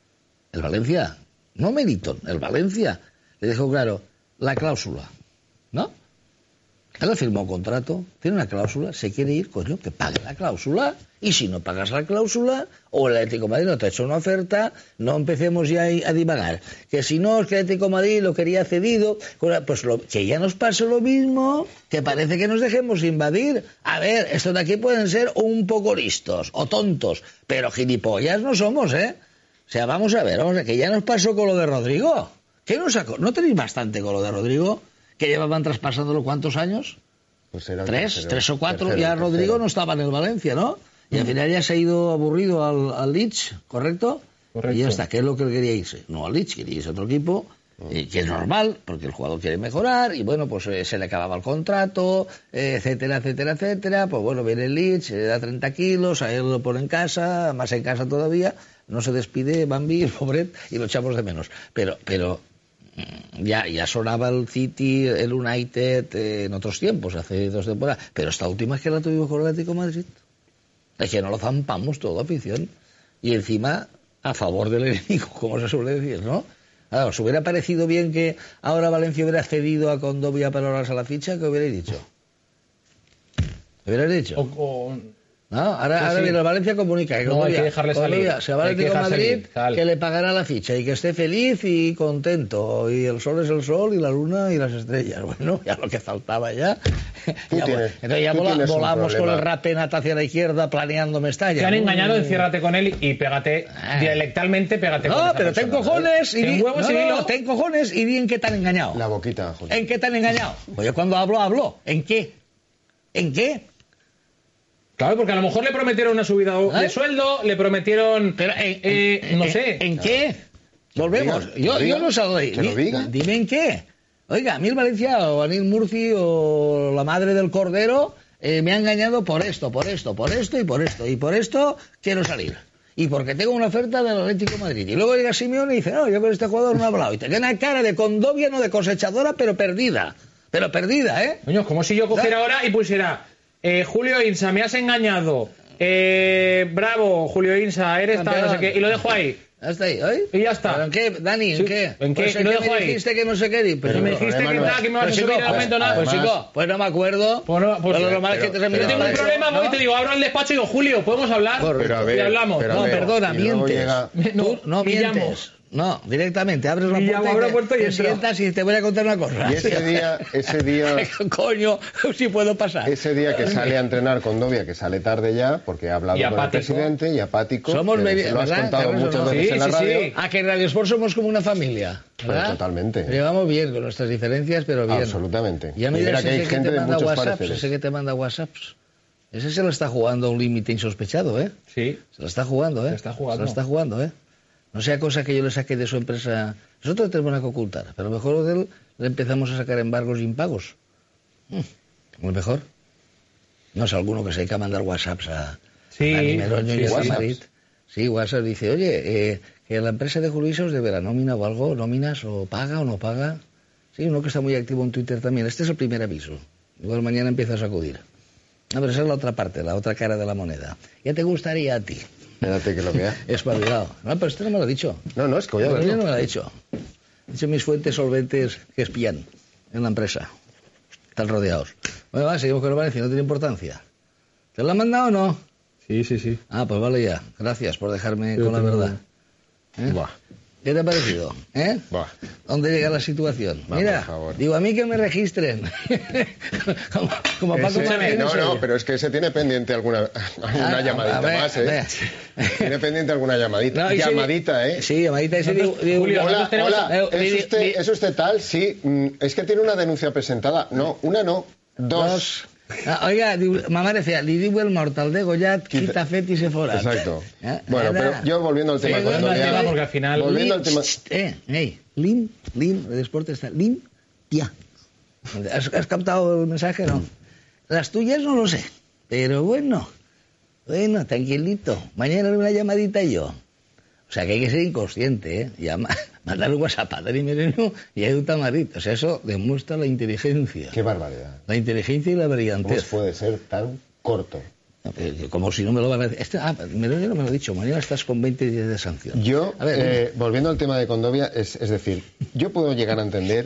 no Meriton, el Valencia le dejó claro la cláusula, ¿no? Él firmó contrato, tiene una cláusula, se quiere ir, coño, que pague la cláusula, y si no pagas la cláusula, o el Atlético de Madrid no te ha hecho una oferta, no empecemos ya a divagar. Que si no, es que el Atlético de Madrid lo quería cedido, pues que ya nos pase lo mismo, que parece que nos dejemos invadir. A ver, estos de aquí pueden ser un poco listos, o tontos, pero gilipollas no somos, ¿eh? O sea, vamos a ver, que ya nos pasó con lo de Rodrigo. ¿Qué nos sacó? ¿No tenéis bastante con lo de Rodrigo? Que llevaban traspasándolo ¿cuántos años? Pues era tres o cuatro. Ya Rodrigo no estaba en el Valencia, ¿no? Y al final ya se ha ido aburrido al Leeds, ¿correcto? Y ya está, ¿qué es lo que él quería irse? No al Leeds, quería irse a otro equipo, que es normal, porque el jugador quiere mejorar, y bueno, pues se le acababa el contrato, etcétera, etcétera, etcétera. Pues bueno, viene el Leeds, le da 30 kilos, a él lo pone en casa, más en casa todavía, no se despide Bambi, el pobre, y lo echamos de menos. Pero ya sonaba el City, el United en otros tiempos, hace 2 temporadas, pero esta última es que la tuvimos con el Atlético de Madrid. Es que no lo zampamos toda afición, y encima a favor del enemigo, como se suele decir, ¿no? Claro, ¿os hubiera parecido bien que ahora Valencia hubiera cedido a Condovia para ahorrarse la ficha? ¿Qué hubierais dicho? ¿Qué hubierais dicho? No, ahora viene el Valencia comunica que no, hay que dejarle salir. Se va al Atlético de Madrid, que le pagará la ficha y que esté feliz y contento. Y el sol es el sol y la luna y las estrellas. Bueno, ya lo que faltaba ya. Entonces ya volamos con el Rapenat hacia la izquierda planeando Mestalla. Te han engañado, enciérrate con él y pégate, dialectalmente pégate con él. No, pero ten cojones ten cojones y di en qué te han engañado. La boquita, José. ¿En qué te han engañado? Pues yo cuando hablo. ¿En qué? ¿En qué? Claro, porque a lo mejor le prometieron una subida de sueldo, le prometieron... Pero, no sé. ¿En qué? Volvemos. Yo no sé. Dime en qué. Oiga, a mí el Valencia o a Nil Murci o la madre del Cordero me ha engañado por esto y por esto. Y por esto quiero salir. Y porque tengo una oferta del Atlético de Madrid. Y luego llega Simeone y dice, no, yo con este jugador no he hablado. Y te queda una cara de Condovia, no de cosechadora, pero perdida. Pero perdida, ¿eh? Coño, como si yo cogiera ahora y pusiera... Julio Insa, me has engañado. Bravo, Julio Insa, eres tal, no sé qué. Y lo dejo ahí. Hasta ahí, ¿eh? Y ya está. ¿Pero en qué, Dani? ¿En qué? ¿En qué? Pues y lo dejo ahí. Me dijiste que no sé qué. Pero me dijiste que nada, que me vas a subir el aumento, nada. Pues chico, pues no me acuerdo. Pues lo normal es que te yo tengo un problema, voy y te digo, abro el despacho y digo, Julio, ¿podemos hablar? Y hablamos. No, perdona, mientes. No mientes. No, directamente, abres la puerta y te sientas y te voy a contar una cosa. Y ese día... Coño, si puedo pasar. Ese día que sale a entrenar Condovia, que sale tarde ya, porque ha hablado con el presidente, y apático. Somos lo has contado muchas veces en la radio. Sí. A que en Radio Sport somos como una familia, ¿verdad? Pero totalmente. Llevamos bien con nuestras diferencias, pero bien. Absolutamente. Ya me dirás que hay gente de muchos pareceres. Ese que te manda WhatsApps. Ese se lo está jugando a un límite insospechado, ¿eh? Sí. Se lo está jugando, ¿eh? Se lo está jugando, ¿eh? No sea cosa que yo le saque de su empresa. Nosotros tenemos nada que ocultar, pero a lo mejor de él le empezamos a sacar embargos e impagos. A lo mejor. No sé, alguno que se dedica a mandar WhatsApps a Meroño y a Madrid. Sí, WhatsApp dice, oye, que la empresa de Julio os debe la nómina o algo, nóminas, o paga o no paga. Sí, uno que está muy activo en Twitter también. Este es el primer aviso. Igual mañana empieza a sacudir. No, pero esa es la otra parte, la otra cara de la moneda. Ya te gustaría a ti. Espérate que lo vea. Espabilado. No, pero este no me lo ha dicho. No, es que voy a verlo. No me lo ha dicho. Dice mis fuentes solventes que espían en la empresa. Están rodeados. Bueno, va, seguimos con el Valencia, no tiene importancia. ¿Te lo han mandado o no? Sí. Ah, pues vale ya. Gracias por dejarme con la verdad. Buah. ¿Qué te ha parecido? Buah. ¿Dónde llega la situación? Va, mira, por favor. digo, a mí que me registren. como Paco Martínez. No, pero es que se tiene pendiente alguna llamadita más, ¿eh? Tiene pendiente alguna llamadita. No, llamadita, ¿eh? Sí, llamadita. Julio, hola, ¿es usted tal? Sí, es que tiene una denuncia presentada. No, una no, dos. Oiga, mamá decía, li diu el mortal de Goyat, quita fet y se forat. Exacto. Bueno, pero yo volviendo al tema porque al final... Volviendo al tema... Lim, de deporte está limpia. ¿Has captado el mensaje? No. Las tuyas no lo sé, pero bueno, tranquilito. Mañana una llamadita yo. O sea que hay que ser inconsciente, ¿eh? Mandar un WhatsApp a Dani Mereno y hay un tamarito. O sea, eso demuestra la inteligencia. Qué barbaridad. La inteligencia y la brillantez. ¿Cómo puede ser tan corto? Como si no me lo van a decir. Mereno no me lo ha dicho. Mañana estás con 20 días de sanción. Yo, volviendo al tema de Condovia, es decir, yo puedo llegar a entender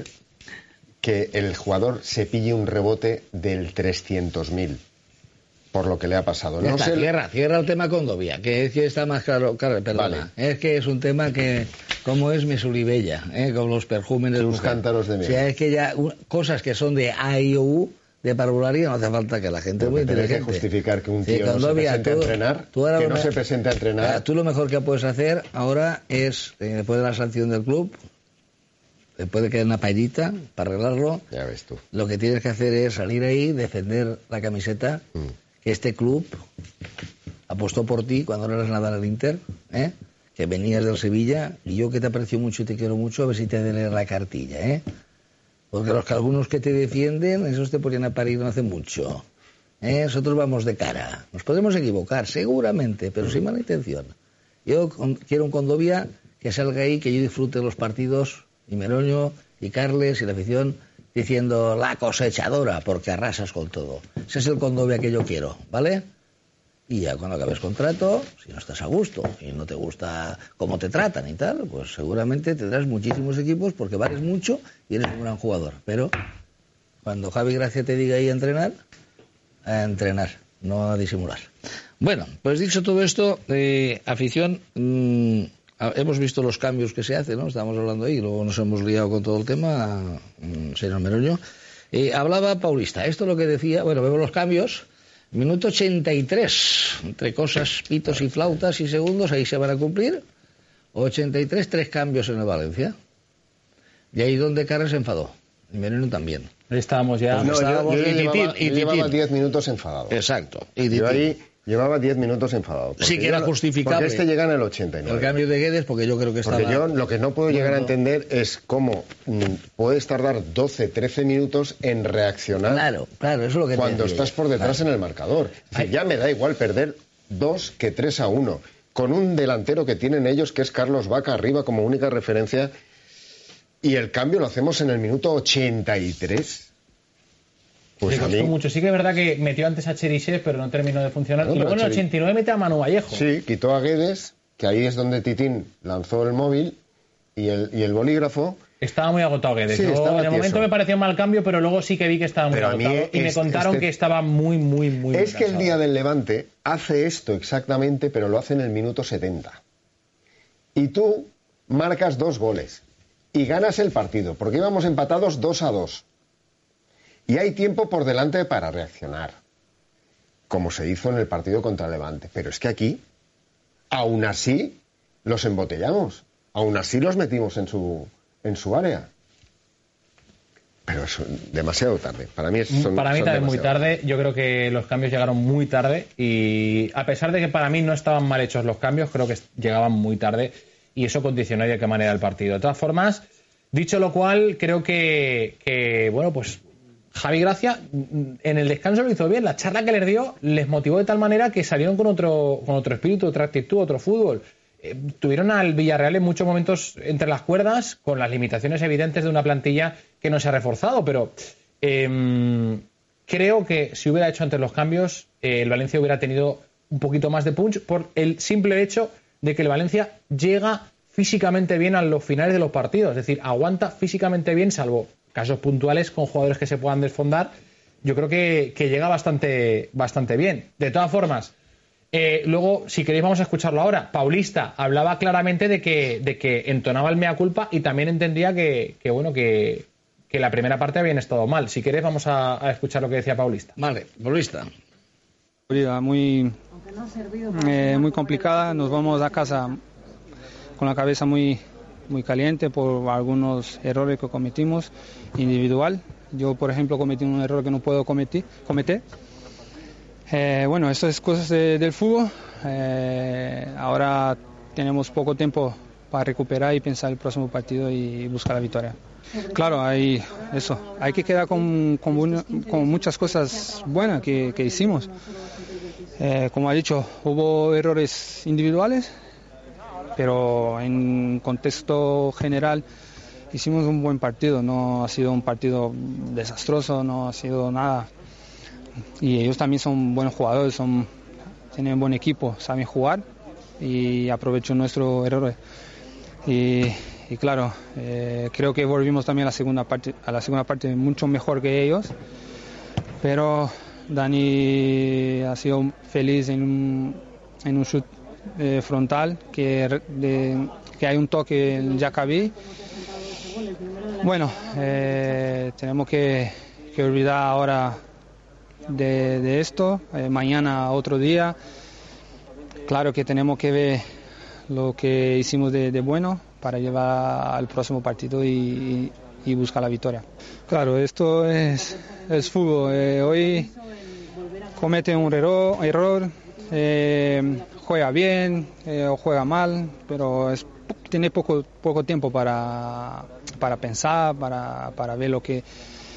que el jugador se pille un rebote del 300.000. Por lo que le ha pasado. No sé... Cierra el tema Condovia, que es que está más claro, perdona. Vale. Es que es un tema que, como es Mesulibella, con los perjúmenes. Sus cántaros de miel. O sea, es que ya cosas que son de AIOU, de parvularia, no hace falta que la gente muy inteligente. Tiene que justificar que un tío no se presente a entrenar, que no se presente a entrenar. Tú lo mejor que puedes hacer ahora es, después de la sanción del club, después de que haya una paellita para arreglarlo, ya ves tú. Lo que tienes que hacer es salir ahí, defender la camiseta. Este club apostó por ti cuando no eras nada en el Inter, que venías del Sevilla, y yo que te aprecio mucho y te quiero mucho, a ver si te he de leer la cartilla, porque algunos que te defienden, esos te ponían a parir no hace mucho. Nosotros vamos de cara. Nos podemos equivocar, seguramente, pero sin mala intención. Yo quiero un Condovia que salga ahí, que yo disfrute los partidos, y Meroño, y Carles, y la afición, diciendo la cosechadora, porque arrasas con todo. Ese es el Condovia que yo quiero, ¿vale? Y ya cuando acabes contrato, si no estás a gusto y no te gusta cómo te tratan y tal, pues seguramente tendrás muchísimos equipos porque vales mucho y eres un gran jugador. Pero cuando Javi Gracia te diga ahí a entrenar, no a disimular. Bueno, pues dicho todo esto, afición... hemos visto los cambios que se hacen, ¿no? Estábamos hablando ahí, luego nos hemos liado con todo el tema, señor Meroño. Hablaba Paulista, esto es lo que decía, bueno, vemos los cambios, minuto 83, entre cosas, pitos y flautas y segundos, ahí se van a cumplir, 83, 3 cambios en el Valencia. Y ahí donde Carles se enfadó, y Meroño también. Ahí estábamos ya. Yo llevaba 10 minutos enfadado. Exacto. Yo ahí... Llevaba 10 minutos enfadado. Sí que era justificable. Porque llega en el 89. El cambio de Guedes, porque yo creo que estaba... Porque yo lo que no puedo llegar a entender es cómo puedes tardar 12, 13 minutos en reaccionar. Claro, eso es lo que cuando estás por detrás en el marcador. Ya me da igual perder 2 que 3-1. Con un delantero que tienen ellos, que es Carlos Vaca, arriba como única referencia. Y el cambio lo hacemos en el minuto 83. Pues le costó mucho. Sí que es verdad que metió antes a Cherisev, pero no terminó de funcionar. Y luego en el 89 mete a Manu Vallejo. Sí, quitó a Guedes, que ahí es donde Titín lanzó el móvil y el bolígrafo. Estaba muy agotado Guedes. Sí, en el momento me pareció mal cambio, pero luego sí que vi que estaba muy agotado. Y me contaron que estaba muy Es que el día del Levante hace esto exactamente, pero lo hace en el minuto 70. Y tú marcas 2 goles y ganas el partido, porque íbamos empatados 2-2. Y hay tiempo por delante para reaccionar, como se hizo en el partido contra Levante. Pero es que aquí, aún así, los embotellamos. Aún así los metimos en su área. Pero es demasiado tarde. Para mí también muy tarde. Yo creo que los cambios llegaron muy tarde. Y a pesar de que para mí no estaban mal hechos los cambios, creo que llegaban muy tarde. Y eso condicionó de qué manera el partido. De todas formas, dicho lo cual, creo que bueno, pues... Javi Gracia en el descanso lo hizo bien. La charla que les dio les motivó de tal manera que salieron con otro espíritu, otra actitud, otro fútbol. tuvieron al Villarreal en muchos momentos entre las cuerdas, con las limitaciones evidentes de una plantilla que no se ha reforzado, pero creo que si hubiera hecho antes los cambios, el Valencia hubiera tenido un poquito más de punch por el simple hecho de que el Valencia llega físicamente bien a los finales de los partidos, es decir, aguanta físicamente bien, salvo casos puntuales con jugadores que se puedan desfondar. Yo creo que llega bastante bien. De todas formas, luego, si queréis, vamos a escucharlo ahora. Paulista hablaba claramente de que entonaba el mea culpa y también entendía que la primera parte habían estado mal. Si queréis, vamos a escuchar lo que decía Paulista. Vale, Paulista. Muy complicada. Nos vamos a casa con la cabeza muy caliente por algunos errores que cometimos individual. Yo, por ejemplo, cometí un error que no puedo cometer. Bueno, eso es cosas del fútbol. Ahora tenemos poco tiempo para recuperar y pensar el próximo partido y buscar la victoria. Claro, hay que quedar con muchas cosas buenas que hicimos. Como ha dicho, hubo errores individuales, pero en contexto general hicimos un buen partido. No ha sido un partido desastroso, no ha sido nada. Y ellos también son buenos jugadores, tienen un buen equipo, saben jugar y aprovechó nuestro error. Y claro, creo que volvimos también a la segunda parte mucho mejor que ellos, pero Dani ha sido feliz en un shoot frontal, que hay un toque en Jacabí. Bueno, tenemos que olvidar ahora de esto. Mañana otro día. Claro que tenemos que ver lo que hicimos de bueno para llevar al próximo partido y buscar la victoria. Claro, esto es fútbol. Hoy comete un error, juega bien o juega mal, pero tiene poco tiempo para pensar, para ver lo que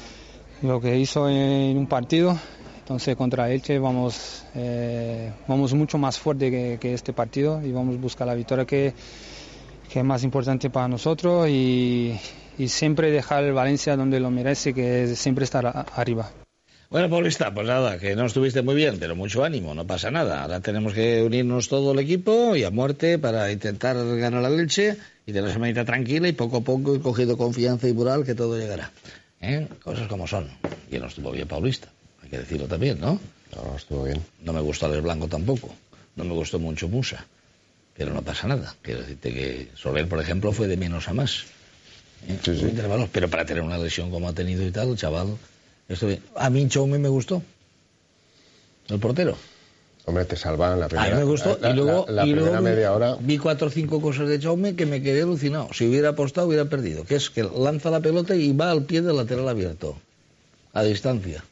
hizo en un partido. Entonces contra Elche vamos mucho más fuerte que este partido y vamos a buscar la victoria que es más importante para nosotros y siempre dejar el Valencia donde lo merece, que es siempre estar arriba. Bueno, Paulista, pues nada, que no estuviste muy bien, pero mucho ánimo, no pasa nada. Ahora tenemos que unirnos todo el equipo y a muerte para intentar ganar al Elche y tener la semanita tranquila y poco a poco he cogido confianza y moral que todo llegará. Cosas como son. Y no estuvo bien Paulista, hay que decirlo también, ¿no? No, estuvo bien. No me gustó Alex Blanco tampoco, no me gustó mucho Musa, pero no pasa nada. Quiero decirte que Soler, por ejemplo, fue de menos a más. Sí. Pero para tener una lesión como ha tenido y tal, el chaval... A mí Chaume me gustó, el portero. Hombre, te salvan la primera. A mí me gustó. Y luego media hora. Vi 4 o 5 cosas de Chaume que me quedé alucinado. Si hubiera apostado, hubiera perdido. Que es que lanza la pelota y va al pie del lateral abierto, a distancia.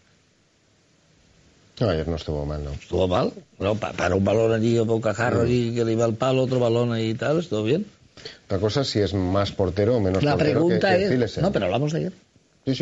No, ayer no estuvo mal, ¿no? ¿Estuvo mal? No, para un balón allí, o bocajarro allí, que le iba al palo, otro balón ahí y tal, estuvo bien. La cosa es si es más portero o menos la portero pregunta que es... Zilesen. No, pero hablamos de ayer. Sí.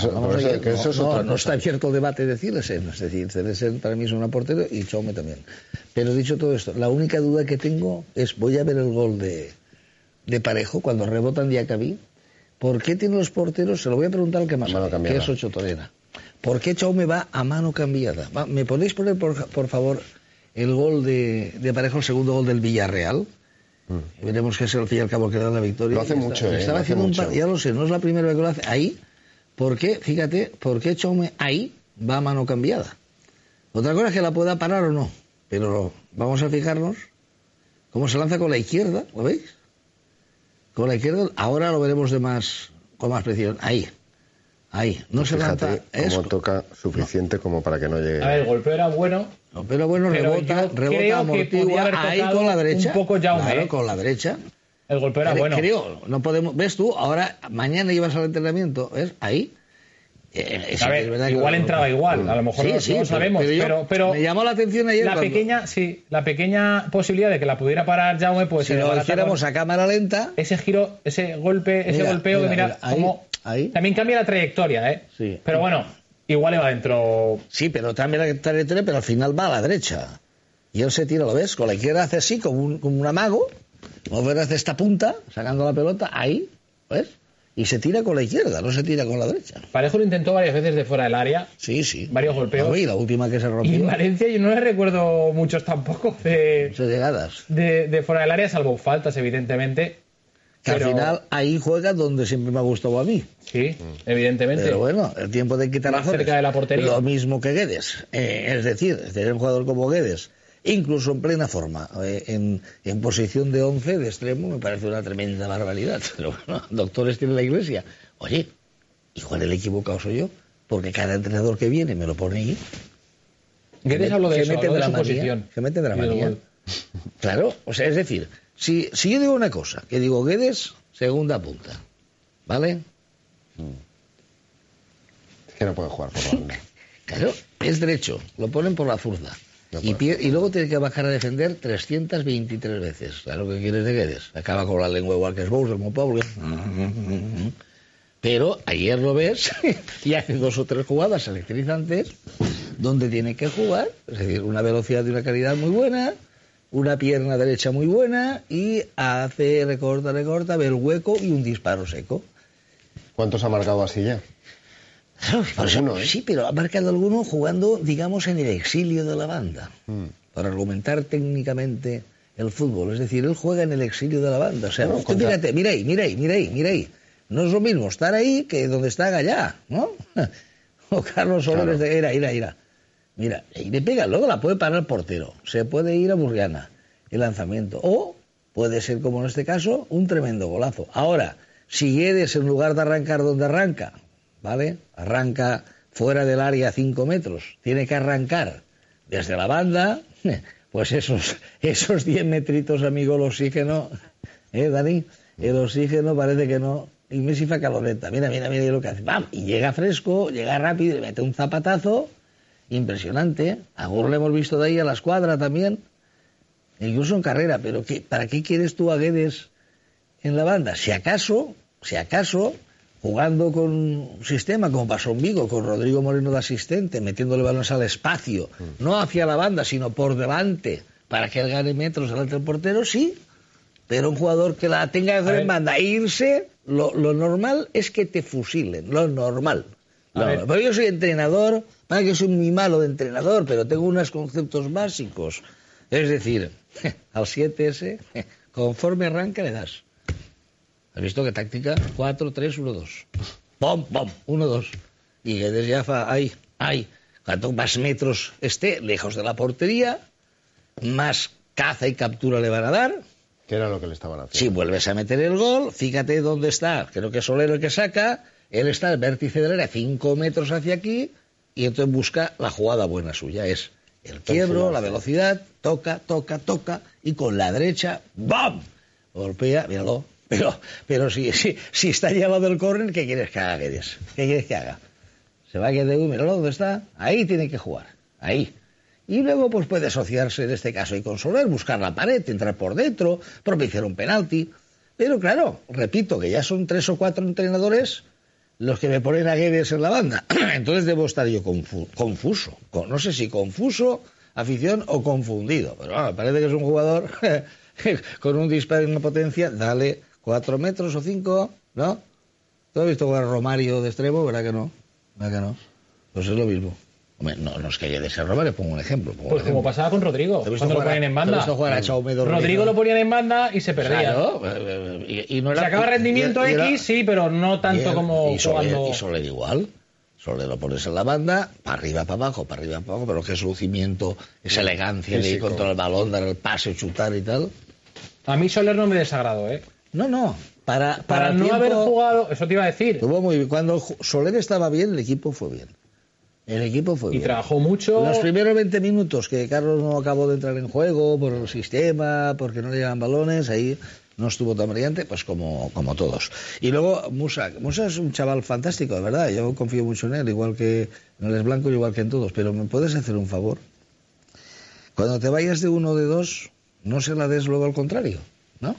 No está abierto el debate de Zilesen. Es decir, Zilesen para mí es un portero y Chaume también. Pero dicho todo esto, la única duda que tengo es, voy a ver el gol de Parejo cuando rebotan Diacabí. ¿Por qué tiene los porteros? Se lo voy a preguntar al que más sabe, que es Ocho Torena. ¿Por qué Chaume va a mano cambiada? ¿Me podéis poner, por favor, el gol de Parejo, el segundo gol del Villarreal? Veremos que es el fin y al cabo que da la victoria. Lo hace mucho, Estaba haciendo mucho. Ya lo sé, no es la primera vez que lo hace. Ahí, ¿por qué Chaume ahí va a mano cambiada? Otra cosa es que la pueda parar o no, pero vamos a fijarnos cómo se lanza con la izquierda, ¿lo veis? Con la izquierda, ahora lo veremos con más precisión. Ahí, no se lanza. Cómo toca suficiente como para que no llegue. A ver, el golpeo era bueno. Pero bueno, rebota, amortigua, ahí con la derecha. Un poco Jaume, claro, con la derecha. El golpeo era bueno. Creo, no podemos. ¿Ves tú? Ahora, mañana ibas al entrenamiento, ¿ves? Ahí. A ver, igual entraba igual, a lo mejor no sabemos, pero me llamó la atención ayer la pequeña posibilidad de que la pudiera parar Jaume, pues si lo hiciéramos a cámara lenta, ese giro, ese golpeo, ahí, también cambia la trayectoria, Sí. Pero bueno, igual va dentro. Sí, pero cambia la trayectoria, pero al final va a la derecha. Y él se tira, ¿lo ves? Con la izquierda hace así, como un amago, Mo hace esta punta, sacando la pelota, ahí, ¿ves? Y se tira con la izquierda, no se tira con la derecha. Parejo lo intentó varias veces de fuera del área. Sí. Varios golpeos. Y la última que se rompió. Y en Valencia yo no le recuerdo muchos tampoco de llegadas. De fuera del área, salvo faltas, evidentemente. Que al final ahí juega donde siempre me ha gustado a mí. Sí, evidentemente. Pero bueno, el tiempo de quitar más cerca de la portería. Lo mismo que Guedes. Es decir, tener un jugador como Guedes, incluso en plena forma, en posición de 11 de extremo, me parece una tremenda barbaridad. Pero bueno, doctores tiene la Iglesia. Oye, igual el equivocado soy yo, porque cada entrenador que viene me lo pone ahí. Guedes habló de eso, habló de su posición. Que mete de la manía. Claro, o sea, es decir, si yo digo una cosa, que digo Guedes, segunda punta, ¿vale? Es que no puede jugar por la banda. Claro, es derecho, lo ponen por la zurda. No y luego tiene que bajar a defender 323 veces. ¿Sabes lo que quieres de Guedes? Acaba con la lengua igual que es Bowser, como Pablo. Pero ayer lo ves y hace 2 o 3 jugadas electrizantes donde tiene que jugar. Es decir, una velocidad de una calidad muy buena, una pierna derecha muy buena y hace recorta, ve el hueco y un disparo seco. ¿Cuántos ha marcado así ya? Alguno, ¿eh? Sí, pero ha marcado alguno jugando, digamos, en el exilio de la banda. Para argumentar técnicamente el fútbol. Es decir, él juega en el exilio de la banda. O sea, tú fíjate, mira ahí. No es lo mismo estar ahí que donde está Gallá, ¿no? O Carlos Soler de era. Mira, y le pega, luego la puede parar el portero. Se puede ir a Burriana, el lanzamiento. O puede ser, como en este caso, un tremendo golazo. Ahora, si Guedes, en lugar de arrancar donde arranca, ¿vale? Arranca fuera del área 5 metros. Tiene que arrancar desde la banda, pues esos 10 metritos, amigo, el oxígeno, Dani? El oxígeno parece que no. Y Messi fa caloreta. Mira lo que hace. ¡Bam! Y llega fresco, llega rápido, le mete un zapatazo impresionante. A Gur le hemos visto de ahí a la escuadra también. Incluso en carrera. Pero ¿para qué quieres tú a Guedes en la banda? Si acaso, jugando con un sistema como pasó en Vigo, con Rodrigo Moreno de asistente, metiéndole balones al espacio, no hacia la banda, sino por delante, para que él gane metros delante del portero, sí, pero un jugador que la tenga que hacer en banda e irse, lo normal es que te fusilen, lo normal. Pero yo soy entrenador, para que soy muy malo de entrenador, pero tengo unos conceptos básicos. Es decir, al 7S, conforme arranca le das. ¿Has visto qué táctica? 4-3-1-2. ¡Pum, pum! 1-2. Y Guedes ya fa ahí. Cuanto más metros esté lejos de la portería, más caza y captura le van a dar. ¿Qué era lo que le estaban haciendo? Si vuelves a meter el gol, fíjate dónde está. Creo que es Soler el que saca. Él está al vértice del área, 5 metros hacia aquí, y entonces busca la jugada buena suya. Es el quiebro, la velocidad, toca, y con la derecha, ¡bam! Golpea, míralo. Pero si está ya al lado del córner, ¿qué quieres que haga, Guedes? ¿Qué quieres que haga? Se va a quedar, míralo dónde está. Ahí tiene que jugar, ahí. Y luego pues puede asociarse en este caso y con Soler, buscar la pared, entrar por dentro, propiciar un penalti. Pero claro, repito que ya son 3 o 4 entrenadores los que me ponen a Guedes en la banda. Entonces debo estar yo confuso. No sé si confuso, afición o confundido. Pero bueno, parece que es un jugador con un disparo en una potencia, dale 4 metros o 5, ¿no? ¿Tú has visto jugar a Romario de extremo? ¿Verdad que no? Pues es lo mismo. Hombre, no es que Guedes sea Romario, pongo un ejemplo. Como pasaba con Rodrigo, cuando lo ponían en banda. Rodrigo lo ponían en banda y se perdía. Claro, y no era, sacaba rendimiento X, sí, pero no tanto como jugando. Y Soler igual. Soler lo pones en la banda, para arriba, para abajo, pero que es lucimiento, esa elegancia de ir contra el balón, dar el pase, chutar y tal. A mí Soler no me desagradó, ¿eh? No. Para no tiempo, haber jugado, eso te iba a decir. Cuando Soler estaba bien, el equipo fue bien. Y trabajó mucho. Los primeros 20 minutos que Carlos no acabó de entrar en juego por el sistema, porque no le llevan balones, ahí no estuvo tan brillante, pues como todos. Y luego Musa es un chaval fantástico, de verdad. Yo confío mucho en él, igual que en el blanco, igual que en todos. Pero ¿me puedes hacer un favor? Cuando te vayas de 1 o de 2, no se la des luego al contrario, ¿no?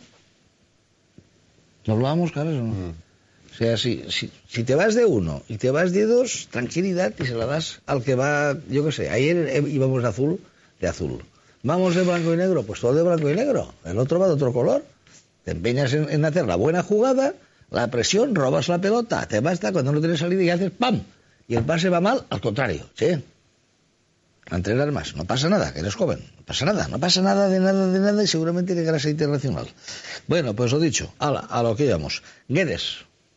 ¿Nos lo vamos, Carlos, o no? O sea, si te vas de 1 y te vas de 2, tranquilidad, y se la das al que va, yo qué sé, ayer íbamos de azul, Vamos de blanco y negro, pues todo de blanco y negro. El otro va de otro color. Te empeñas en hacer la buena jugada, la presión, robas la pelota, te basta cuando no tienes salida y haces ¡pam! Y el pase va mal, al contrario, ¿sí? A entrenar más, no pasa nada, que eres joven, no pasa nada de nada y seguramente llegarás a internacional. Bueno, pues lo dicho, a lo que íbamos. Guedes.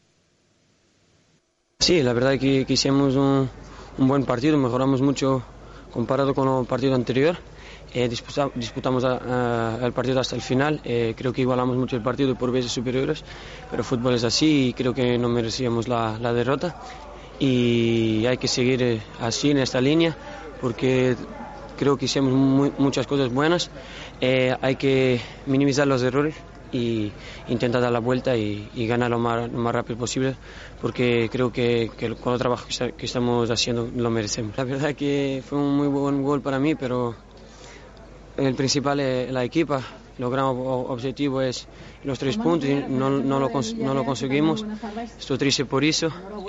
Sí, la verdad que hicimos un buen partido, mejoramos mucho comparado con el partido anterior. Disputamos el partido hasta el final, creo que igualamos mucho el partido por veces superiores, pero fútbol es así y creo que no merecíamos la derrota y hay que seguir así en esta línea porque creo que hicimos muchas cosas buenas, hay que minimizar los errores y intentar dar la vuelta y ganar lo más rápido posible porque creo que con el trabajo que estamos haciendo lo merecemos. La verdad que fue un muy buen gol para mí, pero el principal es la equipa. El gran objetivo es los 3 puntos y no lo conseguimos. Estoy triste por eso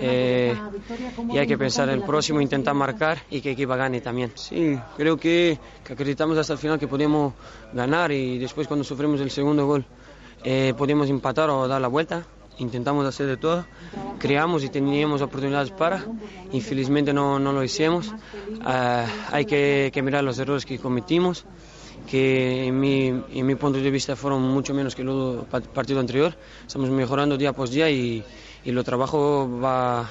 y hay que pensar en el próximo, intentar marcar y que la equipa gane también. Sí, creo que acreditamos hasta el final que podemos ganar y después cuando sufrimos el segundo gol podemos empatar o dar la vuelta. Intentamos hacer de todo, creamos y teníamos oportunidades para, infelizmente no lo hicimos. Hay que mirar los errores que cometimos, que en mi punto de vista fueron mucho menos que el partido anterior. Estamos mejorando día por día y el trabajo va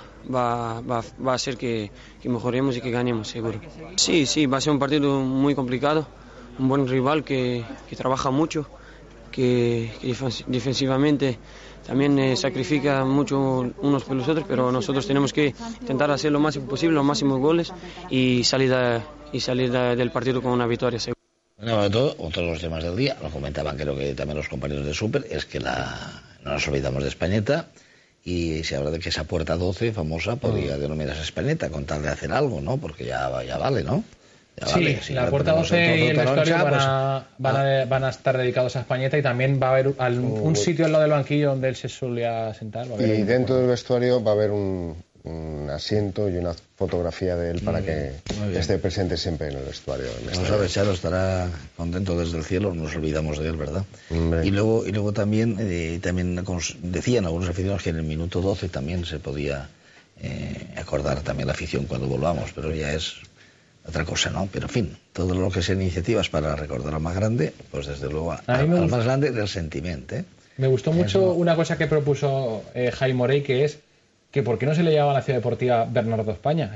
a hacer que mejoremos y que ganemos, seguro. Sí, va a ser un partido muy complicado, un buen rival que trabaja mucho, que defensivamente también sacrifica mucho unos por los otros, pero nosotros tenemos que intentar hacer lo máximo posible, los máximos goles y salir del partido con una victoria segura. Bueno, otro de los temas del día, lo comentaban creo que también los compañeros de Super, es que no nos olvidamos de Españeta y se habla de que esa puerta 12 famosa podría denominarse Españeta con tal de hacer algo, ¿no? Porque ya vale, ¿no? Ya sí, vale. Si la puerta 12 y el vestuario van a estar dedicados a Españeta y también va a haber un sitio al lado del banquillo donde él se solía sentar. Y dentro del vestuario va a haber un asiento y una fotografía de él para que esté presente siempre en el vestuario. No sabes, Charo estará contento desde el cielo, no nos olvidamos de él, ¿verdad? Y luego también decían algunos aficionados que en el minuto 12 también se podía acordar también la afición cuando volvamos, pero ya es otra cosa, ¿no? Pero en fin, todo lo que sean iniciativas para recordar al más grande, pues desde luego al más grande del sentimiento. Me gustó mucho una cosa que propuso Jaime Morey, que es que ¿por qué no se le llamaba a la Ciudad Deportiva Bernardo Españeta?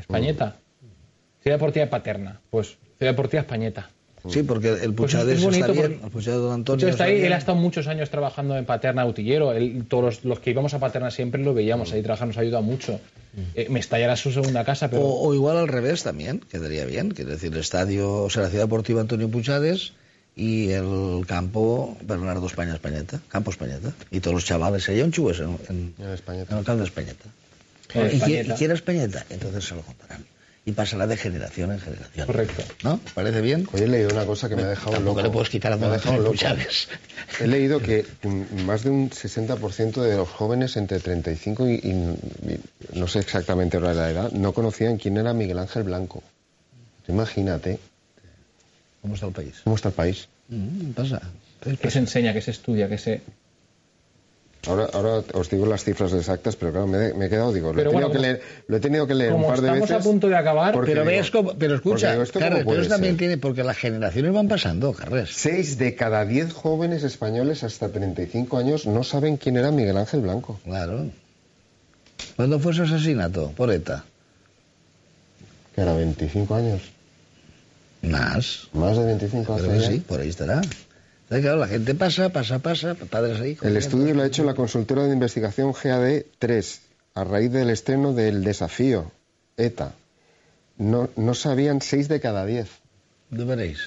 Ciudad Deportiva Paterna, pues Ciudad Deportiva Españeta. Sí, porque el Puchades está bien, el Puchades de Don Antonio está ahí, él ha estado muchos años trabajando en Paterna Utillero, todos los que íbamos a Paterna siempre lo veíamos ahí trabajar, nos ha ayudado mucho. Mestalla era su segunda casa, pero... O igual al revés también, quedaría bien, quiere decir, el estadio, o sea, la Ciudad Deportiva Antonio Puchades y el campo Bernardo Españeta, campo Españeta, y todos los chavales, hay un chubes en el campo de Españeta. Y quiere Españeta, entonces se lo contarán. Y pasará de generación en generación. Correcto. ¿No? ¿Parece bien? Hoy he leído una cosa que me ha dejado loco. Le puedes quitar a Don Antonio Puchades. He leído que más de un 60% de los jóvenes entre 35 y no sé exactamente la edad, no conocían quién era Miguel Ángel Blanco. Imagínate. ¿Cómo está el país? ¿Cómo está el país? Pasa. ¿Qué se enseña? ¿Qué se estudia? ¿Qué se...? Ahora os digo las cifras exactas, pero claro, me he quedado, digo, lo he tenido que leer un par de veces. Estamos a punto de acabar, pero escucha, Carles, pero eso también tiene, porque las generaciones van pasando, Carles. 6 de cada 10 jóvenes españoles hasta 35 años no saben quién era Miguel Ángel Blanco. Claro. ¿Cuándo fue su asesinato por ETA? Que era 25 años. Más. Más de 25 años. Creo que sí, por ahí estará. Claro, la gente pasa, padres ahí. El estudio lo ha hecho la consultora de investigación GAD3 a raíz del estreno del Desafío, ETA. No sabían 6 de cada 10. ¿No veréis?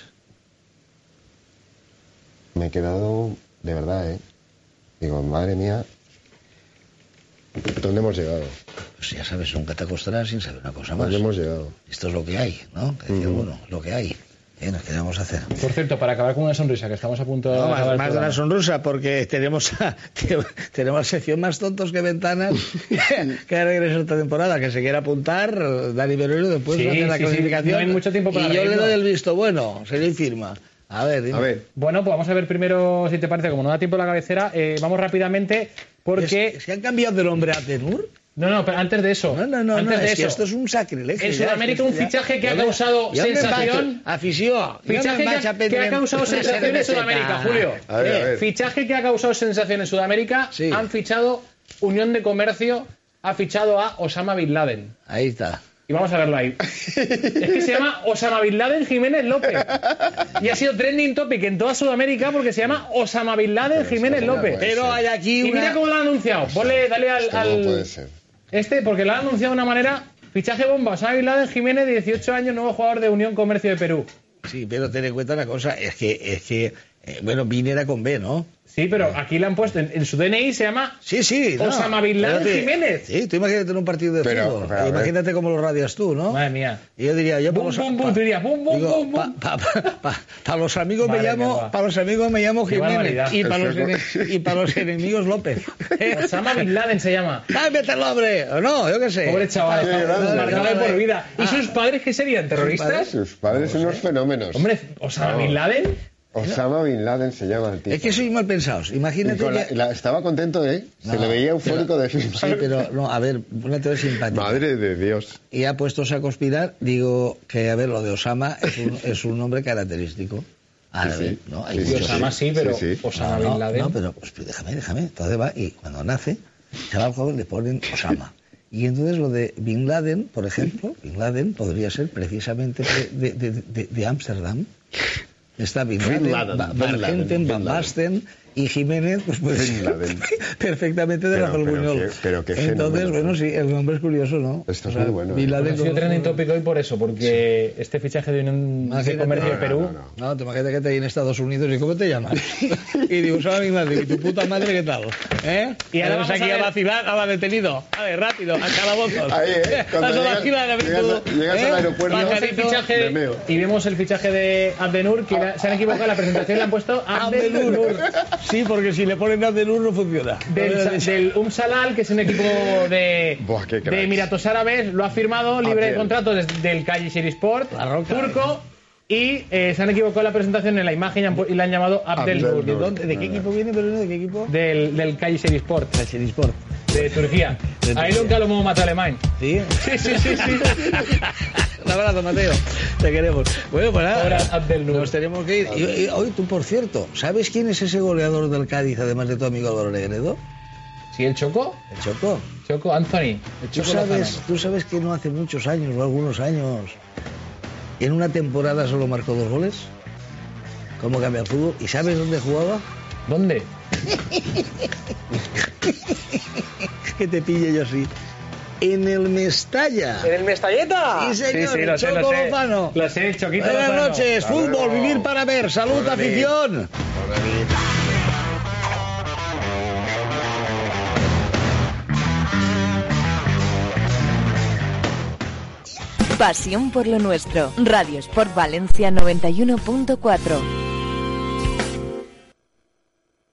Me he quedado, de verdad, Digo, madre mía, ¿dónde hemos llegado? Pues ya sabes, nunca te acostarás sin saber una cosa más. ¿Dónde hemos llegado? Esto es lo que hay, ¿no? Bueno, lo que hay. ¿Qué vamos a hacer? Por cierto, para acabar con una sonrisa, que estamos a punto de... No, más de una sonrisa, porque tenemos la sección más tontos que ventanas que regresa esta temporada, que se quiere apuntar, Dani Berero después de hacer la clasificación. No hay mucho tiempo para y yo le doy el visto bueno, se le firma. A ver, dime. Bueno, pues vamos a ver primero, si te parece, como no da tiempo la cabecera, vamos rápidamente porque... ¿Es que han cambiado de nombre a Abdenur? No, pero antes de eso. No, antes de es eso. que esto es un sacrilegio. En Sudamérica un fichaje que ha causado sensación... Afición. Fichaje que ha causado sensación en Sudamérica, Julio. A ver. Fichaje que ha causado sensación en Sudamérica. Sí. Han fichado, Unión de Comercio ha fichado a Osama Bin Laden. Ahí está. Y vamos a verlo ahí. Es que se llama Osama Bin Laden Jiménez López. Y ha sido trending topic en toda Sudamérica porque se llama Osama Bin Laden Jiménez López. Pero hay aquí Y mira cómo lo han anunciado. Dale al... No puede ser. Porque lo han anunciado de una manera... Fichaje bomba, Osama Bin Laden Jiménez, 18 años, nuevo jugador de Unión Comercio de Perú. Sí, pero ten en cuenta una cosa, es que bueno, Bin era con B, ¿no? Sí, pero aquí le han puesto, en su DNI se llama Osama Bin Laden Jiménez. Sí, tú imagínate en un partido de fútbol. Imagínate cómo lo radias tú, ¿no? Madre mía. Y yo diría, para los amigos me llamo Jiménez y para los enemigos López. Osama Bin Laden se llama. ¡Cámbiate el nombre! ¿O no? Yo qué sé. Pobre chaval, marcado de por vida. ¿Y sus padres qué serían? ¿Terroristas? Sus padres son unos fenómenos. Hombre, Osama Bin Laden. Osama Bin Laden se llama el tío. Es que sois mal pensados. Imagínate estaba contento, ¿eh? Se le veía eufórico de film. Sí, pero no, a ver, una teoría simpática. Madre de Dios. Y ya puestos a conspirar, digo que, a ver, lo de Osama es un nombre característico. Sí. ¿no? Osama sí, pero Osama Bin Laden. No, pero pues, déjame. Entonces va, y cuando nace, chaval joven le ponen Osama. Y entonces lo de Bin Laden, por ejemplo, Bin Laden podría ser precisamente de Ámsterdam. Está Bin Laden, Bargenten, Van Basten y Jiménez, pues puede ser perfectamente de Rafael Buñol. Entonces, bueno, sí, el nombre es curioso, ¿no? Esto es muy bueno. Bin Laden ha sido trending topic hoy por eso, porque este fichaje de Unión de Comercio de Perú... No, te imaginas que te hay en Estados Unidos y ¿cómo te llamas? Y digo, Osama Bin Laden, ¿y tu puta madre qué tal? Y ahora vamos aquí a vacilar, a detenido. A ver, rápido, a calabozos. Ahí, llegas al aeropuerto y vemos el fichaje de Abdenur, que se han equivocado en la presentación, le han puesto Abdenur. Sí, porque si le ponen Abdenur no funciona. Del Salal, que es un equipo de Emiratos Árabes, lo ha firmado libre de contrato desde el Kayserispor turco. Y se han equivocado en la presentación en la imagen y la han llamado Abdelnur. ¿De qué equipo viene? ¿De qué equipo? Del Kayserispor. De Turquía. Ahí nunca lo hemos matado alemán. ¿Sí? Sí. Un abrazo, Mateo. Te queremos. Bueno, pues nada. Nos tenemos que ir. Y hoy, tú, por cierto, ¿sabes quién es ese goleador del Cádiz, además de tu amigo Álvaro Negredo? ¿Sí, el Choco? El Choco. Choco, Anthony. ¿Tú sabes que no hace muchos años, o algunos años, en una temporada solo marcó 2 goles? ¿Cómo cambia el fútbol? ¿Y sabes dónde jugaba? ¿Dónde? Que te pille yo así. En el Mestalla. ¿En el Mestalleta? Sí, señor. Sí, lo sé. Lo sé, el Choquito Buenas Lozano. noches, fútbol, vivir para ver. Salud, afición. Pasión por lo nuestro. Radio Sport Valencia 91.4.